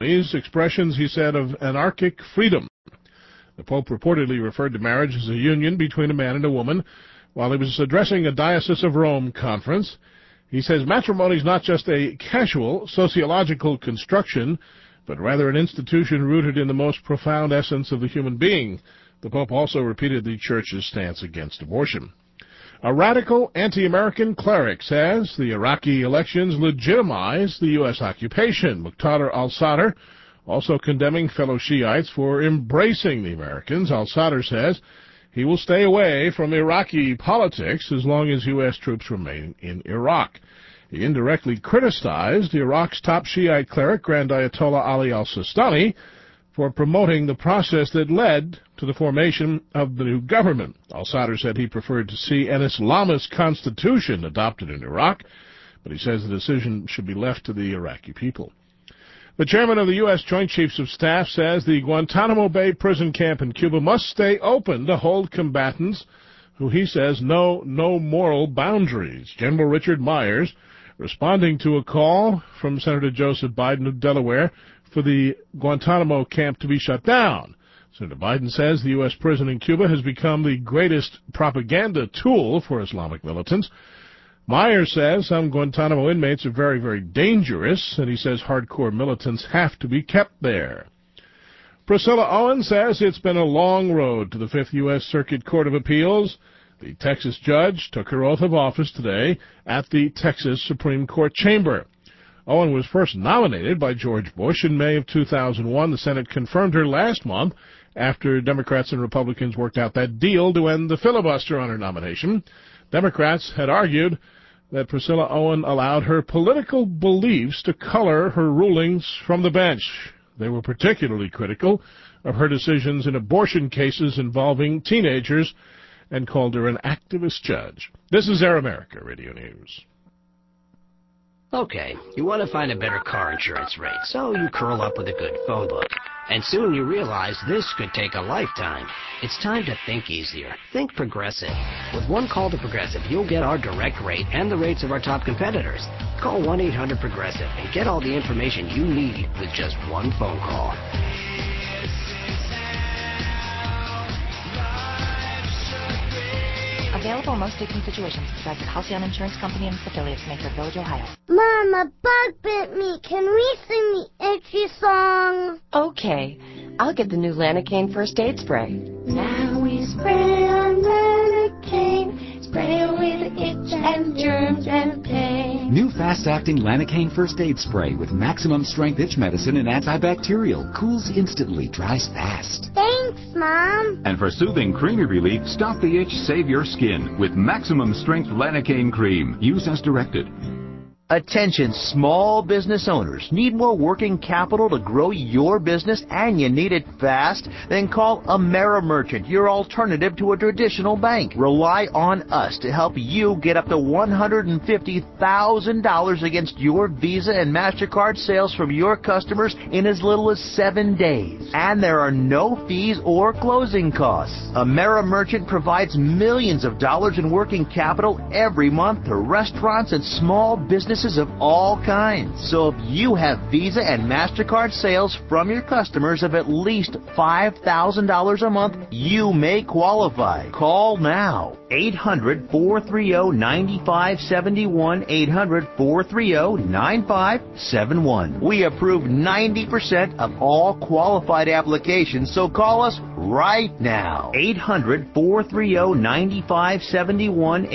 ceremonies, expressions, he said, of anarchic freedom. The Pope reportedly referred to marriage as a union between a man and a woman while he was addressing a Diocese of Rome conference. He says matrimony is not just a casual sociological construction, but rather an institution rooted in the most profound essence of the human being. The Pope also repeated the Church's stance against abortion. A radical anti-American cleric says the Iraqi elections legitimize the U.S. occupation. Muqtada al-Sadr also condemning fellow Shiites for embracing the Americans. Al-Sadr says he will stay away from Iraqi politics as long as U.S. troops remain in Iraq. He indirectly criticized Iraq's top Shiite cleric, Grand Ayatollah Ali al-Sistani, for promoting the process that led to the formation of the new government. Al-Sadr said he preferred to see an Islamist constitution adopted in Iraq, but he says the decision should be left to the Iraqi people. The chairman of the U.S. Joint Chiefs of Staff says the Guantanamo Bay prison camp in Cuba must stay open to hold combatants who he says know no moral boundaries. General Richard Myers, responding to a call from Senator Joseph Biden of Delaware for the Guantanamo camp to be shut down. Senator Biden says the U.S. prison in Cuba has become the greatest propaganda tool for Islamic militants. Myers says some Guantanamo inmates are very, very dangerous, and he says hardcore militants have to be kept there. Priscilla Owen says it's been a long road to the 5th U.S. Circuit Court of Appeals. The Texas judge took her oath of office today at the Texas Supreme Court chamber. Owen was first nominated by George Bush in May of 2001. The Senate confirmed her last month after Democrats and Republicans worked out that deal to end the filibuster on her nomination. Democrats had argued that Priscilla Owen allowed her political beliefs to color her rulings from the bench. They were particularly critical of her decisions in abortion cases involving teenagers and called her an activist judge. This is Air America Radio News. Okay, you want to find a better car insurance rate, so you curl up with a good phone book. And soon you realize this could take a lifetime. It's time to think easier. Think Progressive. With one call to Progressive, you'll get our direct rate and the rates of our top competitors. Call 1-800-PROGRESSIVE and get all the information you need with just one phone call. Available in most states and situations besides the Halcyon Insurance Company and its affiliates, Mayfair Village, Ohio. Mom, a bug bit me. Can we sing the itchy song? Okay. I'll get the new Lanacane First Aid Spray. Now we spray on Lanacane. Spray away the itch and germs and pain. New fast-acting Lanacane First Aid Spray with maximum strength itch medicine and antibacterial. Cools instantly, dries fast. Thanks, Mom. And for soothing, creamy relief, stop the itch, save your skin with maximum strength Lanacane cream. Use as directed. Attention small business owners. Need more working capital to grow your business and you need it fast? Then call AmeriMerchant, your alternative to a traditional bank. Rely on us to help you get up to $150,000 against your Visa and MasterCard sales from your customers in as little as 7 days. And there are no fees or closing costs. AmeriMerchant provides millions of dollars in working capital every month to restaurants and small businesses of all kinds. So if you have Visa and MasterCard sales from your customers of at least $5,000 a month, you may qualify. Call now. 800-430-9571. 800-430-9571. We approve 90% of all qualified applications, so call us right now. 800-430-9571.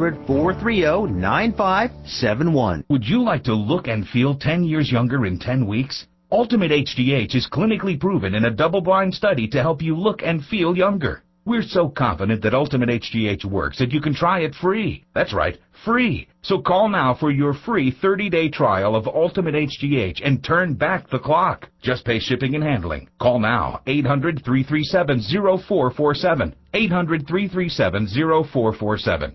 800-430-9571. Would you like to look and feel 10 years younger in 10 weeks? Ultimate HGH is clinically proven in a double-blind study to help you look and feel younger. We're so confident that Ultimate HGH works that you can try it free. That's right, free. So call now for your free 30-day trial of Ultimate HGH and turn back the clock. Just pay shipping and handling. Call now, 800-337-0447. 800-337-0447.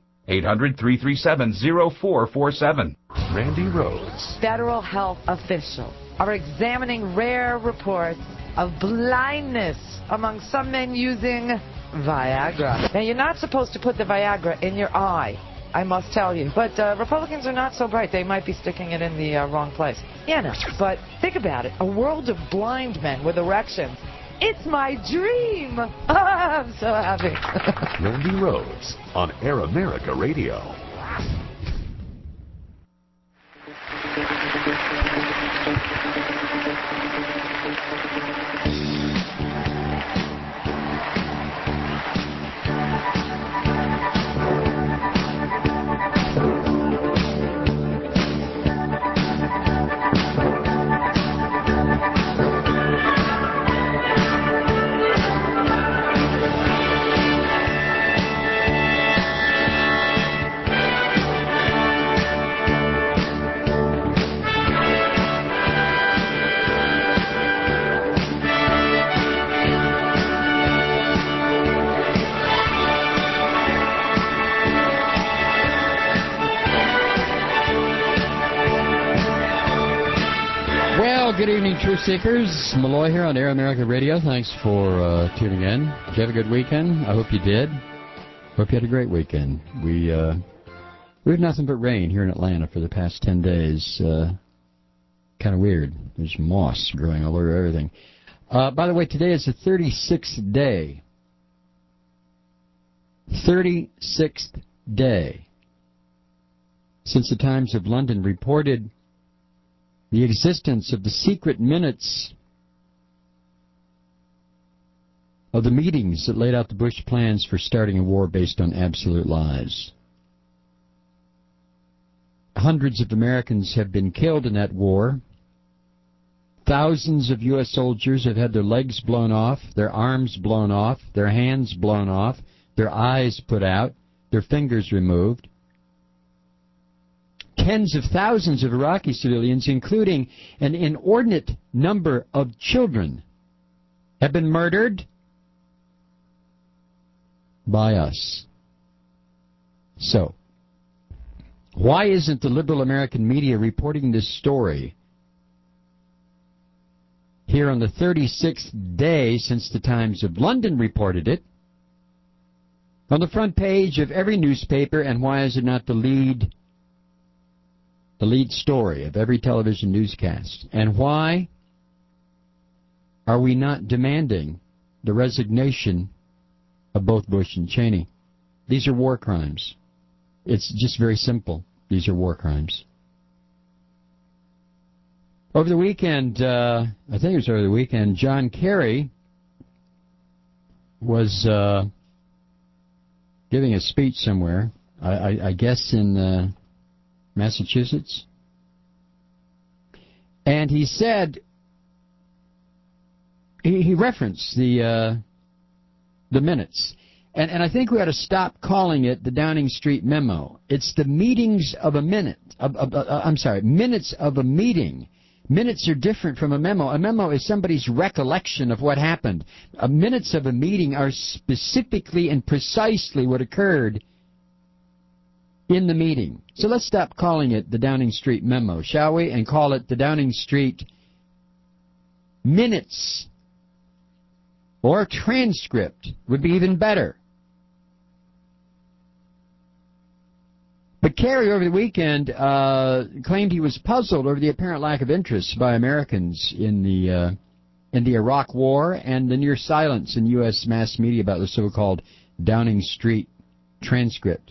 800-337-0447. Randy Rhodes. Federal health officials are examining rare reports of blindness among some men using Viagra. Now, you're not supposed to put the Viagra in your eye. I must tell you. But Republicans are not so bright. They might be sticking it in the wrong place. Yeah, no. But think about it. A world of blind men with erections. It's my dream. I'm so happy. Randy Rhodes on Air America Radio. Good evening, Truth Seekers. Malloy here on Air America Radio. Thanks for tuning in. Did you have a good weekend? I hope you did. Hope you had a great weekend. We had nothing but rain here in Atlanta for the past 10 days. Kind of weird. There's moss growing all over everything. By the way, today is the 36th day. 36th day since the Times of London reported the existence of the secret minutes of the meetings that laid out the Bush plans for starting a war based on absolute lies. Hundreds of Americans have been killed in that war. Thousands of U.S. soldiers have had their legs blown off, their arms blown off, their hands blown off, their eyes put out, their fingers removed. Tens of thousands of Iraqi civilians, including an inordinate number of children, have been murdered by us. So, why isn't the liberal American media reporting this story here on the 36th day since the Times of London reported it, on the front page of every newspaper, and why is it not the lead story of every television newscast? And why are we not demanding the resignation of both Bush and Cheney? These are war crimes. It's just very simple. These are war crimes. Over the weekend, I think it was over the weekend, John Kerry was giving a speech somewhere, I guess in Massachusetts. And he said, he referenced the minutes. And I think we ought to stop calling it the Downing Street memo. It's the meetings of a minute. Minutes of a meeting. Minutes are different from a memo. A memo is somebody's recollection of what happened. Minutes of a meeting are specifically and precisely what occurred in the meeting. So let's stop calling it the Downing Street memo, shall we? And call it the Downing Street minutes. Or transcript would be even better. But Kerry, over the weekend, claimed he was puzzled over the apparent lack of interest by Americans in the Iraq War and the near silence in U.S. mass media about the so-called Downing Street transcript.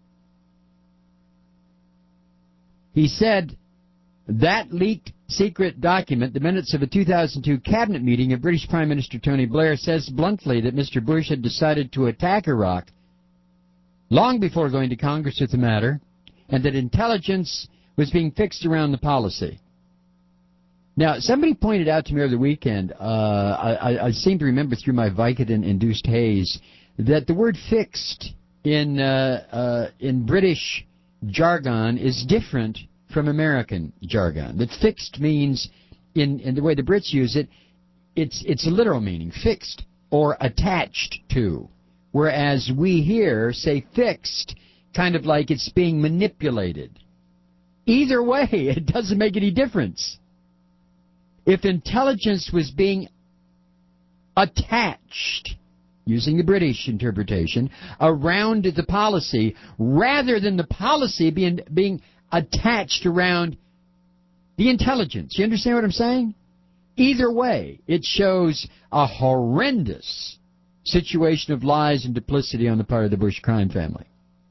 He said that leaked secret document, the minutes of a 2002 cabinet meeting of British Prime Minister Tony Blair, says bluntly that Mr. Bush had decided to attack Iraq long before going to Congress with the matter, and that intelligence was being fixed around the policy. Now, somebody pointed out to me over the weekend, I seem to remember through my Vicodin-induced haze, that the word fixed in British jargon is different from American jargon. That fixed means, in the way the Brits use it, it's a literal meaning, fixed or attached to. Whereas we here say fixed, kind of like it's being manipulated. Either way, it doesn't make any difference. If intelligence was being attached using the British interpretation, around the policy rather than the policy being attached around the intelligence. You understand what I'm saying? Either way, it shows a horrendous situation of lies and duplicity on the part of the Bush crime family.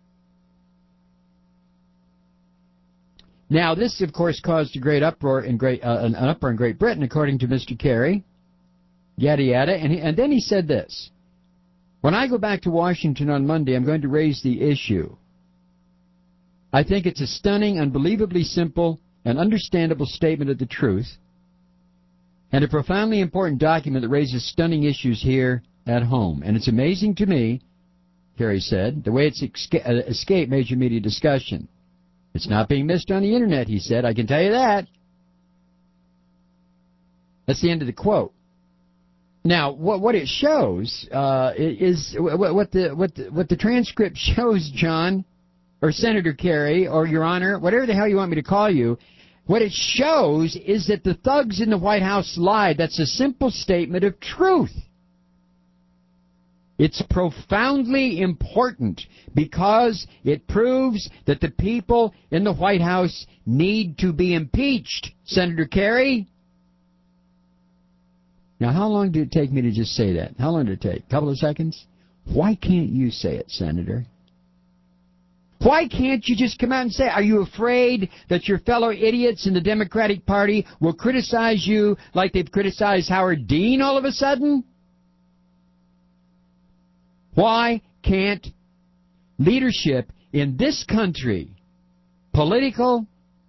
Now, this, of course, caused a great uproar in Great Britain, according to Mr. Kerry. Yada, yada. And then he said this. When I go back to Washington on Monday, I'm going to raise the issue. I think it's a stunning, unbelievably simple, and understandable statement of the truth, and a profoundly important document that raises stunning issues here at home. And it's amazing to me, Kerry said, the way it's escaped major media discussion. It's not being missed on the Internet, he said. I can tell you that. That's the end of the quote. Now, what it shows is what the transcript shows, John, or Senator Kerry, or Your Honor, whatever the hell you want me to call you. What it shows is that the thugs in the White House lied. That's a simple statement of truth. It's profoundly important because it proves that the people in the White House need to be impeached, Senator Kerry. Now, how long did it take me to just say that? How long did it take? A couple of seconds? Why can't you say it, Senator? Why can't you just come out and say, are you afraid that your fellow idiots in the Democratic Party will criticize you like they've criticized Howard Dean all of a sudden? Why can't leadership in this country, political,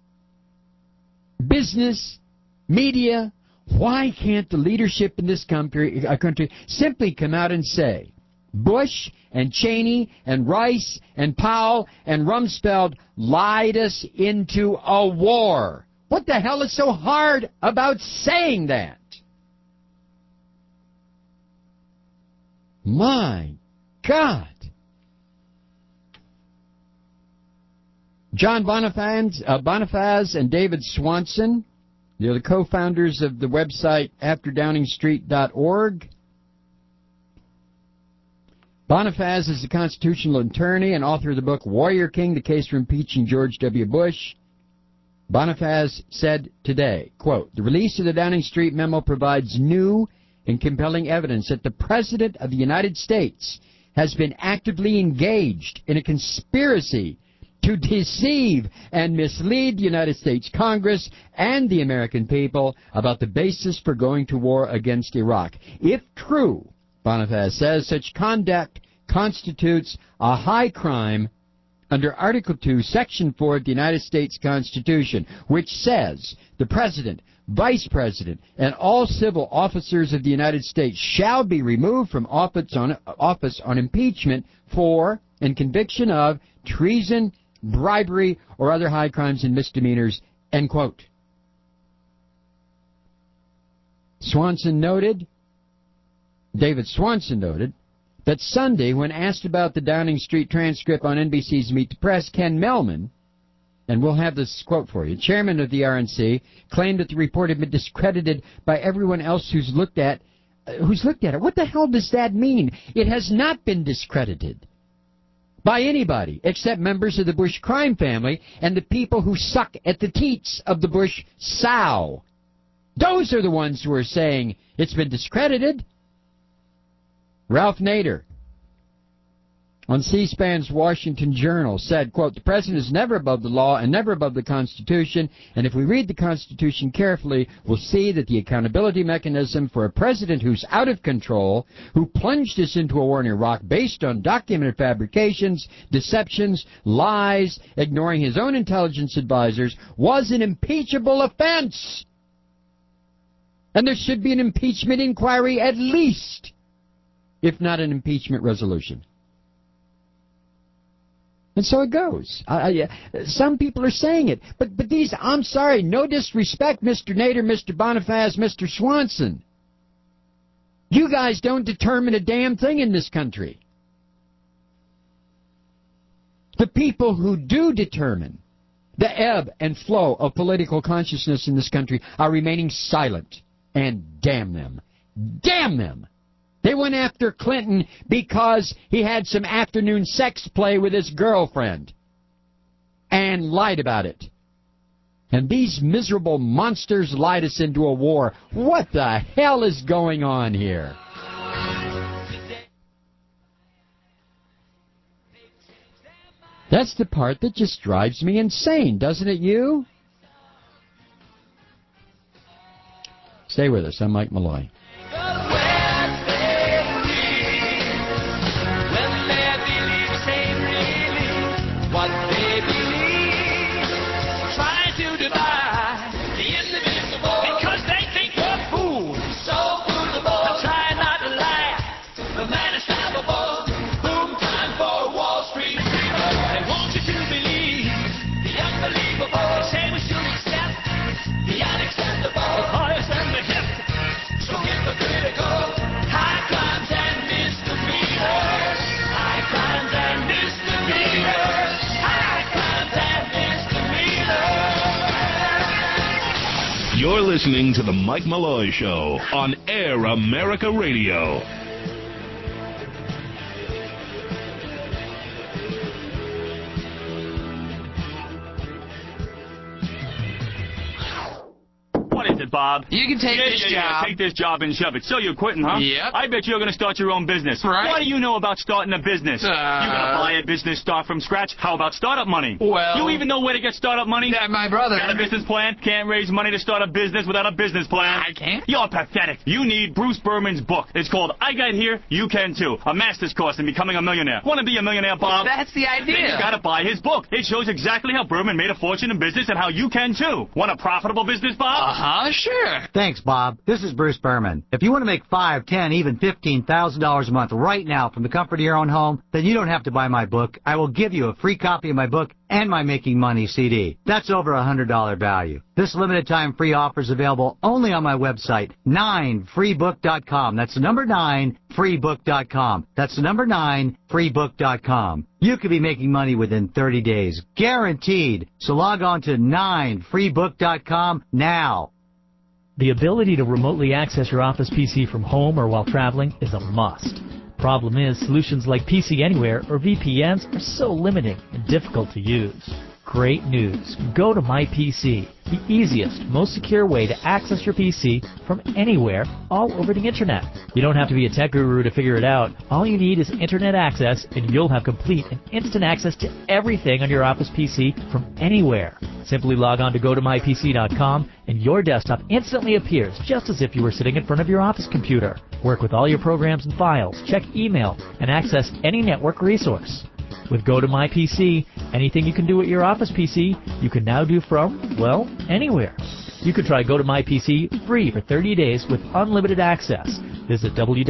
business, media, why can't the leadership in this country simply come out and say, Bush and Cheney and Rice and Powell and Rumsfeld lied us into a war? What the hell is so hard about saying that? My God. John Bonifaz and David Swanson, they're the co-founders of the website AfterDowningstreet.org. Bonifaz is a constitutional attorney and author of the book Warrior King, The Case for Impeaching George W. Bush. Bonifaz said today, quote, the release of the Downing Street memo provides new and compelling evidence that the President of the United States has been actively engaged in a conspiracy to deceive and mislead the United States Congress and the American people about the basis for going to war against Iraq. If true, Bonifaz says, such conduct constitutes a high crime under Article 2, Section 4 of the United States Constitution, which says the President, Vice President, and all civil officers of the United States shall be removed from office on impeachment for and conviction of treason, bribery, or other high crimes and misdemeanors, end quote. David Swanson noted, that Sunday, when asked about the Downing Street transcript on NBC's Meet the Press, Ken Mehlman, and we'll have this quote for you, chairman of the RNC, claimed that the report had been discredited by everyone else who's looked at it. What the hell does that mean? It has not been discredited by anybody except members of the Bush crime family and the people who suck at the teats of the Bush sow. Those are the ones who are saying it's been discredited. Ralph Nader on C-SPAN's Washington Journal said, quote, the President is never above the law and never above the Constitution, and if we read the Constitution carefully, we'll see that the accountability mechanism for a President who's out of control, who plunged us into a war in Iraq based on documented fabrications, deceptions, lies, ignoring his own intelligence advisors, was an impeachable offense. And there should be an impeachment inquiry at least, if not an impeachment resolution. And so it goes. Some people are saying it. But these, I'm sorry, no disrespect, Mr. Nader, Mr. Bonifaz, Mr. Swanson. You guys don't determine a damn thing in this country. The people who do determine the ebb and flow of political consciousness in this country are remaining silent. And damn them. Damn them! They went after Clinton because he had some afternoon sex play with his girlfriend and lied about it. And these miserable monsters lied us into a war. What the hell is going on here? That's the part that just drives me insane, doesn't it, you? Stay with us. I'm Mike Malloy. You're listening to The Mike Malloy Show on Air America Radio. What is it, Bob? You can take this job. Take this job and shove it. So you're quitting, huh? Yep. I bet you're going to start your own business. Right. What do you know about starting a business? You going to buy a business, start from scratch? How about startup money? Well... You even know where to get startup money? My brother. Got a business plan? Can't raise money to start a business without a business plan? I can't. You're pathetic. You need Bruce Berman's book. It's called I Got Here, You Can Too. A master's course in becoming a millionaire. Want to be a millionaire, Bob? That's the idea. Then you got to buy his book. It shows exactly how Berman made a fortune in business and how you can too. Want a profitable business, Bob? Uh-huh, sure. Thanks, Bob. This is Bruce Berman. If you want to make $5,000, $10,000, even $15,000 a month right now from the comfort of your own home, then you don't have to buy my book. I will give you a free copy of my book and my Making Money CD. That's over $100 value. This limited time free offer is available only on my website, 9freebook.com. That's the number 9freebook.com. That's the number 9freebook.com. You could be making money within 30 days. Guaranteed. So log on to 9freebook.com now. The ability to remotely access your office PC from home or while traveling is a must. Problem is, solutions like PC Anywhere or VPNs are so limiting and difficult to use. Great news. Go to My PC, the easiest, most secure way to access your PC from anywhere all over the internet. You don't have to be a tech guru to figure it out. All you need is internet access and you'll have complete and instant access to everything on your Office PC from anywhere. Simply log on to GoToMyPC.com and your desktop instantly appears just as if you were sitting in front of your office computer. Work with all your programs and files, check email, and access any network resource. With GoToMyPC, anything you can do at your Office PC, you can now do from, well, anywhere. You can try GoToMyPC free for 30 days with unlimited access. Visit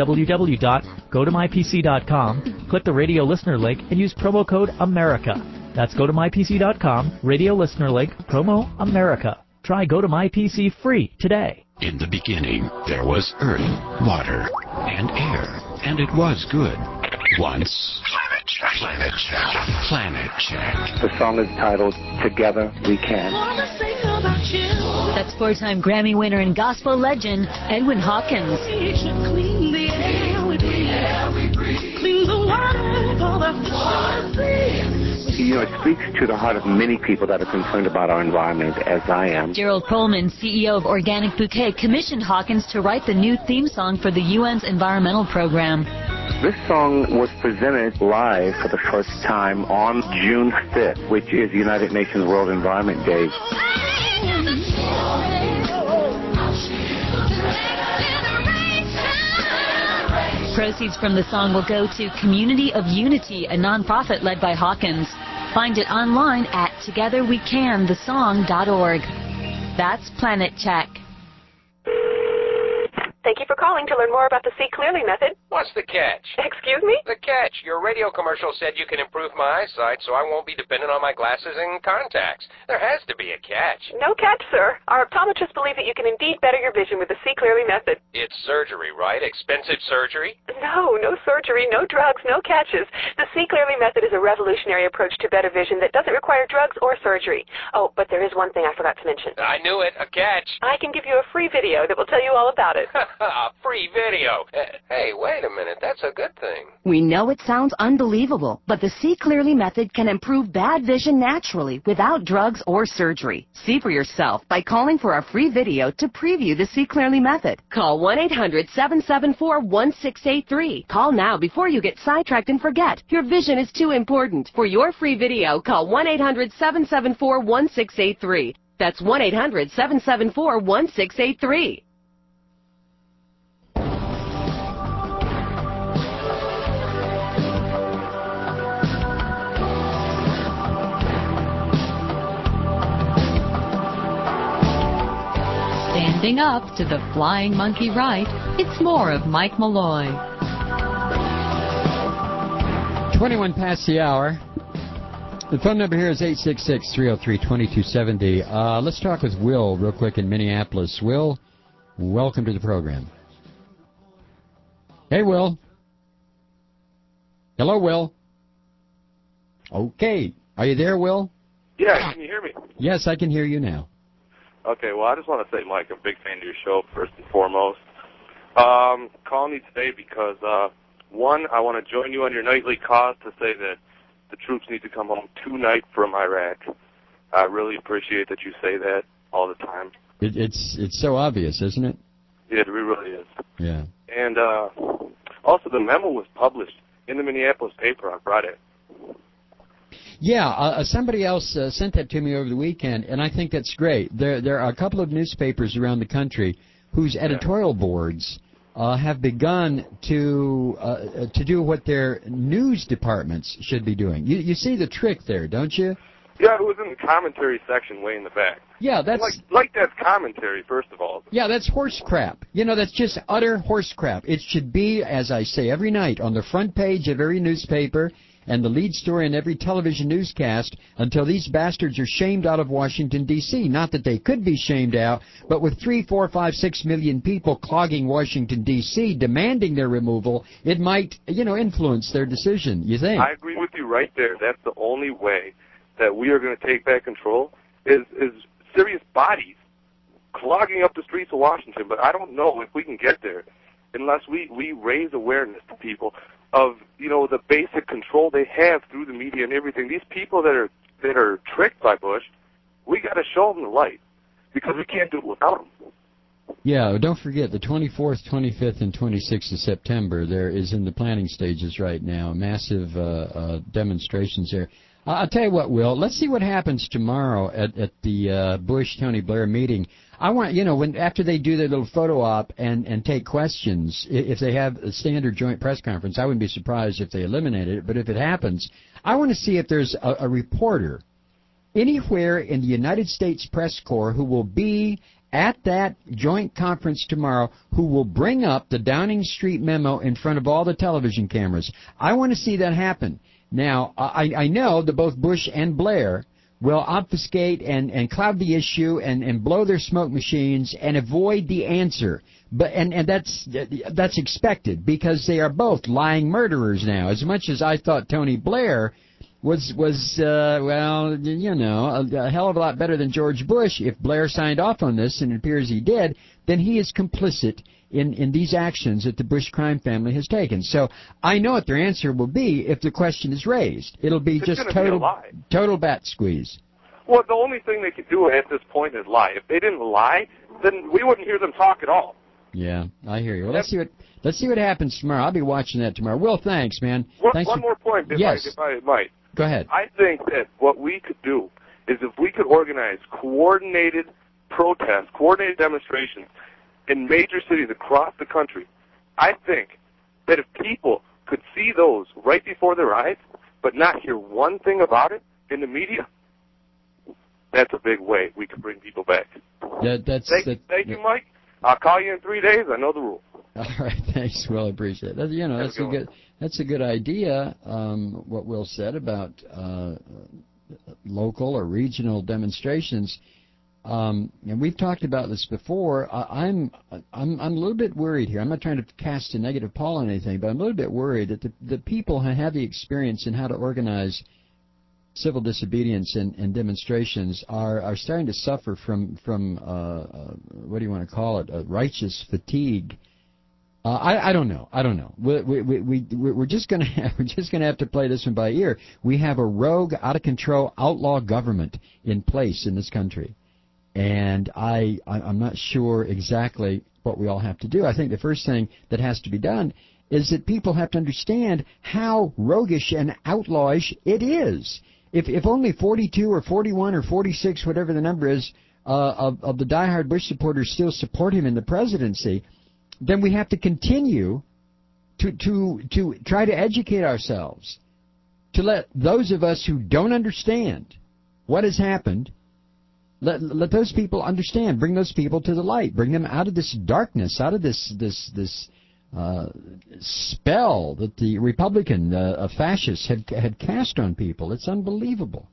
www.gotomypc.com, click the radio listener link, and use promo code AMERICA. That's GoToMyPC.com, radio listener link, promo AMERICA. Try GoToMyPC free today. In the beginning, there was earth, water, and air, and it was good. Once... Planet Check. Planet Check. The song is titled Together We Can. That's four-time Grammy winner and gospel legend Edwin Hawkins. Clean the air we breathe. Clean the water for the You know, it speaks to the heart of many people that are concerned about our environment, as I am. Gerald Pullman, CEO of Organic Bouquet, commissioned Hawkins to write the new theme song for the UN's environmental program. This song was presented live for the first time on June 5th, which is United Nations World Environment Day. Proceeds from the song will go to Community of Unity, a nonprofit led by Hawkins. Find it online at togetherwecanthesong.org. That's Planet Check. Thank you for calling to learn more about the See Clearly method. What's the catch? Excuse me? The catch. Your radio commercial said you can improve my eyesight so I won't be dependent on my glasses and contacts. There has to be a catch. No catch, sir. Our optometrists believe that you can indeed better your vision with the See Clearly method. It's surgery, right? Expensive surgery? No surgery, no drugs, no catches. The See Clearly method is a revolutionary approach to better vision that doesn't require drugs or surgery. Oh, but there is one thing I forgot to mention. I knew it. A catch. I can give you a free video that will tell you all about it. Free video. Hey, wait a minute. That's a good thing. We know it sounds unbelievable, but the See Clearly method can improve bad vision naturally without drugs or surgery. See for yourself by calling for our free video to preview the See Clearly method. Call 1-800-774-1683. Call now before you get sidetracked and forget. Your vision is too important. For your free video, call 1-800-774-1683. That's 1-800-774-1683. Standing up to the flying monkey right, it's more of Mike Malloy. 21 past the hour. The phone number here is 866-303-2270. Let's talk with Will real quick in Minneapolis. Will, welcome to the program. Hey, Will. Hello, Will. Okay. Are you there, Will? Yeah, can you hear me? Yes, I can hear you now. Okay, well, I just want to say, Mike, I'm a big fan of your show, first and foremost. Calling you today because, one, I want to join you on your nightly cause to say that the troops need to come home tonight from Iraq. I really appreciate that you say that all the time. It's so obvious, isn't it? Yeah, it really is. Yeah. And also, the memo was published in the Minneapolis paper. I read it. Yeah, somebody else sent that to me over the weekend, and I think that's great. There are a couple of newspapers around the country whose editorial boards have begun to do what their news departments should be doing. You see the trick there, don't you? Yeah, it was in the commentary section way in the back. Yeah, that's... Like that's commentary, first of all. Yeah, that's horse crap. You know, that's just utter horse crap. It should be, as I say every night, on the front page of every newspaper and the lead story in every television newscast until these bastards are shamed out of Washington, D.C. Not that they could be shamed out, but with 3, 4, 5, 6 million people clogging Washington, D.C., demanding their removal, it might, influence their decision, you think? I agree with you right there. That's the only way that we are going to take back control is serious bodies clogging up the streets of Washington. But I don't know if we can get there unless we raise awareness to people of, the basic control they have through the media and everything. These people that are tricked by Bush, we got to show them the light because we can't do it without them. Yeah, don't forget the 24th, 25th, and 26th of September. There is in the planning stages right now, massive demonstrations there. I'll tell you what, Will. Let's see what happens tomorrow at the Bush-Tony Blair meeting. I want, after they do their little photo op and take questions, if they have a standard joint press conference, I wouldn't be surprised if they eliminated it. But if it happens, I want to see if there's a reporter anywhere in the United States Press Corps who will be at that joint conference tomorrow who will bring up the Downing Street memo in front of all the television cameras. I want to see that happen. Now, I know that both Bush and Blair will obfuscate and cloud the issue and blow their smoke machines and avoid the answer. But and that's expected because they are both lying murderers now. As much as I thought Tony Blair was a hell of a lot better than George Bush, if Blair signed off on this, and it appears he did, then he is complicit in these actions that the Bush crime family has taken. So I know what their answer will be if the question is raised. It'll be just total bat squeeze. Well, the only thing they could do at this point is lie. If they didn't lie, then we wouldn't hear them talk at all. Yeah, I hear you. Well, let's see what happens tomorrow. I'll be watching that tomorrow. Will, thanks, man. One more point, if I might. Go ahead. I think that what we could do is if we could organize coordinated protests, coordinated demonstrations in major cities across the country, I think that if people could see those right before their eyes but not hear one thing about it in the media, that's a big way we can bring people back. Thank you, Mike. I'll call you in 3 days. I know the rule. All right, thanks, Will. I appreciate it. That's a good idea. What Will said about local or regional demonstrations. And we've talked about this before. I'm a little bit worried here. I'm not trying to cast a negative pall on anything, but I'm a little bit worried that the people who have the experience in how to organize civil disobedience and demonstrations are starting to suffer from what do you want to call it, righteous fatigue. I don't know. We're just gonna have to play this one by ear. We have a rogue, out of control, outlaw government in place in this country, and I'm not sure exactly what we all have to do. I think the first thing that has to be done is that people have to understand how roguish and outlawish it is. If only 42 or 41 or 46, whatever the number is, of the diehard Bush supporters still support him in the presidency, then we have to continue to try to educate ourselves, to let those of us who don't understand what has happened, let those people understand, bring those people to the light, bring them out of this darkness, out of this spell that the Republican fascists had cast on people. It's unbelievable.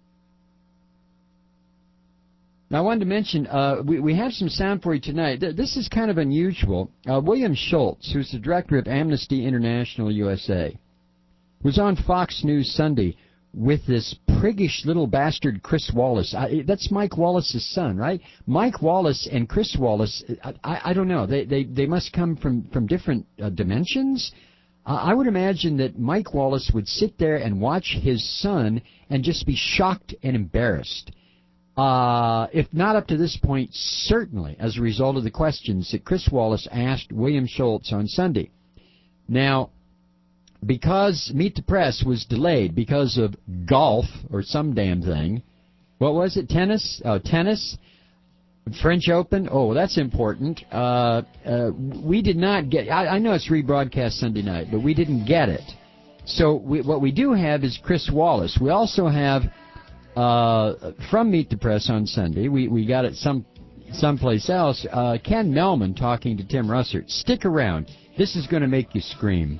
Now, I wanted to mention, we have some sound for you tonight. This is kind of unusual. William Schultz, who's the director of Amnesty International USA, was on Fox News Sunday with this priggish little bastard Chris Wallace. That's Mike Wallace's son, right? Mike Wallace and Chris Wallace, I don't know. They must come from different dimensions. I would imagine that Mike Wallace would sit there and watch his son and just be shocked and embarrassed. If not up to this point, certainly as a result of the questions that Chris Wallace asked William Schultz on Sunday. Now, because Meet the Press was delayed because of golf or some damn thing. What was it? Tennis? Oh, tennis. French Open. Oh, that's important. We did not get... I know it's rebroadcast Sunday night, but we didn't get it. So what we do have is Chris Wallace. We also have, from Meet the Press on Sunday, we got it someplace else, Ken Melman talking to Tim Russert. Stick around. This is going to make you scream.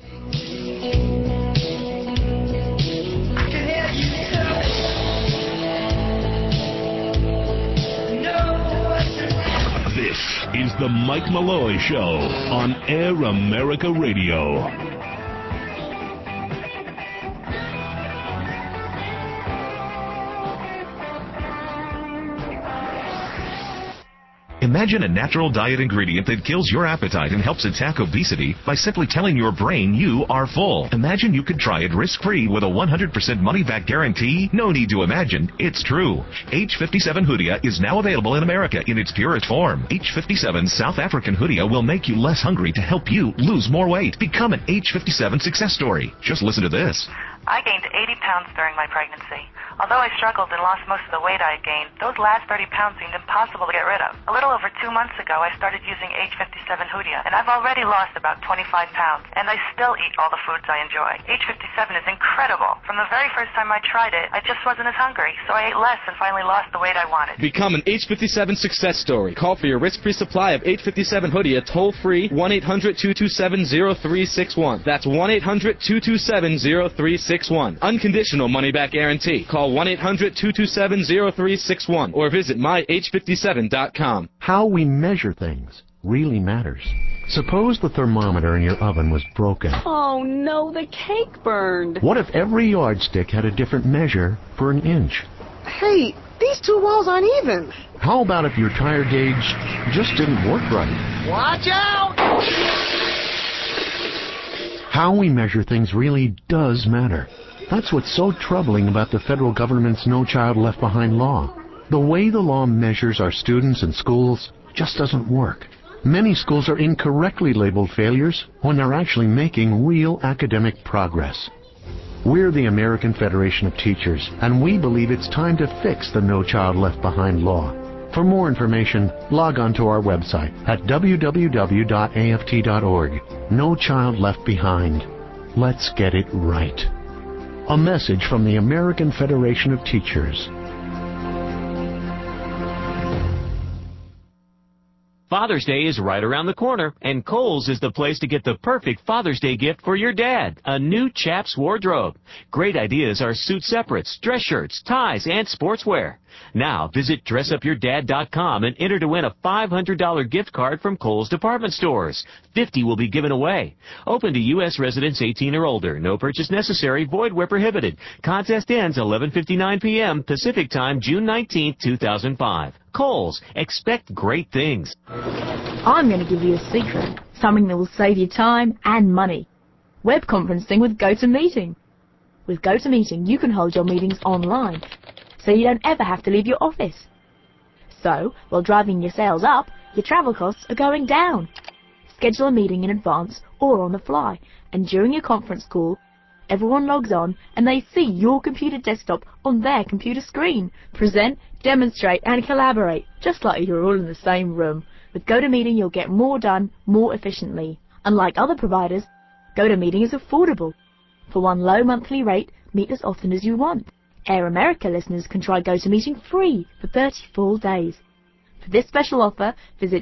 This is the Mike Malloy Show on Air America Radio. Imagine a natural diet ingredient that kills your appetite and helps attack obesity by simply telling your brain you are full. Imagine you could try it risk-free with a 100% money-back guarantee. No need to imagine. It's true. H57 Hoodia is now available in America in its purest form. H57 South African Hoodia will make you less hungry to help you lose more weight. Become an H57 success story. Just listen to this. I gained 80 pounds during my pregnancy. Although I struggled and lost most of the weight I had gained, those last 30 pounds seemed impossible to get rid of. A little over 2 months ago, I started using H57 Hoodia, and I've already lost about 25 pounds, and I still eat all the foods I enjoy. H57 is incredible. From the very first time I tried it, I just wasn't as hungry, so I ate less and finally lost the weight I wanted. Become an H57 success story. Call for your risk-free supply of H57 Hoodia toll-free 1-800-227-0361. That's 1-800-227-0361. Unconditional money-back guarantee. Call 1-800-227-0361 or visit myh57.com. How we measure things really matters. Suppose the thermometer in your oven was broken. Oh no, the cake burned. What if every yardstick had a different measure for an inch? Hey, these two walls aren't even. How about if your tire gauge just didn't work right? Watch out! How we measure things really does matter. That's what's so troubling about the federal government's No Child Left Behind law. The way the law measures our students and schools just doesn't work. Many schools are incorrectly labeled failures when they're actually making real academic progress. We're the American Federation of Teachers, and we believe it's time to fix the No Child Left Behind law. For more information, log on to our website at www.aft.org. No Child Left Behind. Let's get it right. A message from the American Federation of Teachers. Father's Day is right around the corner, and Kohl's is the place to get the perfect Father's Day gift for your dad, a new Chaps wardrobe. Great ideas are suit separates, dress shirts, ties, and sportswear. Now, visit dressupyourdad.com and enter to win a $500 gift card from Kohl's Department Stores. 50 will be given away. Open to U.S. residents 18 or older. No purchase necessary. Void where prohibited. Contest ends 11:59 p.m. Pacific Time, June 19, 2005. Kohl's. Expect great things. I'm going to give you a secret. Something that will save you time and money. Web conferencing with GoToMeeting. With GoToMeeting, you can hold your meetings online, so you don't ever have to leave your office. So, while driving your sales up, your travel costs are going down. Schedule a meeting in advance or on the fly, and during your conference call, everyone logs on and they see your computer desktop on their computer screen. Present, demonstrate, and collaborate, just like you're all in the same room. With GoToMeeting, you'll get more done more efficiently. Unlike other providers, GoToMeeting is affordable. For one low monthly rate, meet as often as you want. Air America listeners can try GoToMeeting free for 30 full days. For this special offer, visit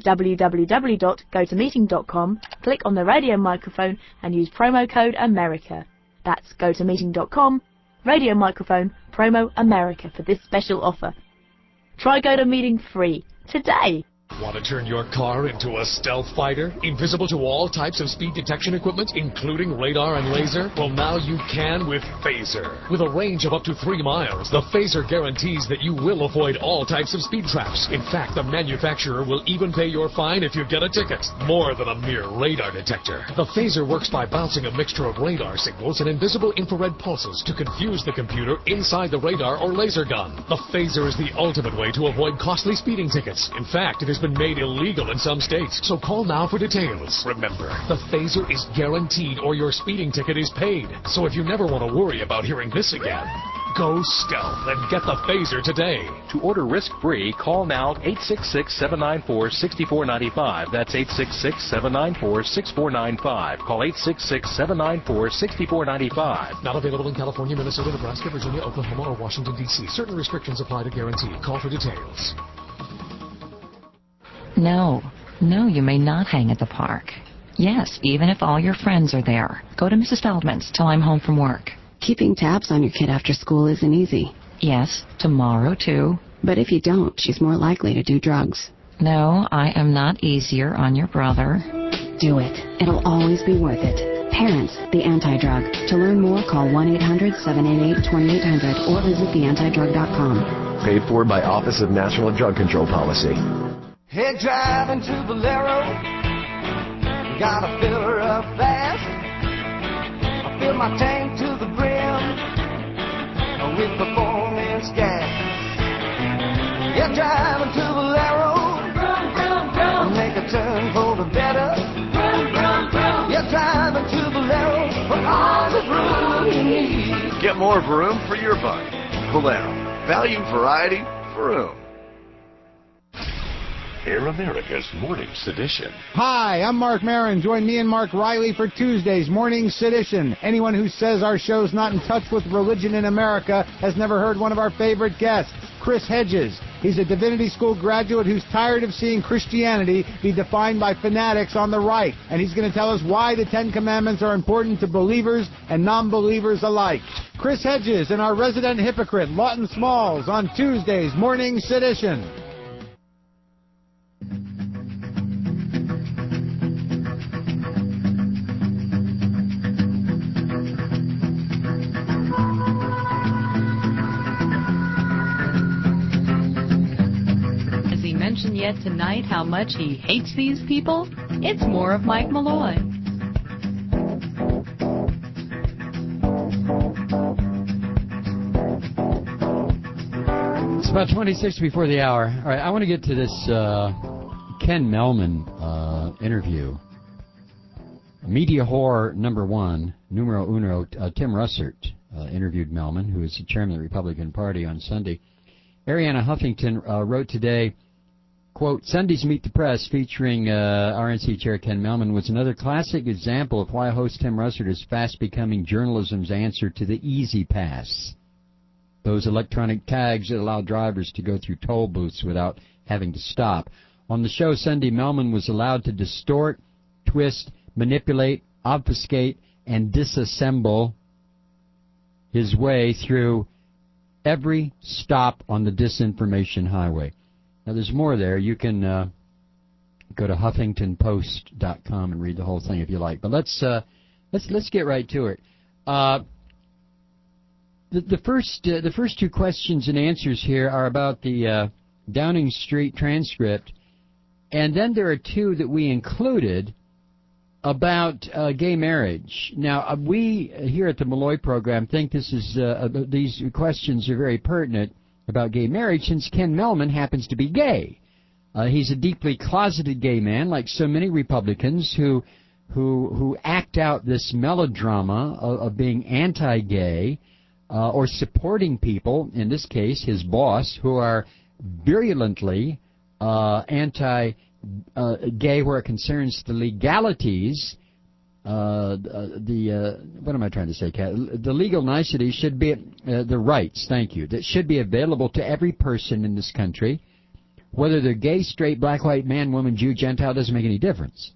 www.gotomeeting.com, click on the radio microphone and use promo code AMERICA. That's gotomeeting.com, radio microphone, promo AMERICA for this special offer. Try GoToMeeting free today. Want to turn your car into a stealth fighter? Invisible to all types of speed detection equipment, including radar and laser? Well, now you can with Phaser. With a range of up to 3 miles, the Phaser guarantees that you will avoid all types of speed traps. In fact, the manufacturer will even pay your fine if you get a ticket. More than a mere radar detector. The Phaser works by bouncing a mixture of radar signals and invisible infrared pulses to confuse the computer inside the radar or laser gun. The Phaser is the ultimate way to avoid costly speeding tickets. In fact, it has been made illegal in some states, so call now for details. Remember, the Phaser is guaranteed or your speeding ticket is paid. So if you never want to worry about hearing this again, go stealth and get the Phaser today. To order risk-free, call now 866-794-6495. That's 866-794-6495. Call 866-794-6495. Not available in California, Minnesota, Nebraska, Virginia, Oklahoma, or Washington, D.C. Certain restrictions apply to guarantee. Call for details. No, you may not hang at the park. Yes, even if all your friends are there. Go to Mrs. Feldman's till I'm home from work. Keeping tabs on your kid after school isn't easy. Yes, tomorrow too. But if you don't, she's more likely to do drugs. No, I am not easier on your brother. Do it. It'll always be worth it. Parents, the Anti-Drug. To learn more, call 1-800-788-2800 or visit theantidrug.com. Paid for by Office of National Drug Control Policy. Hey, driving to Valero, gotta fill her up fast. I fill my tank to the brim with performance gas. Yeah, driving to Valero, make a turn for the better. Yeah, driving to Valero, for all the room you need. Get more room for your buck. Valero, value, variety, room. Air America's Morning Sedition. Hi, I'm Mark Maron. Join me and Mark Riley for Tuesday's Morning Sedition. Anyone who says our show's not in touch with religion in America has never heard one of our favorite guests, Chris Hedges. He's a divinity school graduate who's tired of seeing Christianity be defined by fanatics on the right. And he's going to tell us why the Ten Commandments are important to believers and non-believers alike. Chris Hedges and our resident hypocrite, Lawton Smalls, on Tuesday's Morning Sedition. Yet tonight how much he hates these people? It's more of Mike Malloy. It's about 26 before the hour. All right, I want to get to this Ken Mehlman interview. Media whore number one, numero uno, Tim Russert interviewed Mehlman, who is the chairman of the Republican Party, on Sunday. Arianna Huffington wrote today, quote, Sunday's Meet the Press featuring RNC Chair Ken Mehlman was another classic example of why host Tim Russert is fast becoming journalism's answer to the Easy Pass. Those electronic tags that allow drivers to go through toll booths without having to stop. On the show Sunday, Mehlman was allowed to distort, twist, manipulate, obfuscate, and disassemble his way through every stop on the disinformation highway. Now, there's more there. You can go to HuffingtonPost.com and read the whole thing if you like. But let's get right to it. The first two questions and answers here are about the Downing Street transcript, and then there are two that we included about gay marriage. Now, we here at the Malloy program think this is these questions are very pertinent about gay marriage, since Ken Mehlman happens to be gay. He's a deeply closeted gay man, like so many Republicans who act out this melodrama of being anti-gay or supporting people, in this case his boss, who are virulently anti-gay where it concerns the legalities. What am I trying to say, Kat? The legal niceties should be the rights. Thank you. That should be available to every person in this country, whether they're gay, straight, black, white, man, woman, Jew, Gentile. Doesn't make any difference.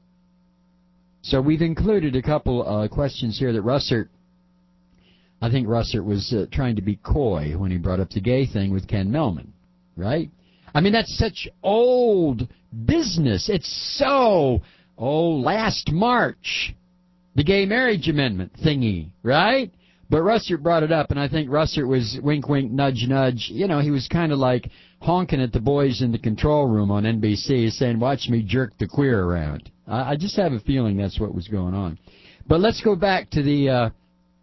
So we've included a couple questions here that Russert. I think Russert was trying to be coy when he brought up the gay thing with Ken Mehlman, right? I mean, that's such old business. It's so, last March, the gay marriage amendment thingy, right? But Russert brought it up, and I think Russert was wink, wink, nudge, nudge. You know, he was kind of like honking at the boys in the control room on NBC, saying, watch me jerk the queer around. I just have a feeling that's what was going on. But let's go back to the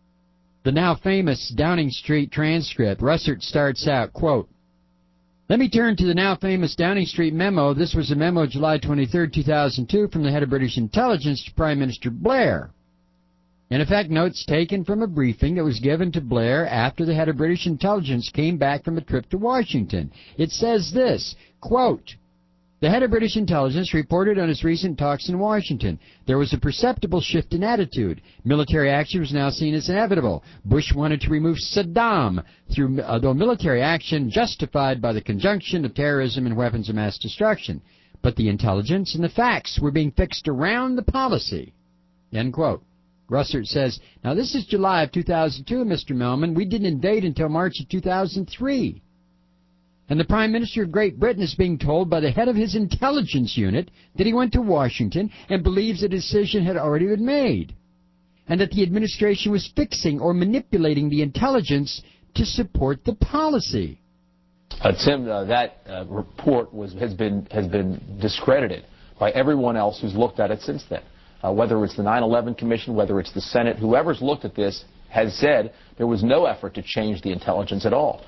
now famous Downing Street transcript. Russert starts out, quote, "Let me turn to the now famous Downing Street memo. This was a memo July 23, 2002 from the head of British intelligence to Prime Minister Blair. In effect, notes taken from a briefing that was given to Blair after the head of British intelligence came back from a trip to Washington. It says this, quote, the head of British intelligence reported on his recent talks in Washington. There was a perceptible shift in attitude. Military action was now seen as inevitable. Bush wanted to remove Saddam, though military action justified by the conjunction of terrorism and weapons of mass destruction. But the intelligence and the facts were being fixed around the policy." End quote. Russert says, now this is July of 2002, Mr. Mehlman. We didn't invade until March of 2003. And the Prime Minister of Great Britain is being told by the head of his intelligence unit that he went to Washington and believes a decision had already been made, and that the administration was fixing or manipulating the intelligence to support the policy. Tim, that report has been discredited by everyone else who's looked at it since then. Whether it's the 9/11 Commission, whether it's the Senate, whoever's looked at this has said there was no effort to change the intelligence at all.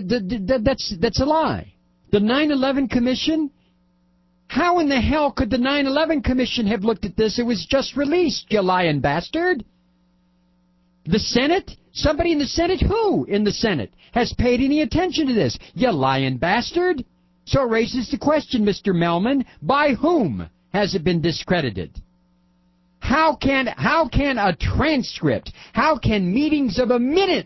That's a lie. The 9/11 Commission? How in the hell could the 9/11 Commission have looked at this? It was just released, you lying bastard. The Senate? Somebody in the Senate? Who in the Senate has paid any attention to this? You lying bastard. So it raises the question, Mr. Mehlman, by whom has it been discredited? How can a transcript, how can meetings of a minute,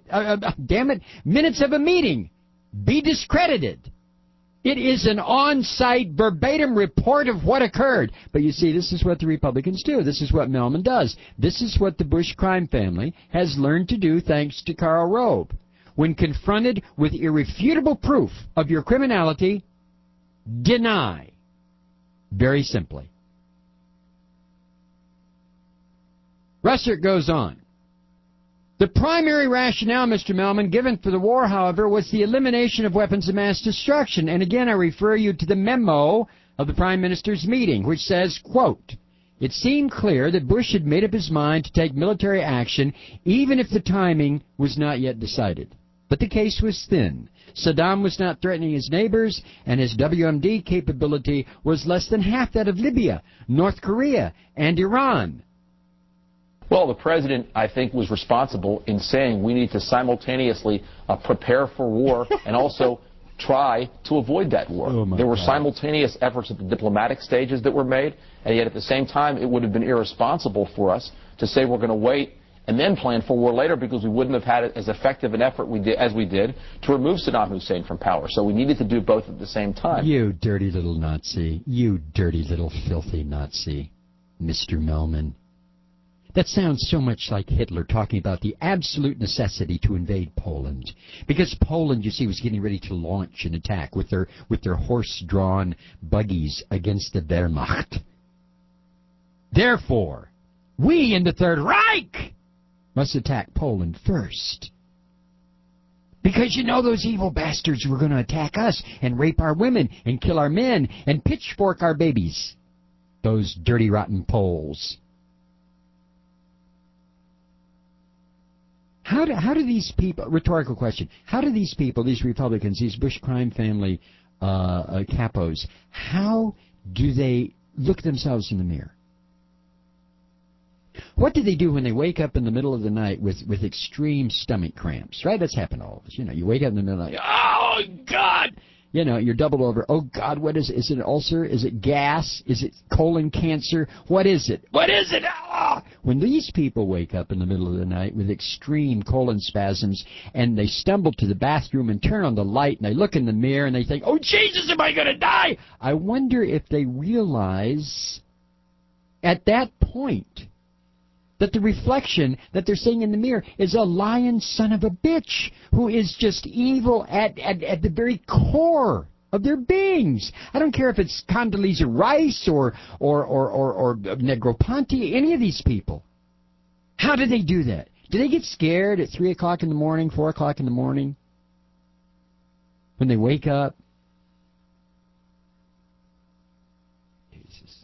minutes of a meeting be discredited? It is an on-site verbatim report of what occurred. But you see, this is what the Republicans do. This is what Mehlman does. This is what the Bush crime family has learned to do thanks to Karl Rove. When confronted with irrefutable proof of your criminality, deny. Very simply. Russert goes on. The primary rationale, Mr. Mehlman, given for the war, however, was the elimination of weapons of mass destruction. And again, I refer you to the memo of the Prime Minister's meeting, which says, quote, it seemed clear that Bush had made up his mind to take military action, even if the timing was not yet decided. But the case was thin. Saddam was not threatening his neighbors, and his WMD capability was less than half that of Libya, North Korea, and Iran. Well, the president, I think, was responsible in saying we need to simultaneously prepare for war and also try to avoid that war. There were simultaneous efforts at the diplomatic stages that were made, and yet at the same time it would have been irresponsible for us to say we're going to wait and then plan for war later, because we wouldn't have had as effective an effort as we did to remove Saddam Hussein from power. So we needed to do both at the same time. You dirty little Nazi. You dirty little filthy Nazi, Mr. Mehlman. That sounds so much like Hitler talking about the absolute necessity to invade Poland. Because Poland, you see, was getting ready to launch an attack with their horse-drawn buggies against the Wehrmacht. Therefore, we in the Third Reich must attack Poland first. Because you know those evil bastards were going to attack us and rape our women and kill our men and pitchfork our babies. Those dirty, rotten Poles. How do these people, rhetorical question, how do these people, these Republicans, these Bush crime family capos, how do they look themselves in the mirror? What do they do when they wake up in the middle of the night with extreme stomach cramps, right? That's happened to all of us. You know, you wake up in the middle of the night, oh, God! You know, you're doubled over. Oh, God, what is it? Is it an ulcer? Is it gas? Is it colon cancer? What is it? What is it? Ah! When these people wake up in the middle of the night with extreme colon spasms and they stumble to the bathroom and turn on the light and they look in the mirror and they think, oh, Jesus, am I going to die? I wonder if they realize at that point that the reflection that they're seeing in the mirror is a lying son of a bitch who is just evil at the very core of their beings. I don't care if it's Condoleezza Rice or Negroponte, any of these people. How do they do that? Do they get scared at 3 o'clock in the morning, 4 o'clock in the morning when they wake up? Jesus.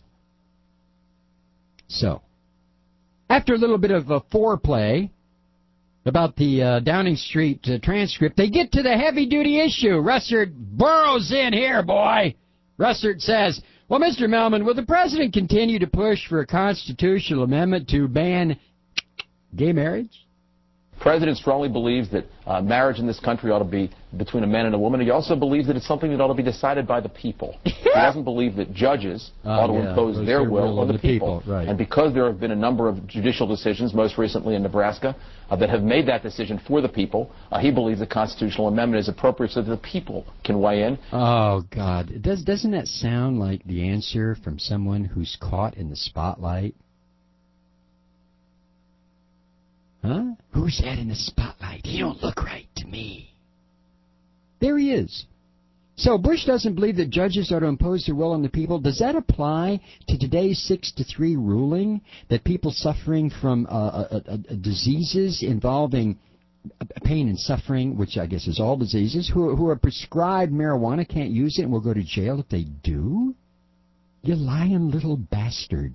So, after a little bit of foreplay about the Downing Street transcript, they get to the heavy-duty issue. Russert burrows in here, boy. Russert says, well, Mr. Melman, will the president continue to push for a constitutional amendment to ban gay marriage? The president strongly believes that marriage in this country ought to be between a man and a woman. He also believes that it's something that ought to be decided by the people. He doesn't believe that judges ought to impose their will on the people. Right. And because there have been a number of judicial decisions, most recently in Nebraska, that have made that decision for the people, he believes the constitutional amendment is appropriate so that the people can weigh in. Oh, God. Doesn't that sound like the answer from someone who's caught in the spotlight? Huh? Who's that in the spotlight? He don't look right to me. There he is. So Bush doesn't believe that judges are to impose their will on the people. Does that apply to today's 6-3 ruling that people suffering from diseases involving pain and suffering, which I guess is all diseases, who are prescribed marijuana can't use it and will go to jail if they do? You lying little bastard.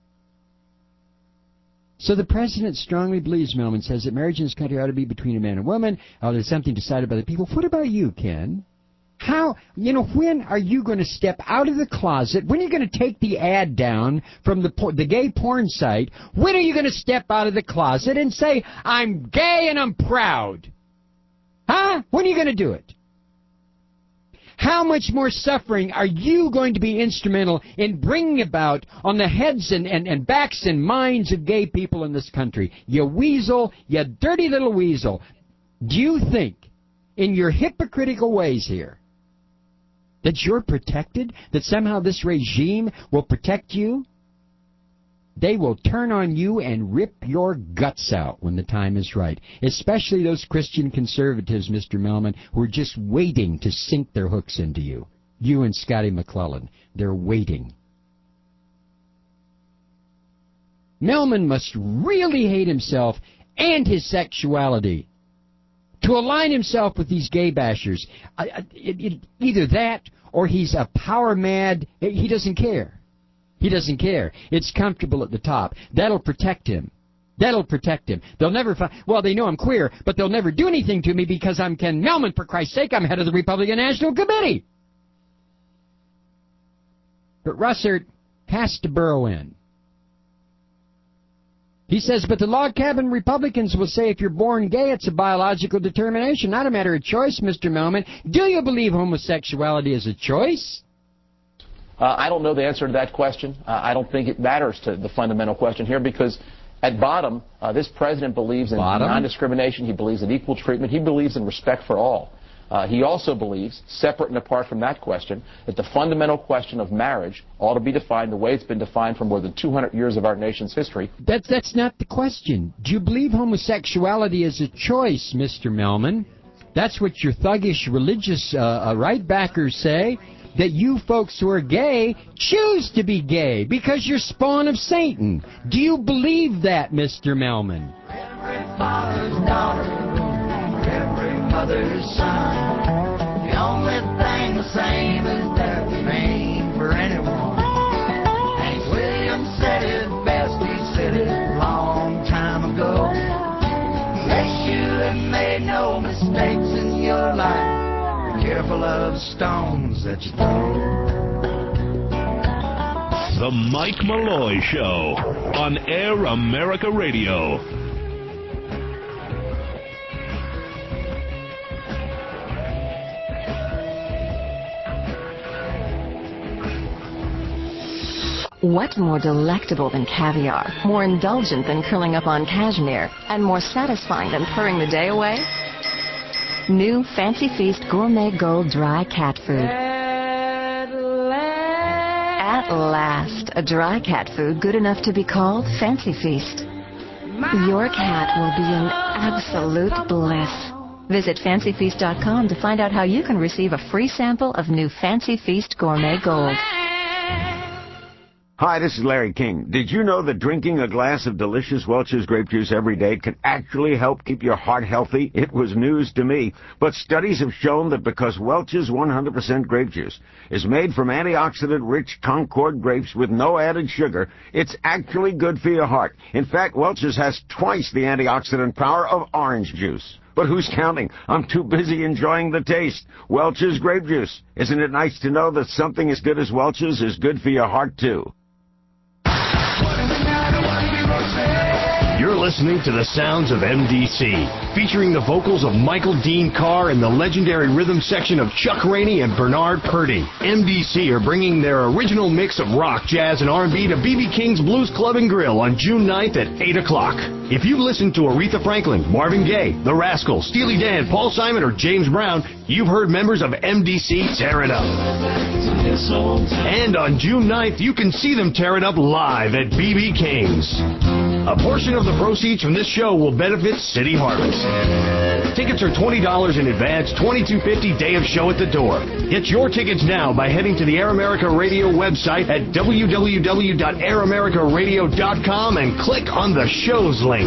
So the president strongly believes, Melman says, that marriage in this country ought to be between a man and woman. There's something decided by the people. What about you, Ken? How, when are you going to step out of the closet? When are you going to take the ad down from the gay porn site? When are you going to step out of the closet and say, I'm gay and I'm proud? Huh? When are you going to do it? How much more suffering are you going to be instrumental in bringing about on the heads and backs and minds of gay people in this country? You weasel, you dirty little weasel. Do you think, in your hypocritical ways here, that you're protected? That somehow this regime will protect you? They will turn on you and rip your guts out when the time is right. Especially those Christian conservatives, Mr. Melman, who are just waiting to sink their hooks into you. You and Scotty McClellan. They're waiting. Melman must really hate himself and his sexuality to align himself with these gay bashers. Either that or he's a power-mad. He doesn't care. He doesn't care. It's comfortable at the top. That'll protect him. That'll protect him. They'll never find... Well, they know I'm queer, but they'll never do anything to me because I'm Ken Melman, for Christ's sake. I'm head of the Republican National Committee. But Russert has to burrow in. He says, but the log cabin Republicans will say if you're born gay, it's a biological determination, not a matter of choice, Mr. Melman. Do you believe homosexuality is a choice? I don't know the answer to that question. I don't think it matters to the fundamental question here because at bottom, this president believes in non-discrimination. He believes in equal treatment. He believes in respect for all. He also believes, separate and apart from that question, that the fundamental question of marriage ought to be defined the way it's been defined for more than 200 years of our nation's history. That's not the question. Do you believe homosexuality is a choice, Mr. Melman? That's what your thuggish religious right-backers say, that you folks who are gay choose to be gay because you're spawn of Satan. Do you believe that, Mr. Melman? Every father's daughter, every mother's son. The only thing the same is that we ain't for anyone. Hank Williams said it best, he said it a long time ago. Unless you have made no mistakes in your life, be careful of stones that you throw. The Mike Malloy Show on Air America Radio. What more delectable than caviar, more indulgent than curling up on cashmere, and more satisfying than purring the day away? New Fancy Feast Gourmet Gold Dry Cat Food. At last, a dry cat food good enough to be called Fancy Feast. Your cat will be in absolute bliss. Visit fancyfeast.com to find out how you can receive a free sample of new Fancy Feast Gourmet Gold. Hi, this is Larry King. Did you know that drinking a glass of delicious Welch's grape juice every day can actually help keep your heart healthy? It was news to me. But studies have shown that because Welch's 100% grape juice is made from antioxidant-rich Concord grapes with no added sugar, it's actually good for your heart. In fact, Welch's has twice the antioxidant power of orange juice. But who's counting? I'm too busy enjoying the taste. Welch's grape juice. Isn't it nice to know that something as good as Welch's is good for your heart, too? You're listening to the sounds of MDC, featuring the vocals of Michael Dean Carr and the legendary rhythm section of Chuck Rainey and Bernard Purdy. MDC are bringing their original mix of rock, jazz, and R&B to B.B. King's Blues Club and Grill on June 9th at 8 o'clock. If you've listened to Aretha Franklin, Marvin Gaye, The Rascals, Steely Dan, Paul Simon, or James Brown, you've heard members of MDC tear it up. And on June 9th, you can see them tear it up live at B.B. King's. A portion of the proceeds from this show will benefit City Harvest. Tickets are $20 in advance, $22.50 day of show at the door. Get your tickets now by heading to the Air America Radio website at www.airamericaradio.com and click on the shows link.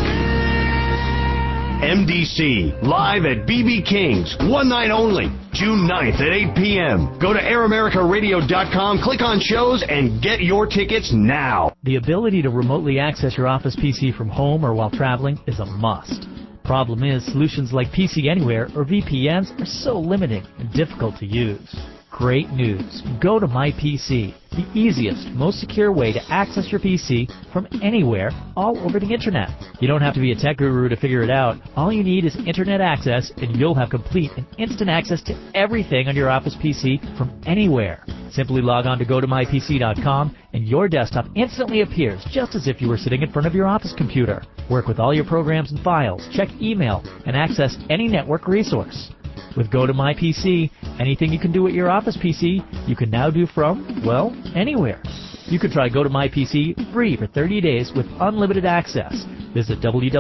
MDC, live at B.B. King's, one night only, June 9th at 8 p.m. Go to airamericaradio.com, click on shows, and get your tickets now. The ability to remotely access your Office PC from home or while traveling is a must. Problem is, solutions like PC Anywhere or VPNs are so limiting and difficult to use. Great news. Go to My PC, the easiest, most secure way to access your PC from anywhere, all over the internet. You don't have to be a tech guru to figure it out. All you need is internet access, and you'll have complete and instant access to everything on your Office PC from anywhere. Simply log on to GoToMyPC.com, and your desktop instantly appears just as if you were sitting in front of your office computer. Work with all your programs and files, check email, and access any network resource. With GoToMyPC, anything you can do at your Office PC, you can now do from, well, anywhere. You can try GoToMyPC free for 30 days with unlimited access. Visit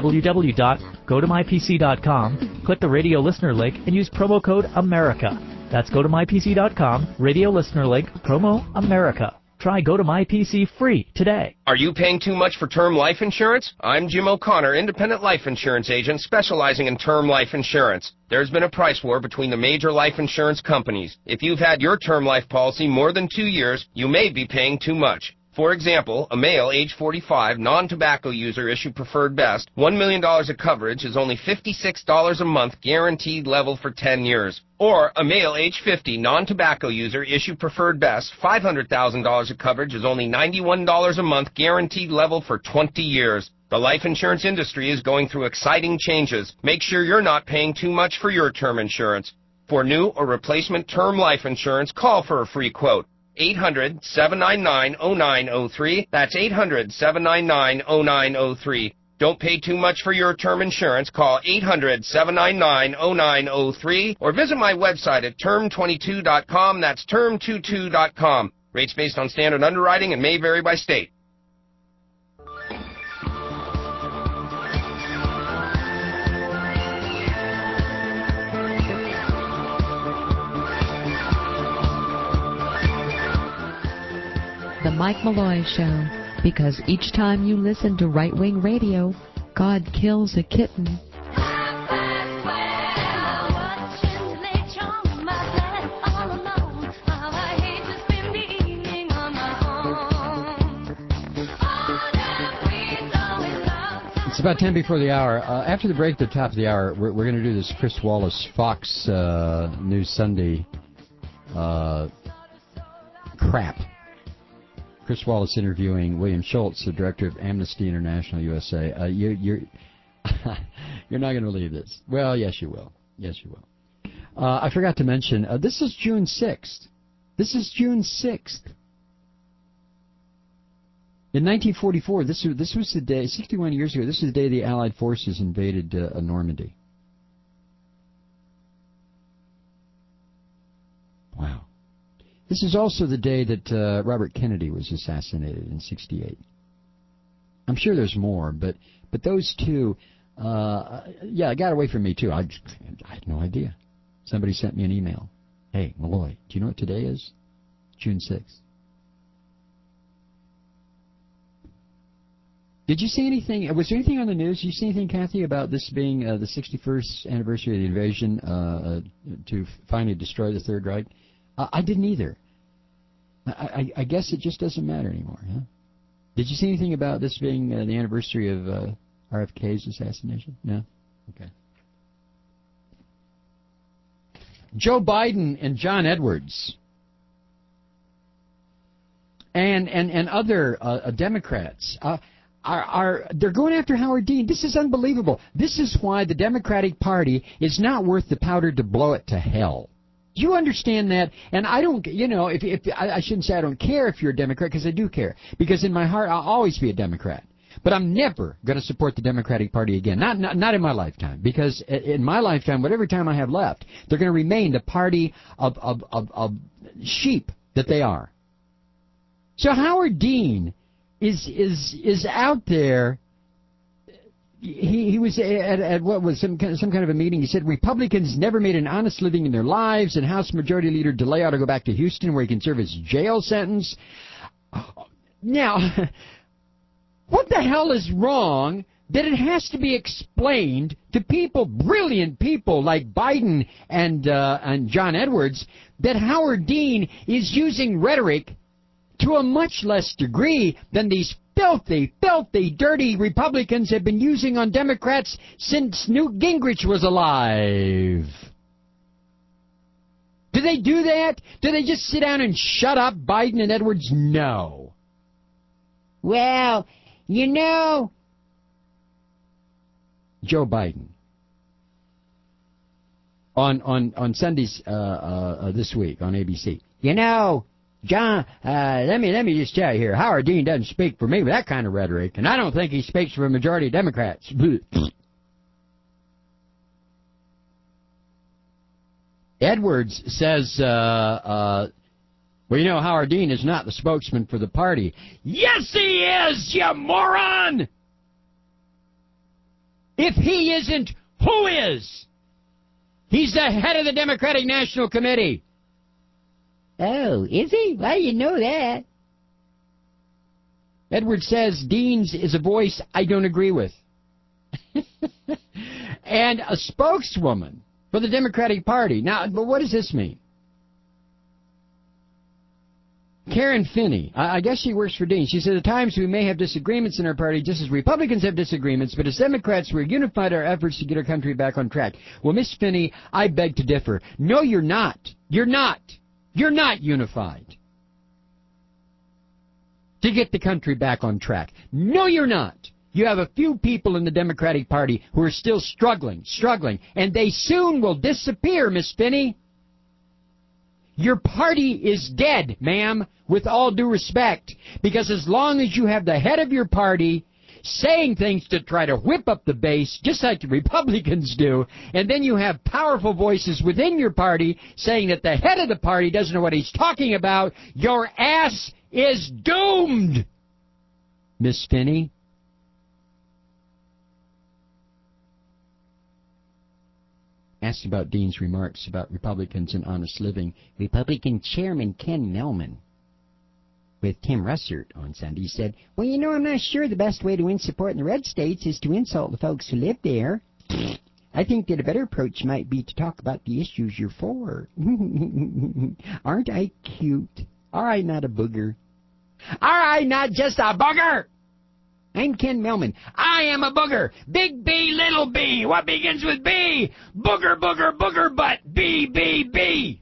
www.gotomypc.com, click the radio listener link, and use promo code AMERICA. That's GoToMyPC.com, radio listener link, promo AMERICA. Try GoToMyPC free today. Are you paying too much for term life insurance? I'm Jim O'Connor, independent life insurance agent specializing in term life insurance. There's been a price war between the major life insurance companies. If you've had your term life policy more than 2 years, you may be paying too much. For example, a male, age 45, non-tobacco user issued Preferred Best, $1 million of coverage is only $56 a month guaranteed level for 10 years. Or a male, age 50, non-tobacco user issued Preferred Best, $500,000 of coverage is only $91 a month guaranteed level for 20 years. The life insurance industry is going through exciting changes. Make sure you're not paying too much for your term insurance. For new or replacement term life insurance, call for a free quote. 800-799-0903. That's 800-799-0903. Don't pay too much for your term insurance. Call 800-799-0903 or visit my website at term22.com. That's term22.com. Rates based on standard underwriting and may vary by state. The Mike Malloy Show, because each time you listen to right-wing radio, God kills a kitten. It's about 10 before the hour. After the break at the top of the hour, we're going to do this Chris Wallace Fox News Sunday crap. Chris Wallace interviewing William Schultz, the director of Amnesty International USA. You're not going to believe this. Well, yes, you will. Yes, you will. I forgot to mention, this is June 6th. This is June 6th. In 1944, this was the day, 61 years ago, this was the day the Allied forces invaded Normandy. Wow. This is also the day that Robert Kennedy was assassinated in 68. I'm sure there's more, but those two, it got away from me too. I had no idea. Somebody sent me an email. Hey, Malloy, do you know what today is? June 6th. Did you see anything? Was there anything on the news? Did you see anything, Kathy, about this being the 61st anniversary of the invasion to finally destroy the Third Reich? I didn't either. I guess it just doesn't matter anymore, huh? Did you see anything about this being the anniversary of RFK's assassination? No? Okay. Joe Biden and John Edwards and other Democrats they're going after Howard Dean. This is unbelievable. This is why the Democratic Party is not worth the powder to blow it to hell. Do you understand that? And I don't, if I shouldn't say I don't care if you're a Democrat, because I do care. Because in my heart, I'll always be a Democrat. But I'm never going to support the Democratic Party again. Not in my lifetime. Because in my lifetime, whatever time I have left, they're going to remain the party of sheep that they are. So Howard Dean is out there. He was at what was some kind of a meeting. He said Republicans never made an honest living in their lives, and House Majority Leader DeLay ought to go back to Houston where he can serve his jail sentence. Now, what the hell is wrong that it has to be explained to people, brilliant people like Biden and John Edwards, that Howard Dean is using rhetoric to a much less degree than these filthy, dirty Republicans have been using on Democrats since Newt Gingrich was alive. Do they do that? Do they just sit down and shut up Biden and Edwards? No. Well, Joe Biden on Sundays this week on ABC. John, let me just tell you here, Howard Dean doesn't speak for me with that kind of rhetoric, and I don't think he speaks for a majority of Democrats. Edwards says, Howard Dean is not the spokesman for the party. Yes, he is, you moron! If he isn't, who is? He's the head of the Democratic National Committee. Oh, is he? Why do you know that? Edwards says Dean's is a voice I don't agree with. And a spokeswoman for the Democratic Party. Now, but what does this mean? Karen Finney, I guess she works for Dean. She said, at times we may have disagreements in our party, just as Republicans have disagreements, but as Democrats, we're unified our efforts to get our country back on track. Well, Miss Finney, I beg to differ. No, you're not. You're not. You're not unified to get the country back on track. No, you're not. You have a few people in the Democratic Party who are still struggling, and they soon will disappear, Miss Finney. Your party is dead, ma'am, with all due respect, because as long as you have the head of your party saying things to try to whip up the base, just like the Republicans do, and then you have powerful voices within your party saying that the head of the party doesn't know what he's talking about. Your ass is doomed, Miss Finney. Asked about Dean's remarks about Republicans and honest living, Republican Chairman Ken Melman with Tim Russert on Sunday said, well, you know, I'm not sure the best way to win support in the red states is to insult the folks who live there. I think that a better approach might be to talk about the issues you're for. Aren't I cute? All right, not a booger. All right, not just a booger. I'm Ken Melman. I am a booger. Big B, little b. What begins with B? Booger, booger, booger butt. B, B, B.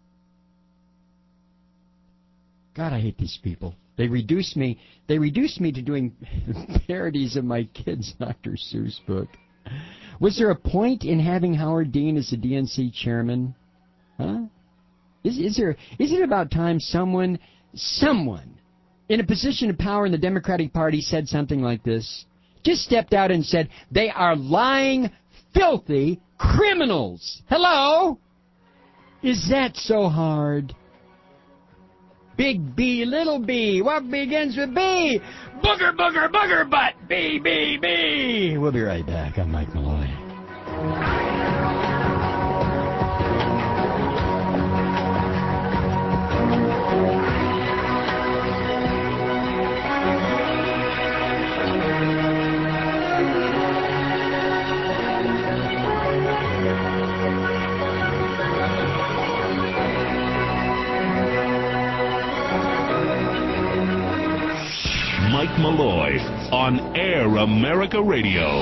God, I hate these people. They reduce me to doing parodies of my kid's Dr. Seuss book. Was there a point in having Howard Dean as the DNC chairman? Huh? Is it about time someone in a position of power in the Democratic Party said something like this? Just stepped out and said, they are lying, filthy criminals. Hello? Is that so hard? Big B, little b. What begins with B? Booger, booger, booger butt. B, B, B. We'll be right back. I'm Mike Malloy. Mike Malloy on Air America Radio.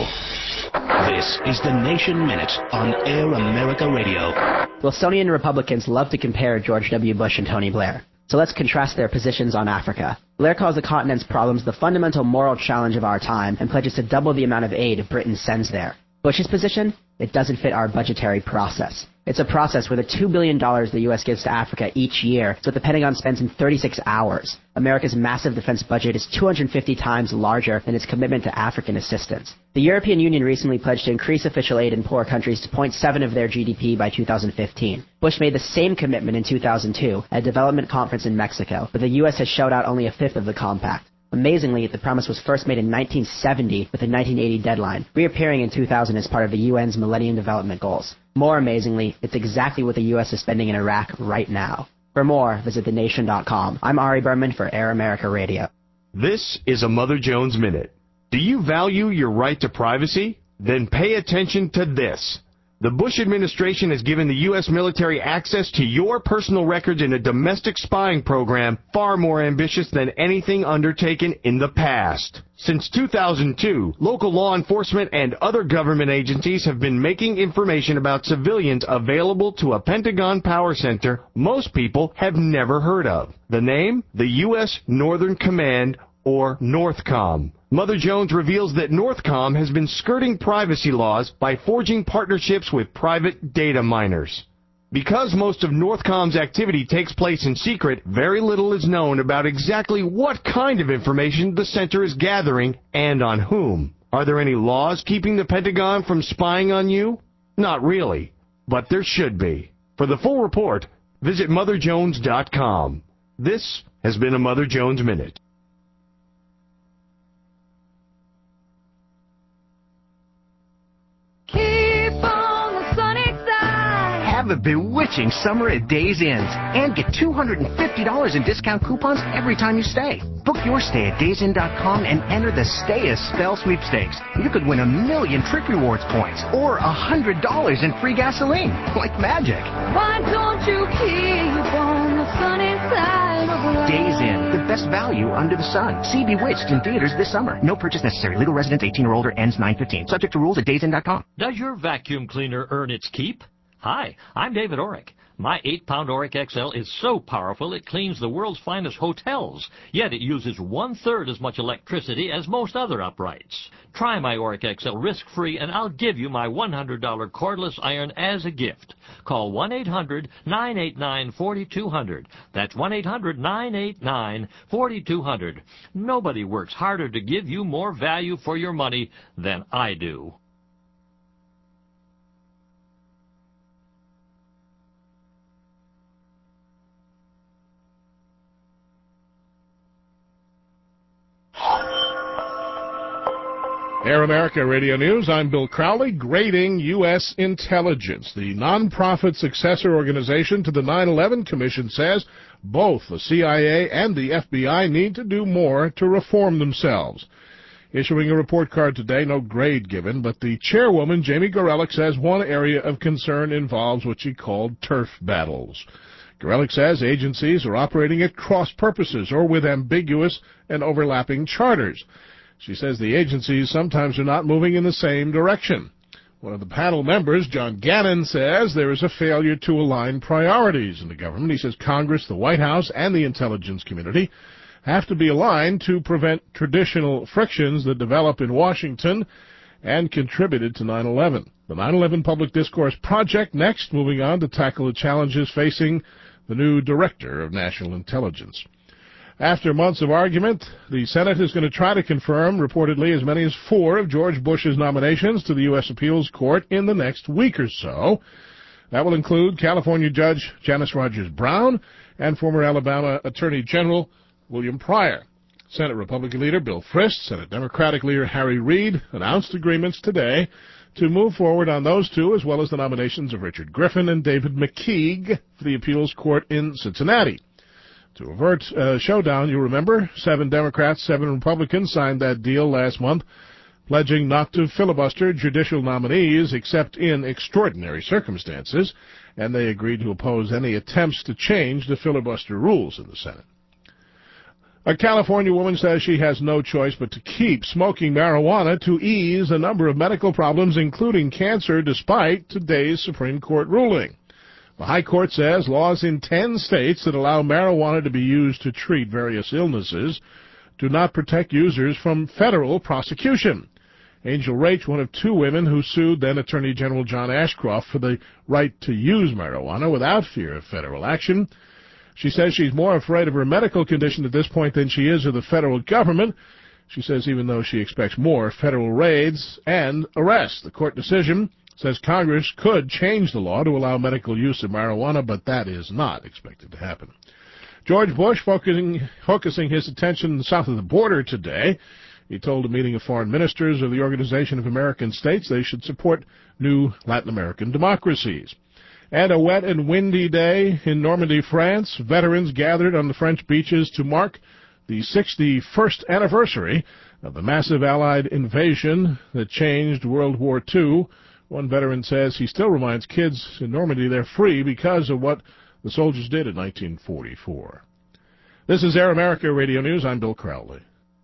This is the Nation Minute on Air America Radio. Wilsonian Republicans love to compare George W. Bush and Tony Blair. So let's contrast their positions on Africa. Blair calls the continent's problems the fundamental moral challenge of our time and pledges to double the amount of aid Britain sends there. Bush's position? It doesn't fit our budgetary process. It's a process where the $2 billion the U.S. gives to Africa each year is what the Pentagon spends in 36 hours. America's massive defense budget is 250 times larger than its commitment to African assistance. The European Union recently pledged to increase official aid in poor countries to 0.7 of their GDP by 2015. Bush made the same commitment in 2002 at a development conference in Mexico, but the U.S. has shelled out only a fifth of the compact. Amazingly, the promise was first made in 1970 with a 1980 deadline, reappearing in 2000 as part of the UN's Millennium Development Goals. More amazingly, it's exactly what the U.S. is spending in Iraq right now. For more, visit thenation.com. I'm Ari Berman for Air America Radio. This is a Mother Jones Minute. Do you value your right to privacy? Then pay attention to this. The Bush administration has given the U.S. military access to your personal records in a domestic spying program far more ambitious than anything undertaken in the past. Since 2002, local law enforcement and other government agencies have been making information about civilians available to a Pentagon power center most people have never heard of. The name? The U.S. Northern Command, or NORTHCOM. Mother Jones reveals that NORTHCOM has been skirting privacy laws by forging partnerships with private data miners. Because most of NORTHCOM's activity takes place in secret, very little is known about exactly what kind of information the center is gathering and on whom. Are there any laws keeping the Pentagon from spying on you? Not really, but there should be. For the full report, visit MotherJones.com. This has been a Mother Jones Minute. Have a bewitching summer at Days Inns and get $250 in discount coupons every time you stay. Book your stay at DaysInn.com and enter the Stay a Spell sweepstakes. You could win 1 million Trip Rewards points or $100 in free gasoline, like magic. Why don't you keep on the sunny side of life? Days Inn, the best value under the sun. See Bewitched in theaters this summer. No purchase necessary. Legal residents 18 or older, ends 9/15. Subject to rules at DaysInn.com. Does your vacuum cleaner earn its keep? Hi, I'm David Orrick. My 8-pound Auric XL is so powerful it cleans the world's finest hotels, yet it uses 1/3 as much electricity as most other uprights. Try my Auric XL risk-free, and I'll give you my $100 cordless iron as a gift. Call 1-800-989-4200. That's 1-800-989-4200. Nobody works harder to give you more value for your money than I do. Air America Radio News, I'm Bill Crowley. Grading U.S. Intelligence. The nonprofit successor organization to the 9/11 Commission says both the CIA and the FBI need to do more to reform themselves. Issuing a report card today, no grade given, but the chairwoman, Jamie Gorelick, says one area of concern involves what she called turf battles. Gorelick says agencies are operating at cross purposes or with ambiguous and overlapping charters. She says the agencies sometimes are not moving in the same direction. One of the panel members, John Gannon, says there is a failure to align priorities in the government. He says Congress, the White House, and the intelligence community have to be aligned to prevent traditional frictions that develop in Washington and contributed to 9/11. The 9/11 Public Discourse Project next, moving on to tackle the challenges facing the new Director of National Intelligence. After months of argument, the Senate is going to try to confirm, reportedly, as many as 4 of George Bush's nominations to the U.S. Appeals Court in the next week or so. That will include California Judge Janice Rogers Brown and former Alabama Attorney General William Pryor. Senate Republican leader Bill Frist, Senate Democratic leader Harry Reid announced agreements today to move forward on those 2, as well as the nominations of Richard Griffin and David McKeague for the Appeals Court in Cincinnati. To avert a showdown, you remember, 7 Democrats, 7 Republicans signed that deal last month, pledging not to filibuster judicial nominees except in extraordinary circumstances, and they agreed to oppose any attempts to change the filibuster rules in the Senate. A California woman says she has no choice but to keep smoking marijuana to ease a number of medical problems, including cancer, despite today's Supreme Court ruling. The High Court says laws in 10 states that allow marijuana to be used to treat various illnesses do not protect users from federal prosecution. Angel Rach, one of 2 women who sued then Attorney General John Ashcroft for the right to use marijuana without fear of federal action. She says she's more afraid of her medical condition at this point than she is of the federal government. She says even though she expects more federal raids and arrests. The court decision says Congress could change the law to allow medical use of marijuana, but that is not expected to happen. George Bush focusing his attention south of the border today. He told a meeting of foreign ministers of the Organization of American States they should support new Latin American democracies. And a wet and windy day in Normandy, France. Veterans gathered on the French beaches to mark the 61st anniversary of the massive Allied invasion that changed World War II. One veteran says he still reminds kids in Normandy they're free because of what the soldiers did in 1944. This is Air America Radio News. I'm Bill Crowley.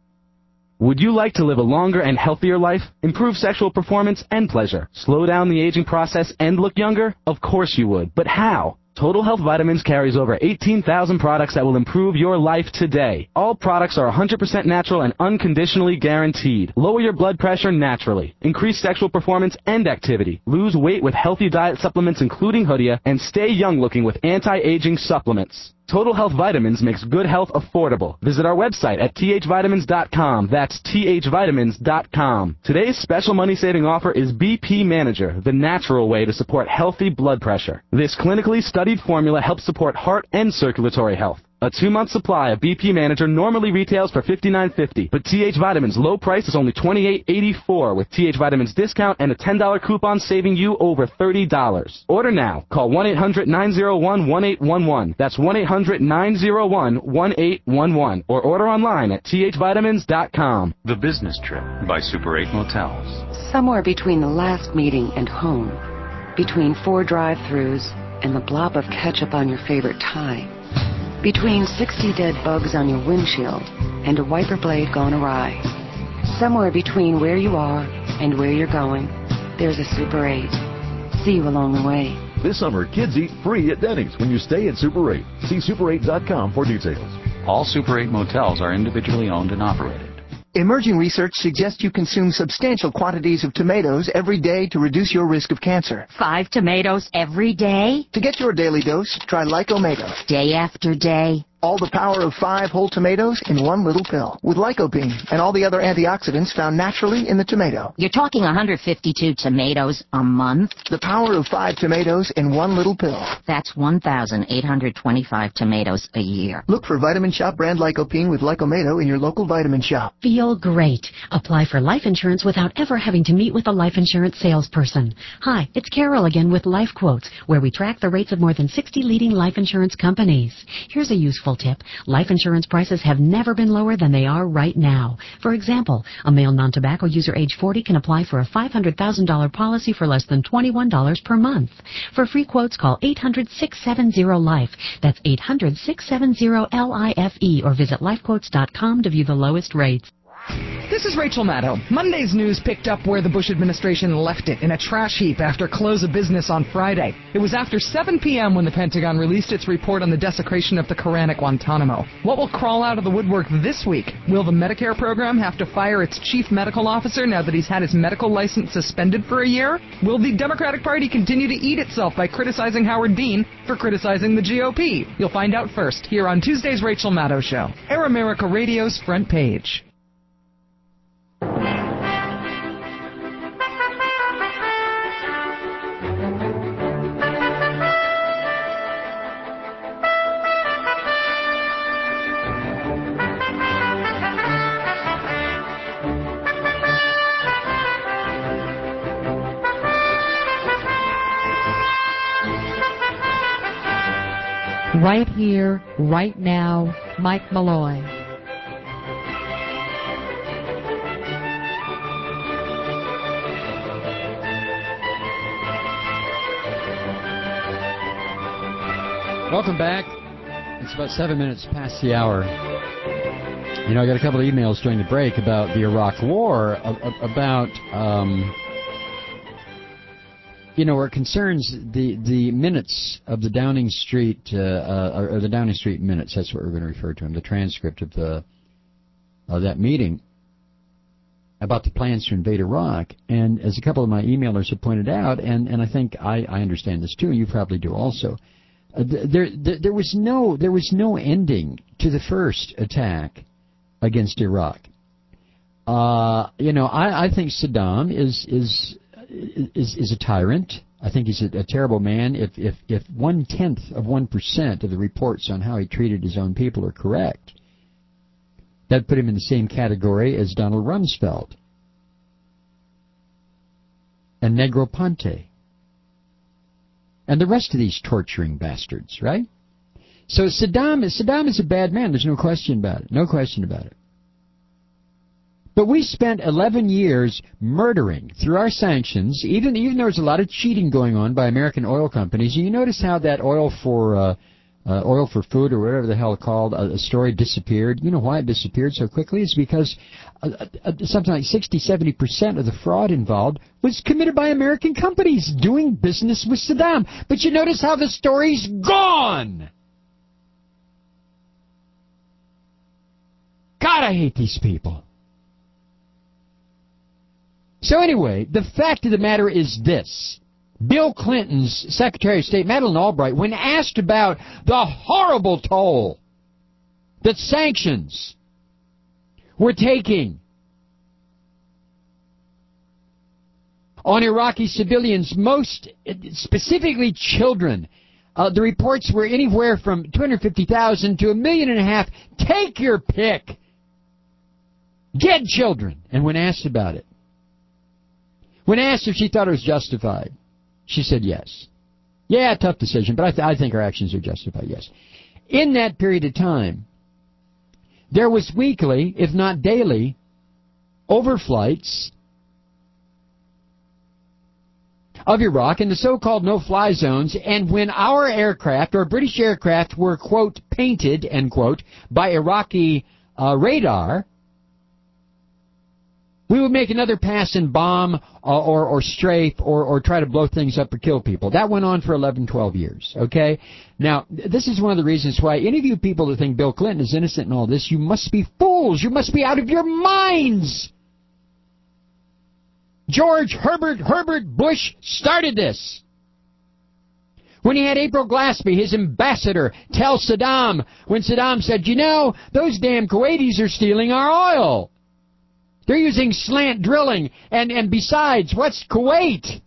Would you like to live a longer and healthier life, improve sexual performance and pleasure, slow down the aging process, and look younger? Of course you would. But how? Total Health Vitamins carries over 18,000 products that will improve your life today. All products are 100% natural and unconditionally guaranteed. Lower your blood pressure naturally. Increase sexual performance and activity. Lose weight with healthy diet supplements including Hoodia, and stay young looking with anti-aging supplements. Total Health Vitamins makes good health affordable. Visit our website at thvitamins.com. That's thvitamins.com. Today's special money-saving offer is BP Manager, the natural way to support healthy blood pressure. This clinically studied formula helps support heart and circulatory health. A 2-month supply of BP Manager normally retails for $59.50, but TH Vitamins' low price is only $28.84 with TH Vitamins discount and a $10 coupon saving you over $30. Order now. Call 1-800-901-1811. That's 1-800-901-1811. Or order online at thvitamins.com. The Business Trip by Super 8 Motels. Somewhere between the last meeting and home, between 4 drive-thrus and the blob of ketchup on your favorite tie, between 60 dead bugs on your windshield and a wiper blade gone awry. Somewhere between where you are and where you're going, there's a Super 8. See you along the way. This summer, kids eat free at Denny's when you stay at Super 8. See Super8.com for details. All Super 8 motels are individually owned and operated. Emerging research suggests you consume substantial quantities of tomatoes every day to reduce your risk of cancer. 5 tomatoes every day? To get your daily dose, try Lycomega. Day after day? All the power of 5 whole tomatoes in one little pill. With lycopene and all the other antioxidants found naturally in the tomato. You're talking 152 tomatoes a month? The power of 5 tomatoes in one little pill. That's 1,825 tomatoes a year. Look for Vitamin Shop brand Lycopene with Lycomedo in your local Vitamin Shop. Feel great. Apply for life insurance without ever having to meet with a life insurance salesperson. Hi, it's Carol again with Life Quotes, where we track the rates of more than 60 leading life insurance companies. Here's a useful tip. Life insurance prices have never been lower than they are right now. For example, a male non-tobacco user age 40 can apply for a $500,000 policy for less than $21 per month. For free quotes, call 800-670-LIFE. That's 800-670-LIFE or visit lifequotes.com to view the lowest rates. This is Rachel Maddow. Monday's news picked up where the Bush administration left it, in a trash heap after close of business on Friday. It was after 7 p.m. when the Pentagon released its report on the desecration of the Koran at Guantanamo. What will crawl out of the woodwork this week? Will the Medicare program have to fire its chief medical officer now that he's had his medical license suspended for a year? Will the Democratic Party continue to eat itself by criticizing Howard Dean for criticizing the GOP? You'll find out first here on Tuesday's Rachel Maddow Show. Air America Radio's Front Page. Right here, right now, Mike Malloy. Welcome back. It's about 7 minutes past the hour. You know, I got a couple of emails during the break about the Iraq War, about where it concerns the minutes of the Downing Street, or the Downing Street minutes, that's what we're going to refer to them, the transcript of that meeting about the plans to invade Iraq. And as a couple of my emailers have pointed out, and I think I understand this too, and you probably do also, there was no ending to the first attack against Iraq. I think Saddam is a tyrant. I think he's a terrible man. If 0.1% of the reports on how he treated his own people are correct, that put him in the same category as Donald Rumsfeld and Negroponte and the rest of these torturing bastards, right? So Saddam is a bad man. There's no question about it. No question about it. But we spent 11 years murdering through our sanctions, even there was a lot of cheating going on by American oil companies. You notice how that oil for food or whatever the hell called a story disappeared. You know why it disappeared so quickly? It's because something like 60-70% of the fraud involved was committed by American companies doing business with Saddam. But you notice how the story's gone. God, I hate these people. So anyway, the fact of the matter is this. Bill Clinton's Secretary of State, Madeleine Albright, when asked about the horrible toll that sanctions were taking on Iraqi civilians, most specifically children, the reports were anywhere from 250,000 to 1.5 million. Take your pick. Dead children. And when asked about it, when asked if she thought it was justified, she said yes. Yeah, tough decision, but I think her actions are justified, yes. In that period of time, there was weekly, if not daily, overflights of Iraq in the so-called no-fly zones, and when our aircraft, or British aircraft, were, quote, painted, end quote, by Iraqi radar, we would make another pass and bomb or strafe or try to blow things up or kill people. That went on for 11, 12 years, okay? Now, this is one of the reasons why any of you people that think Bill Clinton is innocent in all this, you must be fools. You must be out of your minds. George Herbert Bush started this. When he had April Glaspie, his ambassador, tell Saddam, when Saddam said, you know, those damn Kuwaitis are stealing our oil. They're using slant drilling, and besides, what's Kuwait?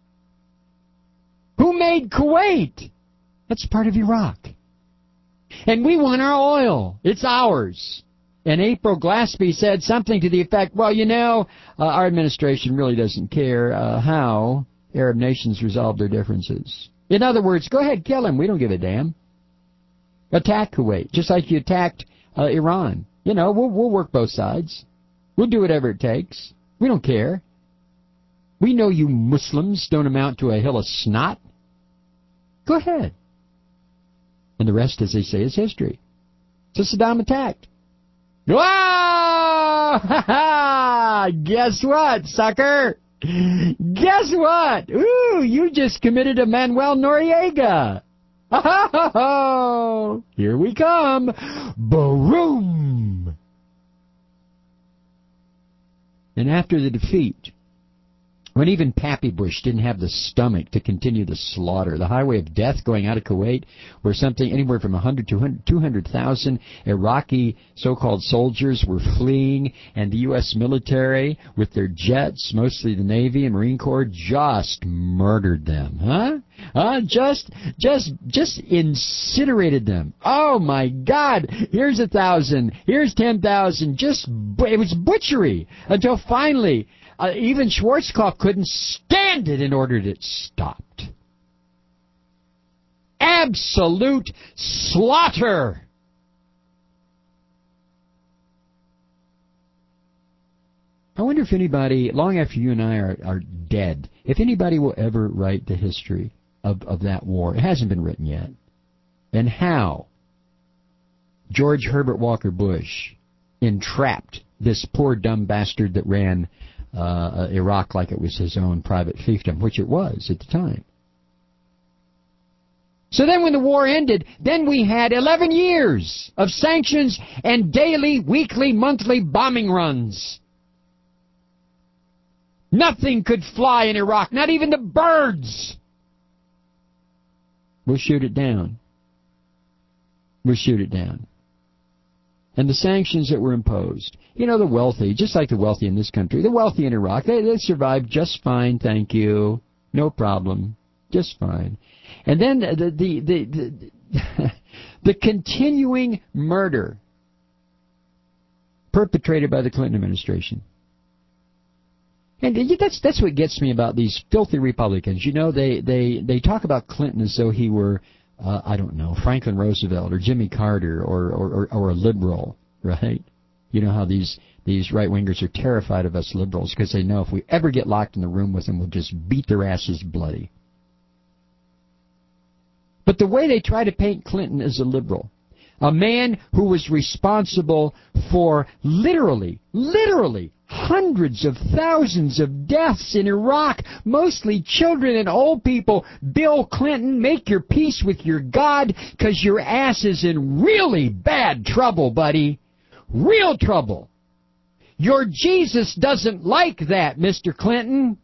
Who made Kuwait? That's part of Iraq. And we want our oil. It's ours. And April Glaspie said something to the effect, well, you know, our administration really doesn't care how Arab nations resolve their differences. In other words, go ahead, kill him. We don't give a damn. Attack Kuwait, just like you attacked Iran. You know, we'll work both sides. We'll do whatever it takes. We don't care. We know you Muslims don't amount to a hill of snot. Go ahead. And the rest, as they say, is history. So Saddam attacked. Whoa! Guess what, sucker? Guess what? Ooh, you just committed a Manuel Noriega. Oh, here we come. Boom! And after the defeat, when even Pappy Bush didn't have the stomach to continue the slaughter, the highway of death going out of Kuwait, where something anywhere from 100 to 200,000 Iraqi so-called soldiers were fleeing, and the U.S. military, with their jets, mostly the Navy and Marine Corps, just murdered them, just incinerated them. Oh my God! Here's 1,000, here's 10,000. It was butchery until finally. Even Schwarzkopf couldn't stand it and ordered it stopped. Absolute slaughter. I wonder if anybody, long after you and I are dead, if anybody will ever write the history of that war. It hasn't been written yet. And how George Herbert Walker Bush entrapped this poor dumb bastard that ran Iraq like it was his own private fiefdom, which it was at the time. So then when the war ended, then we had 11 years of sanctions and daily, weekly, monthly bombing runs. Nothing could fly in Iraq, not even the birds. We'll shoot it down. We'll shoot it down. And the sanctions that were imposed, you know, the wealthy, just like the wealthy in this country, the wealthy in Iraq, they survived just fine, thank you, no problem, just fine. And then the continuing murder perpetrated by the Clinton administration. And that's what gets me about these filthy Republicans. You know, they talk about Clinton as though he were, I don't know, Franklin Roosevelt or Jimmy Carter or a liberal, right? You know how these right-wingers are terrified of us liberals because they know if we ever get locked in the room with them, we'll just beat their asses bloody. But the way they try to paint Clinton as a liberal, a man who was responsible for literally hundreds of thousands of deaths in Iraq, mostly children and old people. Bill Clinton, make your peace with your God, because your ass is in really bad trouble, buddy. Real trouble. Your Jesus doesn't like that, Mr. Clinton.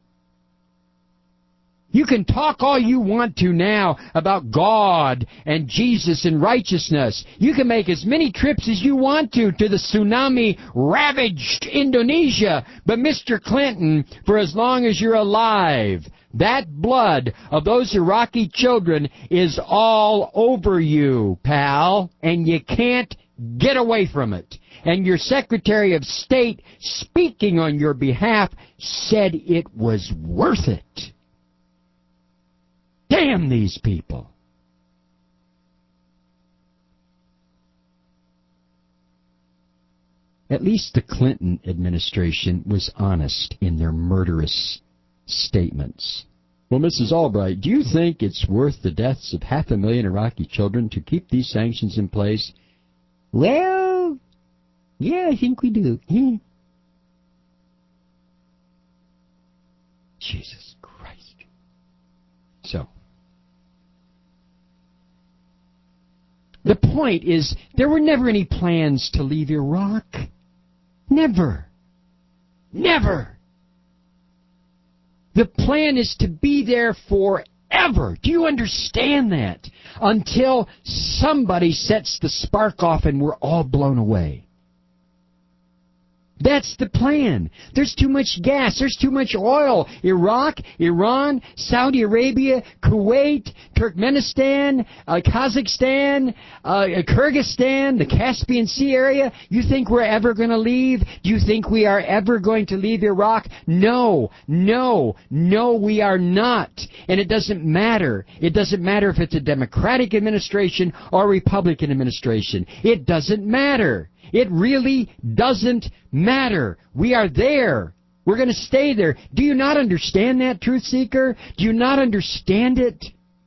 You can talk all you want to now about God and Jesus and righteousness. You can make as many trips as you want to the tsunami-ravaged Indonesia. But Mr. Clinton, for as long as you're alive, that blood of those Iraqi children is all over you, pal, and you can't get away from it. And your Secretary of State, speaking on your behalf, said it was worth it. Damn these people. At least the Clinton administration was honest in their murderous statements. Well, Mrs. Albright, do you think it's worth the deaths of 500,000 Iraqi children to keep these sanctions in place? Well, yeah, I think we do. Jesus Christ. So, the point is, there were never any plans to leave Iraq. Never. Never. The plan is to be there forever. Do you understand that? Until somebody sets the spark off and we're all blown away. That's the plan. There's too much gas. There's too much oil. Iraq, Iran, Saudi Arabia, Kuwait, Turkmenistan, Kazakhstan, Kyrgyzstan, the Caspian Sea area. You think we're ever going to leave? Do you think we are ever going to leave Iraq? No, no, no, we are not. And it doesn't matter. It doesn't matter if it's a Democratic administration or a Republican administration. It doesn't matter. It really doesn't matter. We are there. We're going to stay there. Do you not understand that, Truth Seeker? Do you not understand it?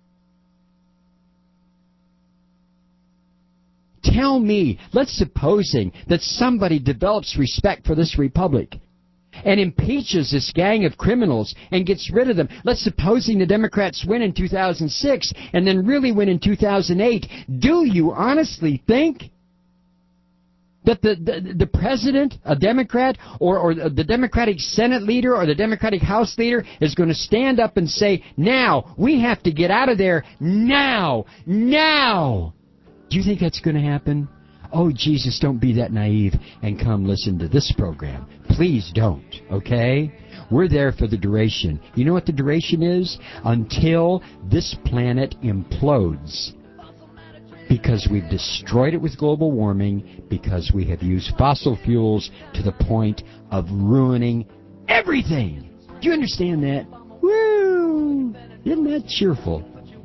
Tell me, let's supposing that somebody develops respect for this republic and impeaches this gang of criminals and gets rid of them. Let's supposing the Democrats win in 2006 and then really win in 2008. Do you honestly think that the president, a Democrat, or the Democratic Senate leader or the Democratic House leader is going to stand up and say, now, we have to get out of there now, now? Do you think that's going to happen? Oh, Jesus, don't be that naive and come listen to this program. Please don't, okay? We're there for the duration. You know what the duration is? Until this planet implodes. Because we've destroyed it with global warming, because we have used fossil fuels to the point of ruining everything. Do you understand that? Woo! Isn't that cheerful?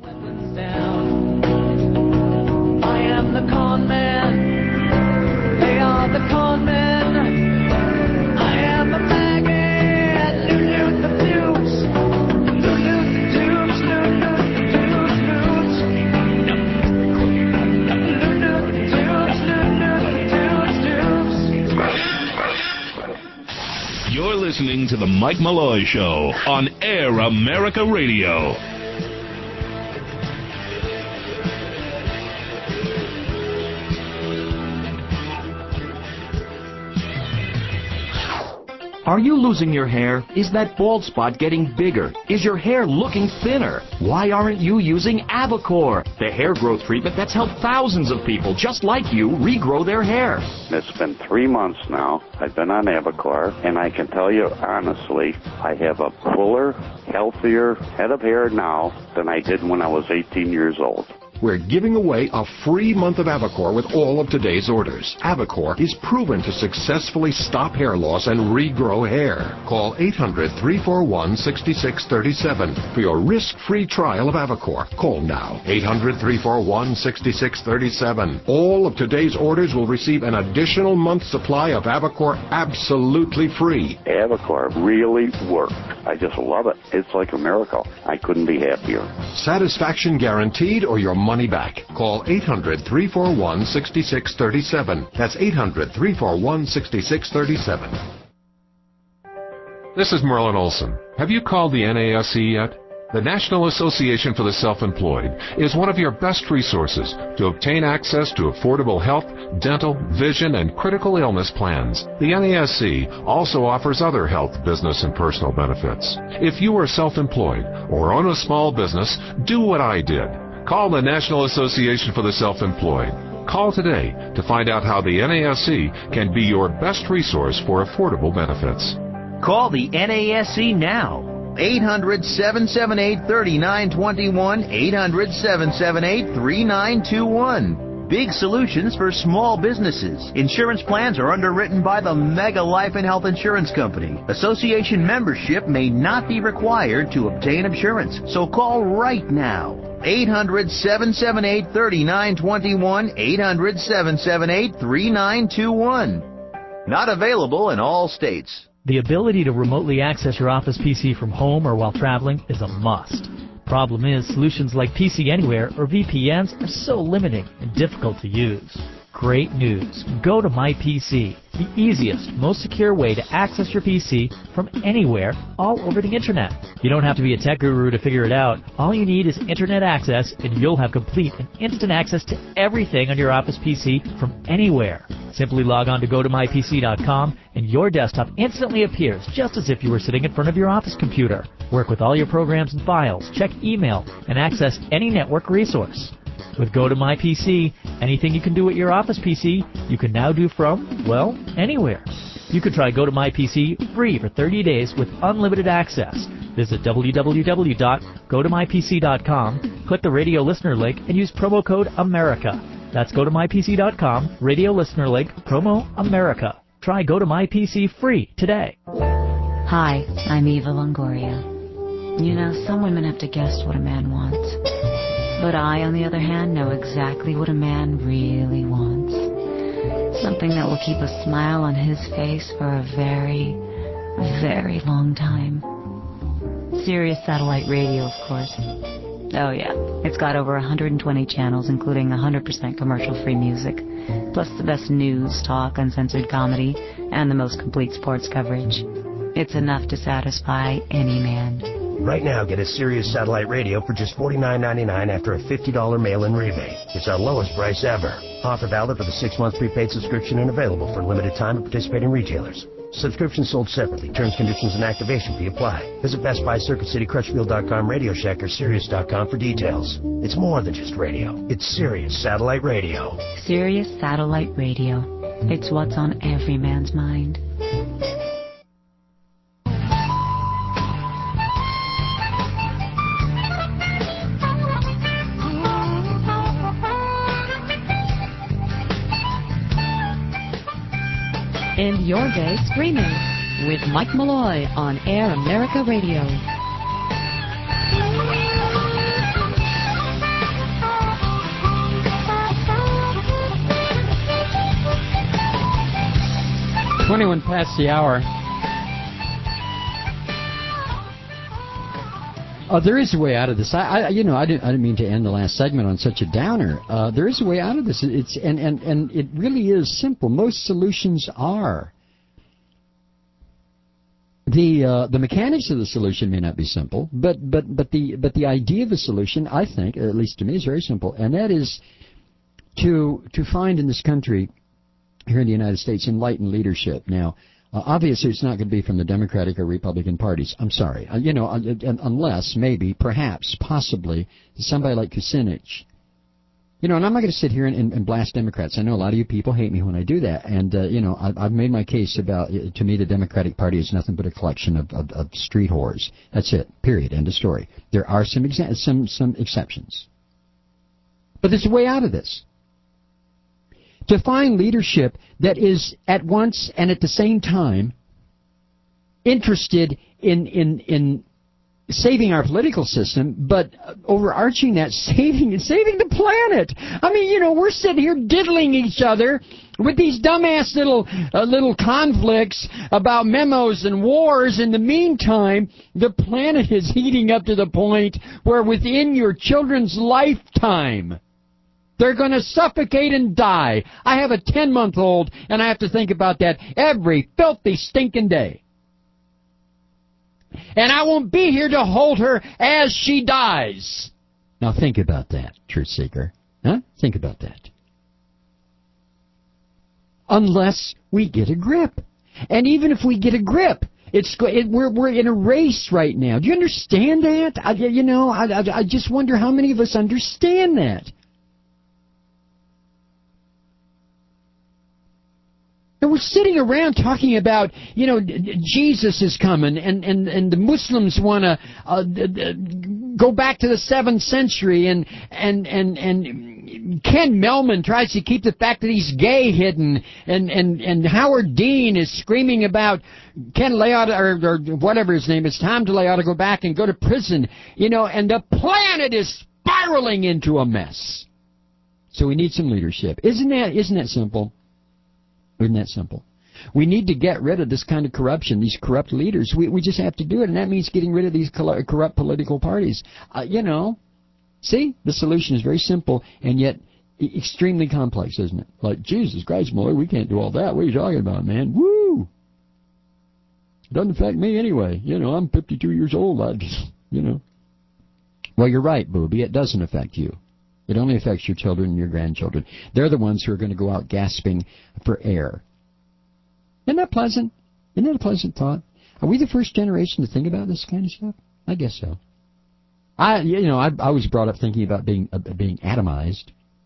I am the con man. They are the con men. I am the maggot. Loot the tubes. Loot the tubes. Loot the You're listening to The Mike Malloy Show on Air America Radio. Are you losing your hair? Is that bald spot getting bigger? Is your hair looking thinner? Why aren't you using Avocor, the hair growth treatment that's helped thousands of people just like you regrow their hair? It's been 3 months now. I've been on Avocor, and I can tell you honestly, I have a fuller, healthier head of hair now than I did when I was 18 years old. We're giving away a free month of Avocor with all of today's orders. Avocor is proven to successfully stop hair loss and regrow hair. Call 800-341-6637 for your risk-free trial of Avocor. Call now. 800-341-6637. All of today's orders will receive an additional month's supply of Avocor absolutely free. Avocor really worked. I just love it. It's like a miracle. I couldn't be happier. Satisfaction guaranteed or your money back. Call 800-341-6637. That's 800-341-6637. This is Merlin Olson. Have you called the NASE yet? The National Association for the Self-Employed is one of your best resources to obtain access to affordable health, dental, vision, and critical illness plans. The NASE also offers other health, business, and personal benefits. If you are self-employed or own a small business, do what I did. Call the National Association for the Self-Employed. Call today to find out how the NASE can be your best resource for affordable benefits. Call the NASE now. 800-778-3921, 800-778-3921. Big solutions for small businesses. Insurance plans are underwritten by the Mega Life and Health Insurance Company. Association membership may not be required to obtain insurance, so call right now. 800-778-3921, 800-778-3921. Not available in all states. The ability to remotely access your Office PC from home or while traveling is a must. Problem is, solutions like PC Anywhere or VPNs are so limiting and difficult to use. Great news. Go to MyPC, the easiest, most secure way to access your PC from anywhere, all over the Internet. You don't have to be a tech guru to figure it out. All you need is Internet access, and you'll have complete and instant access to everything on your Office PC from anywhere. Simply log on to GoToMyPC.com, and your desktop instantly appears just as if you were sitting in front of your Office computer. Work with all your programs and files, check email, and access any network resource. With GoToMyPC, anything you can do at your Office PC, you can now do from, well, anywhere. You can try GoToMyPC free for 30 days with unlimited access. Visit www.gotomypc.com, click the radio listener link, and use promo code AMERICA. That's GoToMyPC.com, radio listener link, promo AMERICA. Try GoToMyPC free today. Hi, I'm Eva Longoria. You know, some women have to guess what a man wants. But I, on the other hand, know exactly what a man really wants. Something that will keep a smile on his face for a very, very long time. Sirius Satellite Radio, of course. Oh yeah, it's got over 120 channels, including 100% commercial-free music, plus the best news, talk, uncensored comedy, and the most complete sports coverage. It's enough to satisfy any man. Right now, get a Sirius Satellite Radio for just $49.99 after a $50 mail-in rebate. It's our lowest price ever. Offer valid for the 6-month prepaid subscription and available for a limited time at participating retailers. Subscription sold separately. Terms, conditions, and activation fee apply. Visit Best Buy, Circuit City, Crutchfield.com, Radio Shack, or Sirius.com for details. It's more than just radio. It's Sirius Satellite Radio. Sirius Satellite Radio. It's what's on every man's mind. End your day screaming with Mike Malloy on Air America Radio. "21 past the hour. There is a way out of this. I didn't mean to end the last segment on such a downer. There is a way out of this. It's and it really is simple. Most solutions are. The mechanics of the solution may not be simple, but the idea of the solution, I think, at least to me, is very simple, and that is to find in this country, here in the United States, enlightened leadership. Now, obviously, it's not going to be from the Democratic or Republican parties. I'm sorry. Unless, maybe, perhaps, possibly, somebody like Kucinich. And I'm not going to sit here and blast Democrats. I know a lot of you people hate me when I do that. And, I've made my case about, to me, the Democratic Party is nothing but a collection of street whores. That's it. Period. End of story. There are some exceptions. But there's a way out of this. To find leadership that is at once and at the same time interested in saving our political system, but overarching that, saving the planet. I mean, we're sitting here diddling each other with these dumbass little conflicts about memos and wars. In the meantime, the planet is heating up to the point where within your children's lifetime, they're going to suffocate and die. I have a 10-month-old, and I have to think about that every filthy, stinking day. And I won't be here to hold her as she dies. Now think about that, truth seeker. Huh? Think about that. Unless we get a grip. And even if we get a grip, we're in a race right now. Do you understand that? I just wonder how many of us understand that. And we're sitting around talking about, Jesus is coming, and the Muslims want to go back to the 7th century, and Ken Melman tries to keep the fact that he's gay hidden, and Howard Dean is screaming about Ken Leota, or whatever his name is, Tom DeLay to go back and go to prison, and the planet is spiraling into a mess. So we need some leadership. Isn't that simple? Isn't that simple? We need to get rid of this kind of corruption, these corrupt leaders. We just have to do it, and that means getting rid of these corrupt political parties. See, the solution is very simple, and yet extremely complex, isn't it? Like, Jesus Christ, Malloy, we can't do all that. What are you talking about, man? Woo! Doesn't affect me anyway. You know, I'm 52 years old. I just, you know. Well, you're right, Booby. It doesn't affect you. It only affects your children and your grandchildren. They're the ones who are going to go out gasping for air. Isn't that pleasant? Isn't that a pleasant thought? Are we the first generation to think about this kind of stuff? I guess so. I was brought up thinking about being atomized.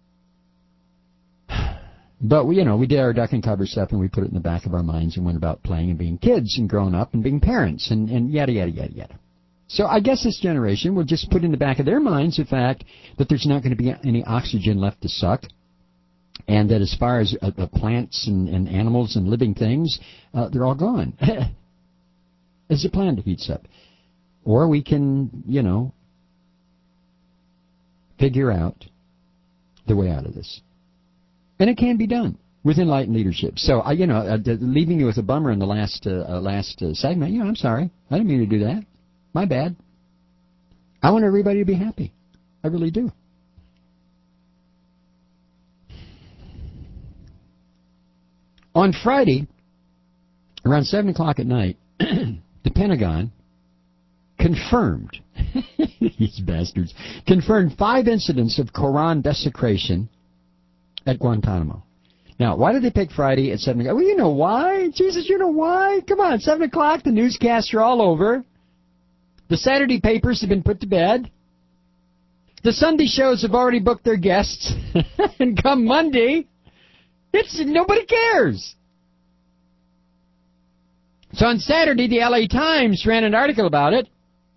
But, we did our duck and cover stuff, and we put it in the back of our minds and went about playing and being kids and growing up and being parents and yada, yada, yada, yada. So I guess this generation will just put in the back of their minds the fact that there's not going to be any oxygen left to suck, and that as far as plants and animals and living things, they're all gone. As the planet heats up. Or we can, figure out the way out of this. And it can be done with enlightened leadership. So, leaving you with a bummer in the last segment, I'm sorry. I didn't mean to do that. My bad. I want everybody to be happy. I really do. On Friday, around 7 o'clock at night, the Pentagon confirmed, these bastards, confirmed 5 incidents of Quran desecration at Guantanamo. Now, why did they pick Friday at 7 o'clock? Well, you know why. Jesus, you know why. Come on, 7 o'clock, the newscasts are all over. The Saturday papers have been put to bed. The Sunday shows have already booked their guests. And come Monday, nobody cares. So on Saturday, the LA Times ran an article about it.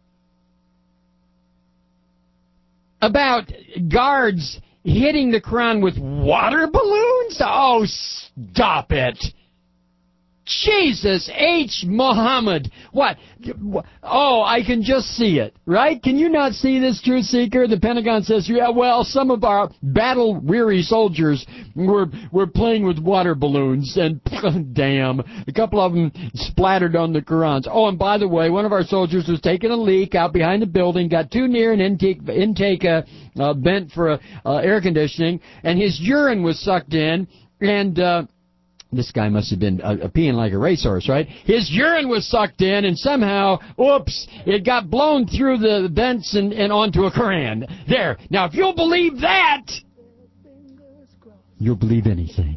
About guards hitting the Quran with water balloons? Oh, stop it. Jesus H. Muhammad. What? Oh, I can just see it, right? Can you not see this, Truth Seeker? The Pentagon says, yeah, well, some of our battle-weary soldiers were playing with water balloons, and damn, a couple of them splattered on the Qurans. Oh, and by the way, one of our soldiers was taking a leak out behind the building, got too near an intake vent for air conditioning, and his urine was sucked in, and this guy must have been peeing like a racehorse, right? His urine was sucked in, and somehow, oops, it got blown through the vents and onto a Quran. There. Now, if you'll believe that, you'll believe anything.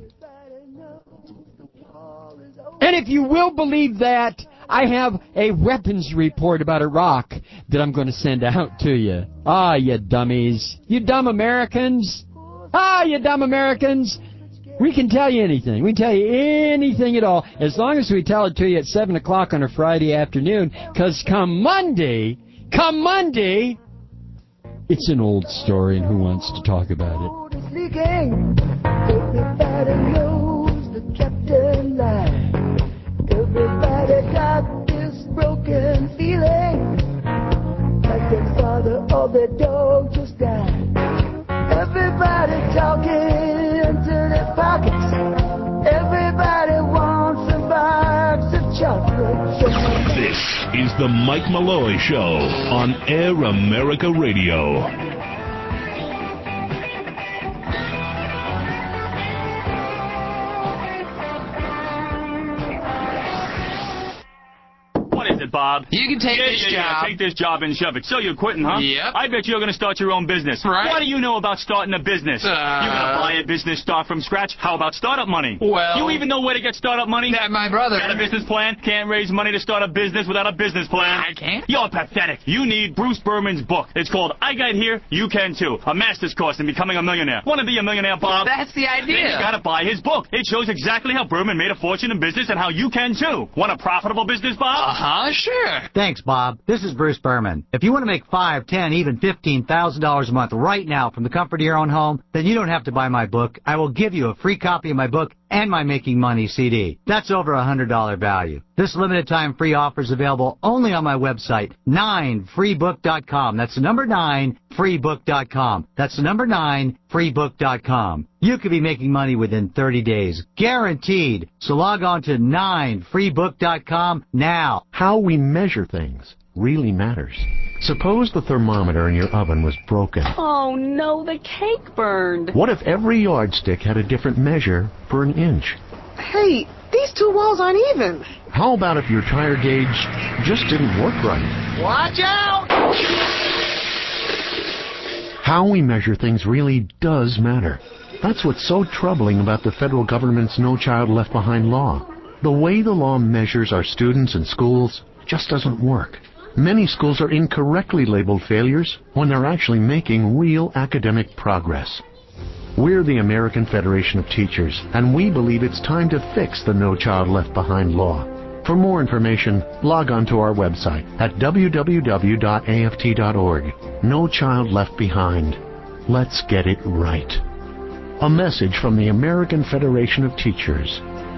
And if you will believe that, I have a weapons report about Iraq that I'm going to send out to you. Ah, you dummies. You dumb Americans. Ah, you dumb Americans. We can tell you anything. We can tell you anything at all, as long as we tell it to you at 7 o'clock on a Friday afternoon, because come Monday, it's an old story, and who wants to talk about it? Everybody knows the captain lied. Everybody got this broken feeling, like their father or their dog just died. Everybody talking into their pockets. Everybody wants a box of chocolate. This is the Mike Malloy Show on Air America Radio. Bob. You can take this job. Take this job and shove it. So you're quitting, huh? Yep. I bet you're going to start your own business. Right. What do you know about starting a business? You're going to buy a business, start from scratch? How about startup money? Well... You even know where to get startup money? My brother. Got a business plan? Can't raise money to start a business without a business plan. I can't. You're pathetic. You need Bruce Berman's book. It's called I Got Here, You Can Too. A master's course in becoming a millionaire. Want to be a millionaire, Bob? That's the idea. Then you got to buy his book. It shows exactly how Berman made a fortune in business and how you can too. Want a profitable business, Bob? Sure. Thanks, Bob. This is Bruce Berman. If you want to make $5,000, $10,000, even $15,000 a month right now from the comfort of your own home, then you don't have to buy my book. I will give you a free copy of my book and my Making Money CD. That's over $100 value. This limited time free offer is available only on my website, 9freebook.com. That's the number 9freebook.com. That's the number 9freebook.com. You could be making money within 30 days. Guaranteed. So log on to 9freebook.com now. How we measure things really matters. Suppose the thermometer in your oven was broken. Oh no, the cake burned. What if every yardstick had a different measure for an inch? Hey, these two walls aren't even. How about if your tire gauge just didn't work right? Watch out! How we measure things really does matter. That's what's so troubling about the federal government's No Child Left Behind law. The way the law measures our students in schools just doesn't work. Many schools are incorrectly labeled failures when they're actually making real academic progress. We're the American Federation of Teachers, and we believe it's time to fix the No Child Left Behind law. For more information, log on to our website at www.aft.org. No Child Left Behind. Let's get it right. A message from the American Federation of Teachers.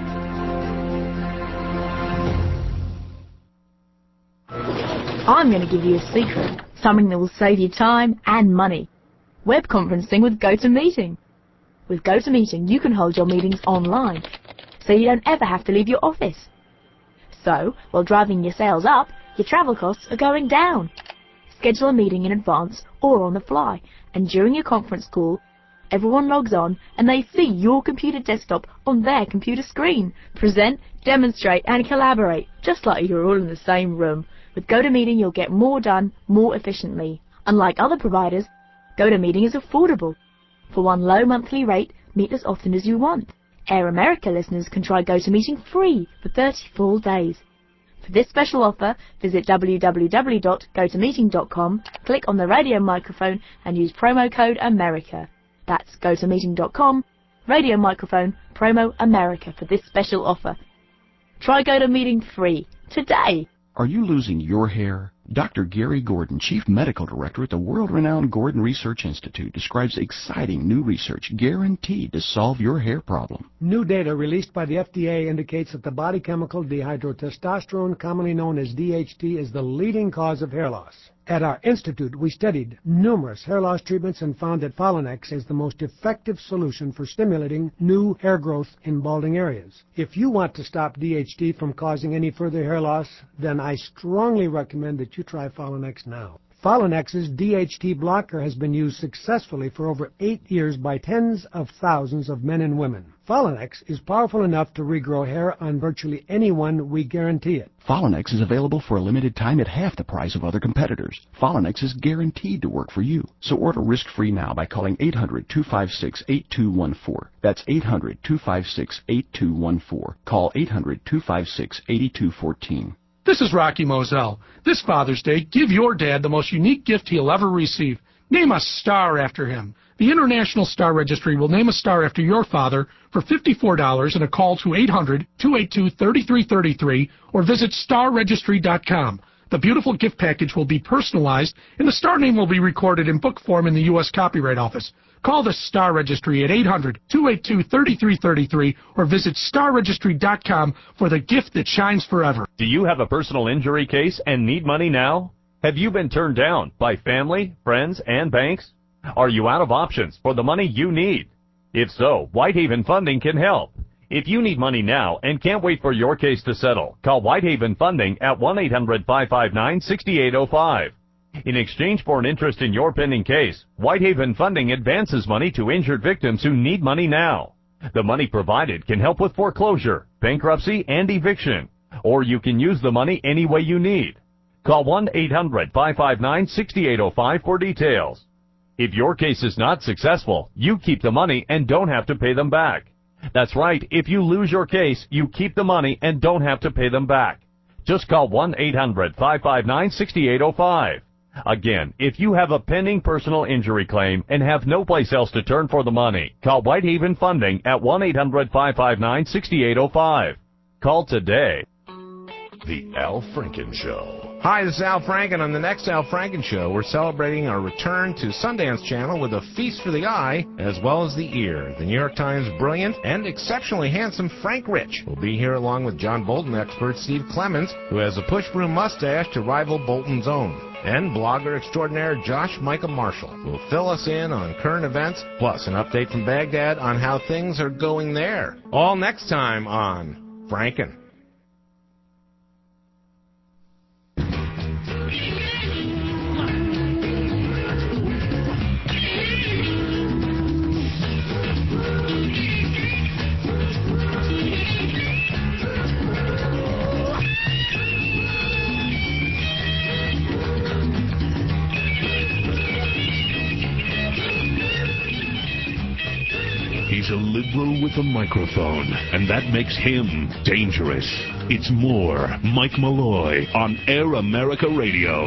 I'm going to give you a secret, something that will save you time and money. Web conferencing with GoToMeeting. With GoToMeeting, you can hold your meetings online, so you don't ever have to leave your office. So, while driving your sales up, your travel costs are going down. Schedule a meeting in advance or on the fly, and during your conference call, everyone logs on and they see your computer desktop on their computer screen. Present, demonstrate, and collaborate, just like you're all in the same room. With GoToMeeting, you'll get more done more efficiently. Unlike other providers, GoToMeeting is affordable. For one low monthly rate, meet as often as you want. Air America listeners can try GoToMeeting free for 30 full days. For this special offer, visit www.gotomeeting.com, click on the radio microphone and use promo code AMERICA. That's gotomeeting.com, radio microphone, promo AMERICA for this special offer. Try GoToMeeting free today. Are you losing your hair? Dr. Gary Gordon, Chief Medical Director at the world-renowned Gordon Research Institute, describes exciting new research guaranteed to solve your hair problem. New data released by the FDA indicates that the body chemical dihydrotestosterone, commonly known as DHT, is the leading cause of hair loss. At our institute, we studied numerous hair loss treatments and found that Folinex is the most effective solution for stimulating new hair growth in balding areas. If you want to stop DHT from causing any further hair loss, then I strongly recommend that you try Folinex now. Folinex's DHT blocker has been used successfully for over 8 years by tens of thousands of men and women. Folinex is powerful enough to regrow hair on virtually anyone, we guarantee it. Folinex is available for a limited time at half the price of other competitors. Folinex is guaranteed to work for you. So order risk-free now by calling 800-256-8214. That's 800-256-8214. Call 800-256-8214. This is Rocky Moselle. This Father's Day, give your dad the most unique gift he'll ever receive. Name a star after him. The International Star Registry will name a star after your father for $54 and a call to 800-282-3333 or visit starregistry.com. The beautiful gift package will be personalized and the star name will be recorded in book form in the U.S. Copyright Office. Call the Star Registry at 800-282-3333 or visit starregistry.com for the gift that shines forever. Do you have a personal injury case and need money now? Have you been turned down by family, friends, and banks? Are you out of options for the money you need? If so, Whitehaven Funding can help. If you need money now and can't wait for your case to settle, call Whitehaven Funding at 1-800-559-6805. In exchange for an interest in your pending case, Whitehaven Funding advances money to injured victims who need money now. The money provided can help with foreclosure, bankruptcy, and eviction. Or you can use the money any way you need. Call 1-800-559-6805 for details. If your case is not successful, you keep the money and don't have to pay them back. That's right, if you lose your case, you keep the money and don't have to pay them back. Just call 1-800-559-6805. Again, if you have a pending personal injury claim and have no place else to turn for the money, call Whitehaven Funding at 1-800-559-6805. Call today. The Al Franken Show. Hi, this is Al Franken. On the next Al Franken Show, we're celebrating our return to Sundance Channel with a feast for the eye as well as the ear. The New York Times' brilliant and exceptionally handsome Frank Rich will be here along with John Bolton expert Steve Clements, who has a push broom mustache to rival Bolton's own. And blogger extraordinaire Josh Michael Marshall will fill us in on current events, plus an update from Baghdad on how things are going there. All next time on Franken. He's a liberal with a microphone, and that makes him dangerous. It's more Mike Malloy on Air America Radio.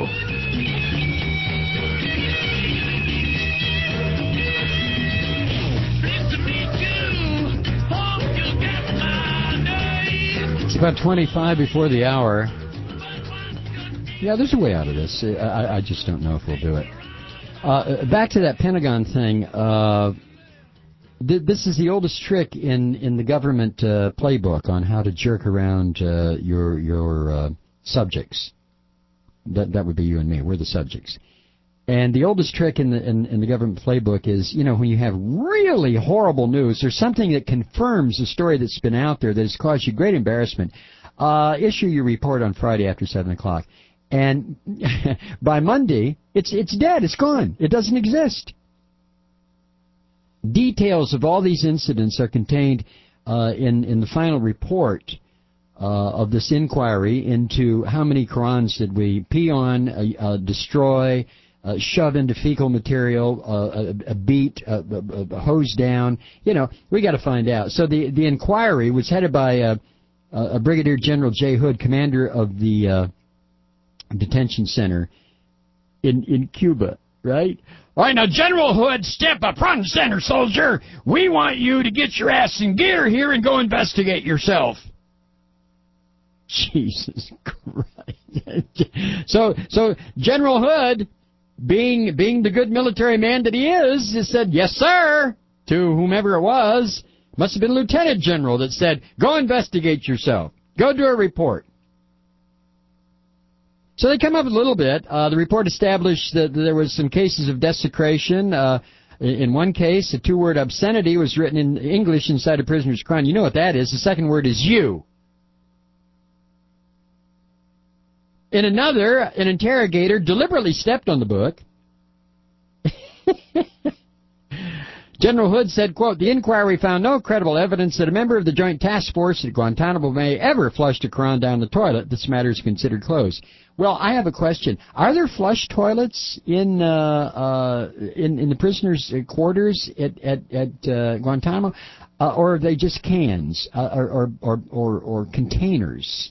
It's about 25 before the hour. Yeah, there's a way out of this. I just don't know if we'll do it. Back to that Pentagon thing. This is the oldest trick in the government playbook on how to jerk around your subjects. That would be you and me. We're the subjects. And the oldest trick in the government playbook is, when you have really horrible news, there's something that confirms the story that's been out there that has caused you great embarrassment. Issue your report on Friday after 7 o'clock. And by Monday, it's dead. It's gone. It doesn't exist. Details of all these incidents are contained in the final report of this inquiry into how many Qurans did we pee on, destroy, shove into fecal material, beat, hose down. We got to find out. So the inquiry was headed by Brigadier General Jay Hood, commander of the detention center in Cuba, right? All right, now, General Hood, step up front and center, soldier. We want you to get your ass in gear here and go investigate yourself. Jesus Christ. So General Hood, being the good military man that he is, just said, yes, sir, to whomever it was. Must have been Lieutenant General that said, go investigate yourself. Go do a report. So they come up a little bit. The report established that there was some cases of desecration. In one case, a two-word obscenity was written in English inside a prisoner's Quran. You know what that is. The second word is you. In another, an interrogator deliberately stepped on the book. General Hood said, quote, the inquiry found no credible evidence that a member of the Joint Task Force at Guantanamo Bay ever flushed a Quran down the toilet. This matter is considered closed. Well, I have a question. Are there flush toilets in the prisoners' quarters at Guantanamo, or are they just cans or containers?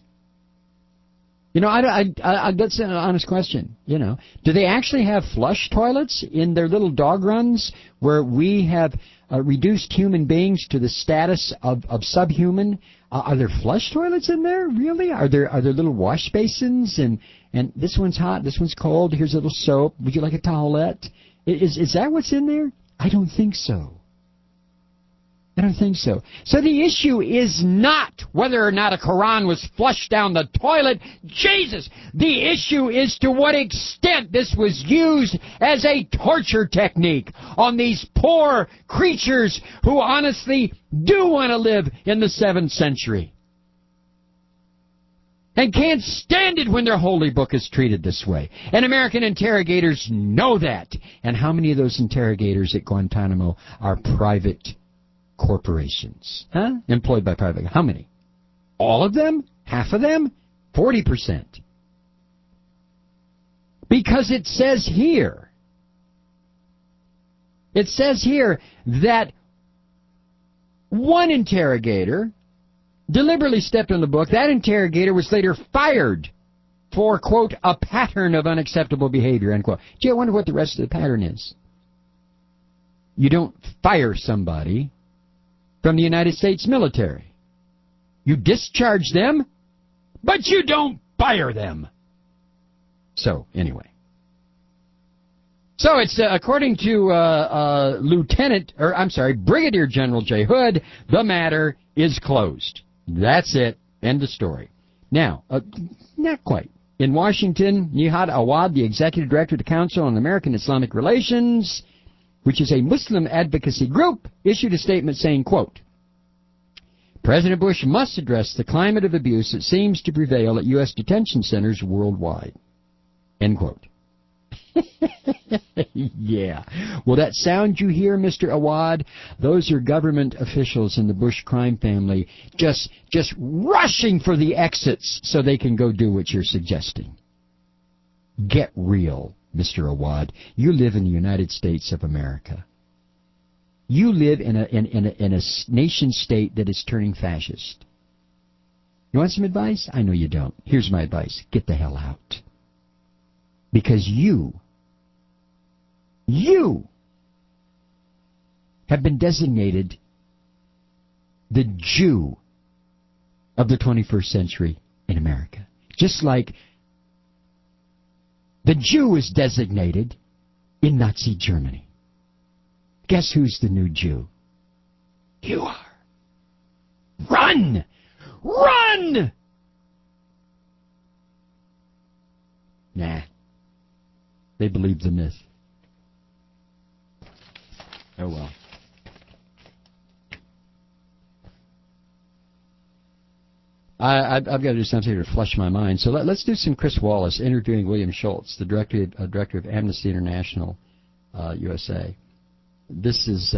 That's an honest question. Do they actually have flush toilets in their little dog runs where we have reduced human beings to the status of subhuman? Are there flush toilets in there? Really? Are there little wash basins and this one's hot, this one's cold? Here's a little soap. Would you like a towelette? Is that what's in there? I don't think so. I don't think so. So the issue is not whether or not a Quran was flushed down the toilet. Jesus! The issue is to what extent this was used as a torture technique on these poor creatures who honestly do want to live in the 7th century. And can't stand it when their holy book is treated this way. And American interrogators know that. And how many of those interrogators at Guantanamo are private corporations? Employed by private. How many? All of them? Half of them? 40%. Because it says here that one interrogator deliberately stepped on the book. That interrogator was later fired for, quote, a pattern of unacceptable behavior, end quote. Gee, I wonder what the rest of the pattern is. You don't fire somebody from the United States military. You discharge them, but you don't fire them. So, anyway. So it's, according to Brigadier General Jay Hood, the matter is closed. That's it. End of story. Now, not quite. In Washington, Nihad Awad, the executive director of the Council on American Islamic Relations, which is a Muslim advocacy group, issued a statement saying, quote, President Bush must address the climate of abuse that seems to prevail at U.S. detention centers worldwide. End quote. Yeah. Well, that sound you hear, Mr. Awad, those are government officials in the Bush crime family just rushing for the exits so they can go do what you're suggesting. Get real, Mr. Awad. You live in the United States of America. You live in a nation state that is turning fascist. You want some advice? I know you don't. Here's my advice. Get the hell out. Because you have been designated the Jew of the 21st century in America. Just like the Jew was designated in Nazi Germany. Guess who's the new Jew? You are. Run! Run! Nah. They believe the myth. Oh well. I've got to do something to flush my mind. So let's do some Chris Wallace interviewing William Schultz, the director of Amnesty International USA. This is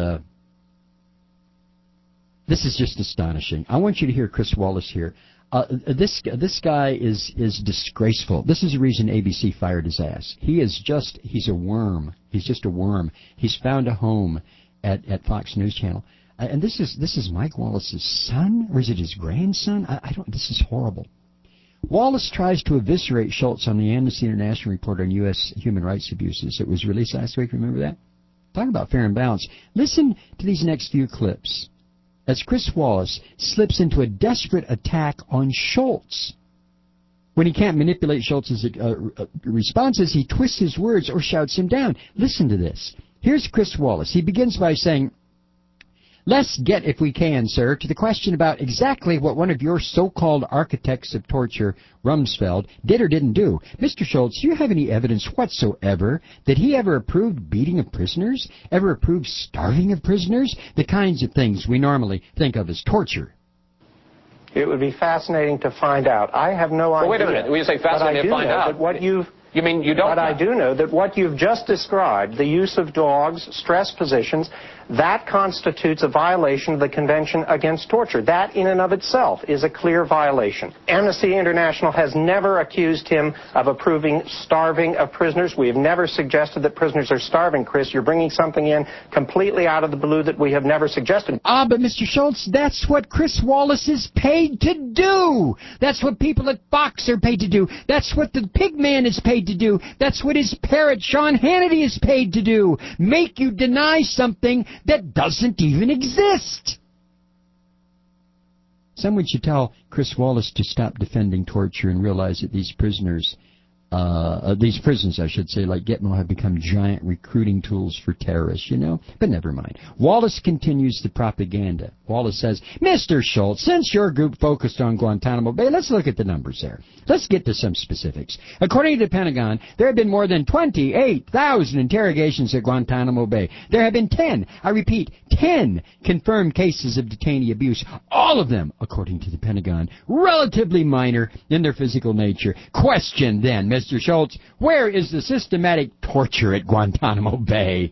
just astonishing. I want you to hear Chris Wallace here. This guy is disgraceful. This is the reason ABC fired his ass. He's a worm. He's just a worm. He's found a home at Fox News Channel. And this is Mike Wallace's son, or is it his grandson? I don't. This is horrible. Wallace tries to eviscerate Schultz on the Amnesty International report on U.S. human rights abuses. It was released last week. Remember that? Talk about fair and balanced. Listen to these next few clips as Chris Wallace slips into a desperate attack on Schultz. When he can't manipulate Schultz's responses, he twists his words or shouts him down. Listen to this. Here's Chris Wallace. He begins by saying, "Let's get, if we can, sir, to the question about exactly what one of your so-called architects of torture, Rumsfeld, did or didn't do. Mr. Schultz, do you have any evidence whatsoever that he ever approved beating of prisoners, ever approved starving of prisoners, the kinds of things we normally think of as torture?" It would be fascinating to find out. I have no idea. Wait a minute. When you say fascinating to find out, you mean you don't? But I do know that what you've just described, the use of dogs, stress positions, that constitutes a violation of the Convention Against Torture. That in and of itself is a clear violation. Amnesty International has never accused him of approving starving of prisoners. We have never suggested that prisoners are starving, Chris. You're bringing something in completely out of the blue that we have never suggested. But Mr. Schultz, that's what Chris Wallace is paid to do. That's what people at Fox are paid to do. That's what the Pigman is paid to do. That's what his parrot Sean Hannity is paid to do. Make you deny something that doesn't even exist. Someone should tell Chris Wallace to stop defending torture and realize that these prisons, I should say, like Gitmo, have become giant recruiting tools for terrorists, But never mind. Wallace continues the propaganda. Wallace says, "Mr. Schultz, since your group focused on Guantanamo Bay, let's look at the numbers there. Let's get to some specifics. According to the Pentagon, there have been more than 28,000 interrogations at Guantanamo Bay. There have been 10, I repeat, 10 confirmed cases of detainee abuse. All of them, according to the Pentagon, relatively minor in their physical nature. Question then, Mr. Schultz, where is the systematic torture at Guantanamo Bay?"